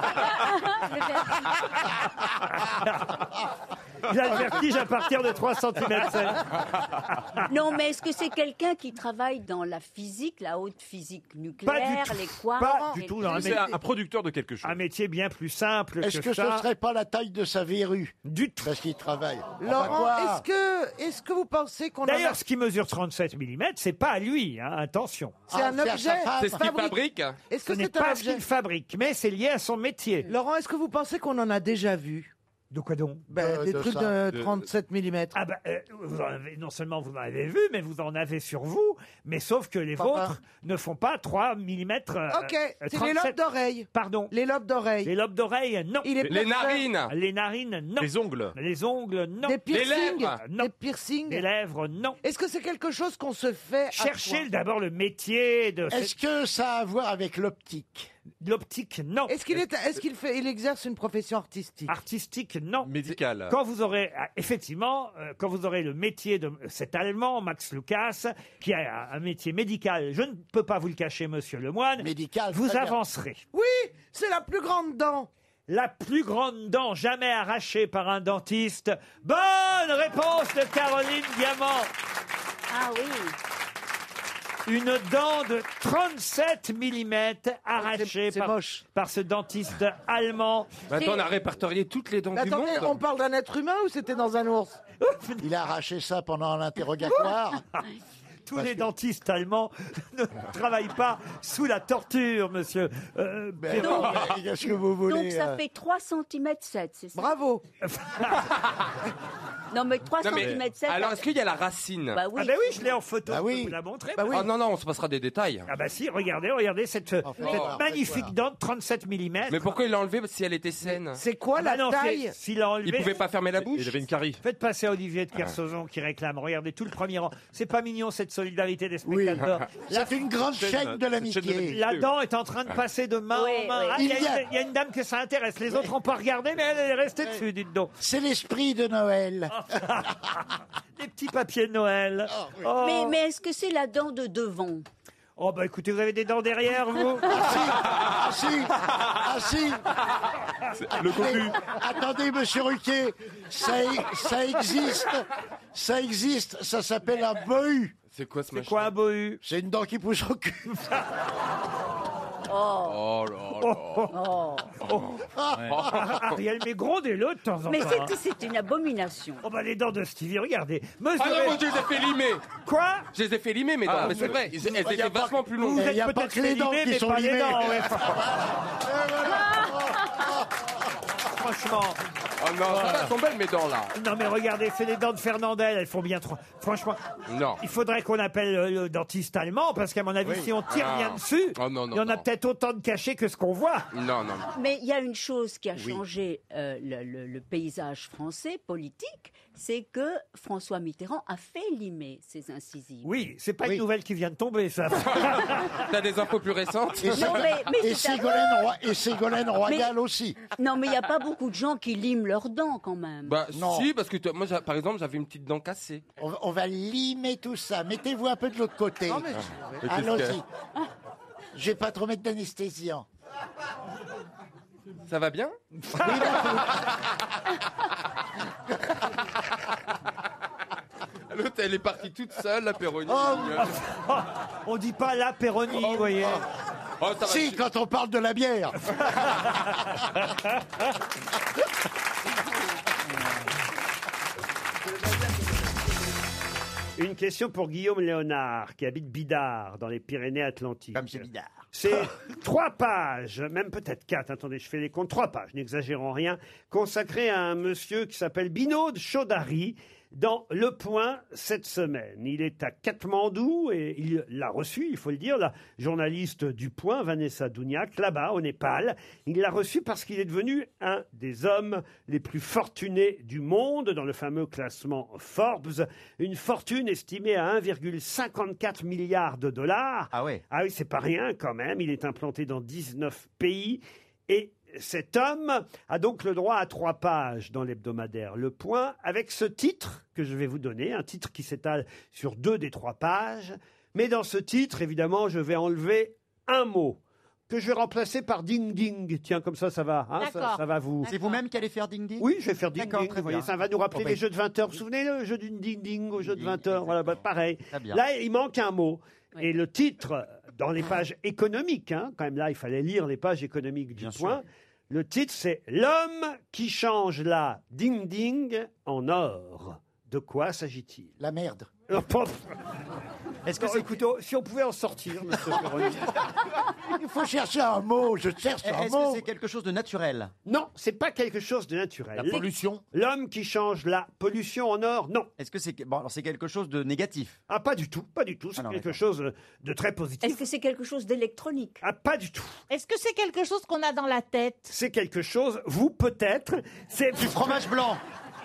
Il a le vertige à partir de trois centimètres. Non, mais est-ce que c'est quelqu'un qui travaille dans la physique, la haute physique nucléaire, tout. les quarks Pas du les tout, dans un trucs C'est un, un producteur de quelque chose. Un métier bien plus simple Est-ce que, que ça. ce serait pas la taille de sa verrue? Du tout. Parce qu'il travaille. Laurent, Enfin, est-ce que, est-ce que vous pensez qu'on en a... D'ailleurs, ce qui mesure trente-sept millimètres, c'est pas à lui, hein, attention. C'est Ah, un c'est à sa objet femme. C'est ce qu'il fabrique. Est-ce Ce que n'est c'est un pas ce objet? qu'il fabrique, mais c'est lié à son métier. Laurent, est-ce que vous pensez qu'on en a déjà vu? De quoi donc Ben, De- des de trucs ça. de trente-sept millimètres. Ah bah, euh, vous en avez- non seulement vous en avez vu, mais vous en avez sur vous, mais sauf que les Papa. vôtres ne font pas trois millimètres. euh, Ok, euh, c'est les lobes trente-sept. d'oreille. Pardon. Les lobes d'oreille. Les lobes d'oreille, non. Il est Les peut-être narines. Les narines, non. Les ongles. Les ongles, non. Des piercings. lèvres. Non. Des piercings. Les lèvres, non. Est-ce que c'est quelque chose qu'on se fait à Cherchez soi? d'abord le métier de Est-ce que ça a à voir avec l'optique? de l'optique, non. Est-ce qu'il est, est-ce qu'il fait, il exerce une profession artistique? Artistique, non. Médical. Quand vous aurez, ah, effectivement, euh, quand vous aurez le métier de cet Allemand, Max Lucas, qui a un métier médical, je ne peux pas vous le cacher, monsieur Lemoine, Médical. vous très bien. avancerez. Oui, c'est la plus grande dent. La plus grande dent jamais arrachée par un dentiste. Bonne réponse de Caroline Diamant. Ah oui. Une dent de trente-sept millimètres arrachée c'est par, moche. par ce dentiste allemand. Bah, attends, on a répertorié toutes les dents Mais du attendez, monde. on parle d'un être humain ou c'était dans un ours? Il a arraché ça pendant l'interrogatoire. Tous les dentistes allemands ne travaillent pas sous la torture, monsieur. Euh, Ben Perrault. non, mais qu'est-ce que vous voulez? Donc ça euh, fait trois centimètres sept, c'est ça? Bravo. Non mais trois Non, mais- centimètres sept. alors, est-ce qu'il y a la racine? Bah oui. Ah ben oui, je l'ai en photo. Bah Je peux oui. vous la montrer. Bah oui. Oh non, non, on se passera des détails. Ah bah si, regardez, regardez cette, cette voilà. magnifique dent de trente-sept millimètres. Mais pourquoi il l'a enlevé si elle était saine? C'est quoi Ah bah la non, c'est- taille? s'il a enlevé... Il pouvait pas fermer la bouche? Il avait une carie. Faites passer Olivier de Kersauzon qui réclame. Regardez tout le premier rang. C'est pas mignon cette solidarité des Oui. spectateurs. La, C'est une grande Chaîne- chaîne de cette chaîne de l'amitié. l'amitié. la dent est en train de passer de main Oui, en main. oui. Ah, il, y a Il y a- une, il y a une dame que ça intéresse. Les autres n'ont pas regardé, mais elle, elle est restée dessus, dites donc. C'est l'esprit de Noël. Les petits papiers de Noël. Oh, Mais, mais est-ce que c'est la dent de devant? oh bah écoutez, vous avez des dents derrière, vous Ah si, ah si. Le cocu. Mais, attendez, monsieur Ruquier, ça, e- ça existe, ça existe, ça s'appelle un bahut. C'est quoi ce C'est machin? quoi un bahut? C'est une dent qui pousse au cul. Oh là là. Oh. Ariel, mais grondez-le de temps en Mais temps. c'est hein. que c'est une abomination. Oh bah les dents de Stevie, regardez. Ah non, Mesurez- moi je les ai fait limer. Quoi? Je les ai fait limer, mes dents. Ah, mais c'est vous- vrai. Elles y a étaient pas- vachement plus Vous longues. Il êtes y a pas peut-être que les fait dents limer, qui mais sont pas les limées. dents. ouais. Franchement. Oh non, elles sont belles mes dents là. Non mais regardez, c'est les dents de Fernandel, elles font bien trop. Franchement, Non. il faudrait qu'on appelle le, le dentiste allemand parce qu'à mon avis, Oui. si on tire Ah. bien dessus, Oh non, non, il y en a non. peut-être autant de cachés que ce qu'on voit. Non, non. Mais il y a une chose qui a changé euh, le, le- le paysage français politique, c'est que François Mitterrand a fait limer ses incisives. Oui, c'est pas Oui. une nouvelle qui vient de tomber, ça. T'as des infos plus récentes? Et, Non, mais- mais et c'est à- Ségolène, Roy- et Ségolène Royal aussi. Non, mais il n'y a pas beaucoup de gens qui liment leurs dents quand même. Bah Non. si, parce que toi- moi, j'a- par exemple, j'avais une petite dent cassée. On, va- on va limer tout ça. Mettez-vous un peu de l'autre côté. Non, mais- Et qu'est-ce Allons-y. que- Je vais pas trop mettre d'anesthésiant. Ça va bien? L'autre, elle est partie toute seule, la Péroni. On dit pas la Péroni, vous voyez. Oh, ça va, Si, je- quand on parle de la bière. Une question pour Guillaume Léonard, qui habite Bidart, dans les Pyrénées-Atlantiques. Comme c'est Bidart. C'est trois pages, même peut-être quatre, attendez, je fais les comptes, trois pages, n'exagérons rien, consacrées à un monsieur qui s'appelle Binod Chaudhary, dans Le Point cette semaine. Il est à Katmandou et il l'a reçu, il faut le dire, la journaliste du Point, Vanessa Douniac, là-bas, au Népal. Il l'a reçu parce qu'il est devenu un des hommes les plus fortunés du monde dans le fameux classement Forbes. Une fortune estimée à un virgule cinquante-quatre milliard de dollars. Ah ouais. Ah oui, c'est pas rien quand même. Il est implanté dans dix-neuf pays et cet homme a donc le droit à trois pages dans l'hebdomadaire Le Point, avec ce titre que je vais vous donner, un titre qui s'étale sur deux des trois pages. Mais dans ce titre, évidemment, je vais enlever un mot que je vais remplacer par ding ding. Tiens, comme ça, ça va, hein, ça, D'accord. ça va vous. C'est vous-même qui allez faire ding ding? Oui, je vais faire ding D'accord, ding. très Vous voyez, bien. ça va nous rappeler Bon, les ben- jeux de vingt heures. Vous vous souvenez le jeu du ding ding au jeu de vingt heures? Voilà, bah, pareil. Très bien. Là, il manque un mot. Et le titre, dans les pages économiques, hein, quand même là, il fallait lire les pages économiques du Point. Le titre, c'est L'homme qui change la ding ding en or. De quoi s'agit-il? La merde. Est-ce que c'est écoutez, si on pouvait en sortir, monsieur Perroni. Il faut chercher un mot, je cherche un Est-ce mot. que c'est quelque chose de naturel? Non, c'est pas quelque chose de naturel. La pollution? L'homme qui change la pollution en or, non. Est-ce que c'est bon, alors c'est quelque chose de négatif? Ah, pas du tout, pas du tout. C'est Ah non, quelque d'accord. chose de très positif. Est-ce que c'est quelque chose d'électronique? Ah, pas du tout. Est-ce que c'est quelque chose qu'on a dans la tête? C'est quelque chose, vous peut-être, c'est du fromage blanc.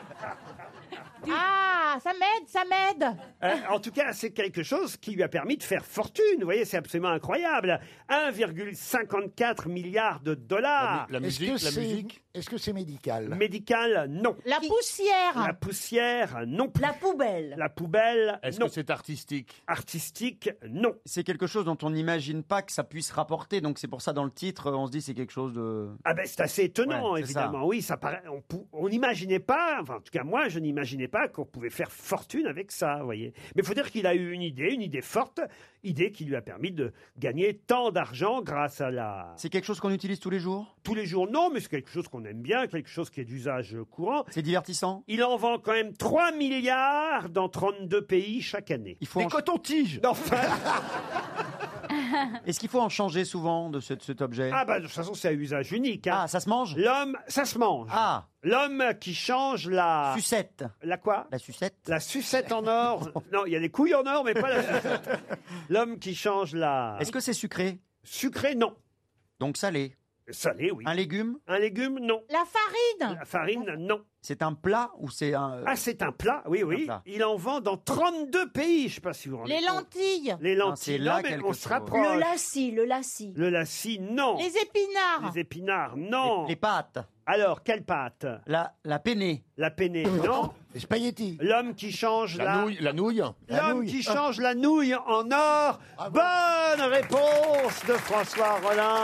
Ah, ça m'aide, ça m'aide. Euh, en tout cas, c'est quelque chose qui lui a permis de faire fortune. Vous voyez, c'est absolument incroyable. un virgule cinquante-quatre milliards de dollars. Est-ce que c'est- Est-ce que c'est médical? Médical, non. La poussière. La poussière, non plus. La poubelle. La poubelle, Est-ce non. que c'est artistique? Artistique, non. C'est quelque chose dont on n'imagine pas que ça puisse rapporter, donc c'est pour ça dans le titre, on se dit c'est quelque chose de... Ah ben c'est assez étonnant, Ouais, c'est évidemment. ça. Oui, ça paraît. On pou- on n'imaginait pas, enfin en tout cas moi, je n'imaginais pas qu'on pouvait faire fortune avec ça, vous voyez. Mais il faut dire qu'il a eu une idée, une idée forte, idée qui lui a permis de gagner tant d'argent grâce à la. C'est quelque chose qu'on utilise tous les jours? Tous les jours, non, mais c'est quelque chose qu'on aime bien, quelque chose qui est d'usage courant. C'est divertissant? Il en vend quand même trois milliards dans trente-deux pays chaque année. Il faut en- cotons-tiges. Non, enfin. Est-ce qu'il faut en changer souvent de, ce- de cet objet? Ah bah de toute façon c'est à usage unique. hein. Ah, ça se mange? L'homme, ça se mange. Ah. L'homme qui change la... Sucette. La quoi? La sucette? La sucette en or. Non, il y a des couilles en or, mais pas la sucette. L'homme qui change la... Est-ce que c'est sucré? Sucré, non. Donc salé? Salé, oui. Un légume? Un légume, non. La farine. La farine, non. C'est un plat ou c'est un... Ah, c'est un plat, oui, oui. plat. Il en vend dans trente-deux pays, je ne sais pas si vous vous rendez Les compte. lentilles. Les Non, lentilles, c'est là non, mais quelque on se chose. rapproche. Le lacis, le lacis. Le lacis, non. Les épinards. Les épinards, non. Les pâtes? Alors, quelle pâte? La, la penne? La penne, non. Les spaghettis. L'homme qui change la... La nouille, la nouille. La L'homme nouille. qui change la nouille en or. Bonne réponse de François Rollin.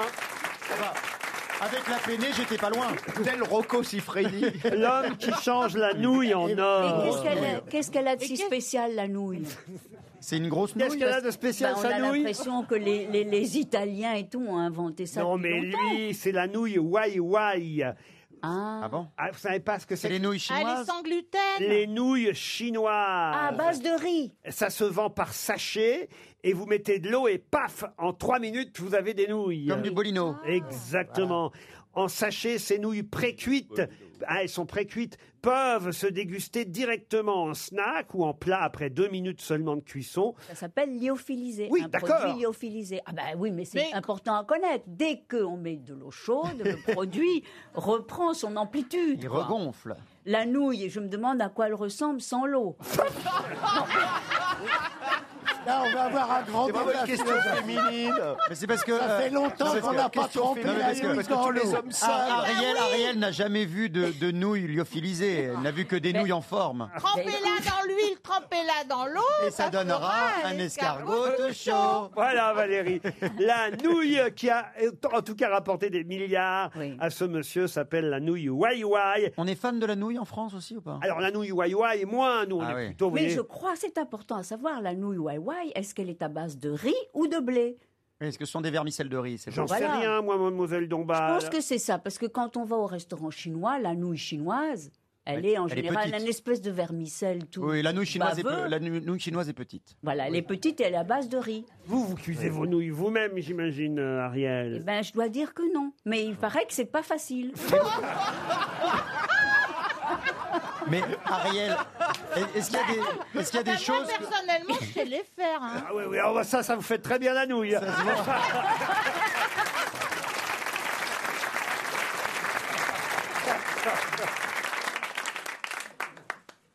Avec la penne, j'étais pas loin. Tel Rocco Siffredi. L'homme qui change la nouille en Et or. qu'est-ce qu'elle a, qu'est-ce qu'elle a de si spécial, la nouille? C'est une grosse Qu'est-ce nouille. qu'elle a de spécial, Bah, on sa a nouille? l'impression que les, les, les Italiens et tout ont inventé ça. Non, depuis mais longtemps. lui, c'est la nouille Wai Wai. Ah. Ah bon? Ah, vous savez pas ce que C'est c'est? les nouilles Ah, les chinoises? sans gluten. Les nouilles chinoises. Ah, à base de riz. Ça se vend par sachet et vous mettez de l'eau et paf, en trois minutes, vous avez des nouilles. Comme du bolino. Exactement. En sachet, ces nouilles précuites, ah, elles sont précuites, peuvent se déguster directement en snack ou en plat après deux minutes seulement de cuisson. Ça s'appelle lyophilisé. Oui, un d'accord. produit lyophilisé. Ah ben oui, mais c'est Mais- important à connaître. Dès qu'on met de l'eau chaude, le produit reprend son amplitude. Il quoi. regonfle. La nouille, je me demande à quoi elle ressemble sans l'eau. Là, on va avoir un grand C'est vraiment débat une question philosophique. féminine. Mais c'est parce que Ça euh, fait longtemps non, parce qu'on que- n'a pas question trempé féminine, la parce que- nouille parce que dans tous les l'eau. hommes savent. Ah, Ariel, Ariel n'a jamais vu de, de nouilles lyophilisées. Elle n'a vu que des nouilles en forme. Trempez-la dans l'huile, trempez-la dans l'eau. Et ça donnera fera un escargot de chaud. Voilà Valérie. La nouille qui a en tout cas rapporté des milliards à ce monsieur s'appelle la nouille Wai Wai. On est fan de la nouille en France aussi ou pas? Alors la nouille Wai Wai, moins nous on Ah est oui. plutôt. vous Mais voyez, je crois, c'est important à savoir, la nouille Wai Wai, est-ce qu'elle est à base de riz ou de blé? Est-ce que ce sont des vermicelles de riz? c'est J'en bon. sais Voilà. rien, moi, mademoiselle Je Dombal. pense que c'est ça, parce que quand on va au restaurant chinois, la nouille chinoise, elle Ouais, est en elle est général petite. une espèce de vermicelle tout. Oui, la nouille chinoise, est, baveux. pe- la nou- nouille chinoise est petite. Voilà, elle est petite et elle est à base de riz. Vous, vous cuisez vos nouilles vous-même, j'imagine, euh, Eh Ariel. ben, je dois dire que non. Mais il paraît que c'est pas facile. Mais Ariel, est-ce qu'il y a des, est-ce qu'il y a des Moi, choses que- personnellement, je sais les faire. hein. Ah oui, oui, alors, ça, ça vous fait très bien la nouille.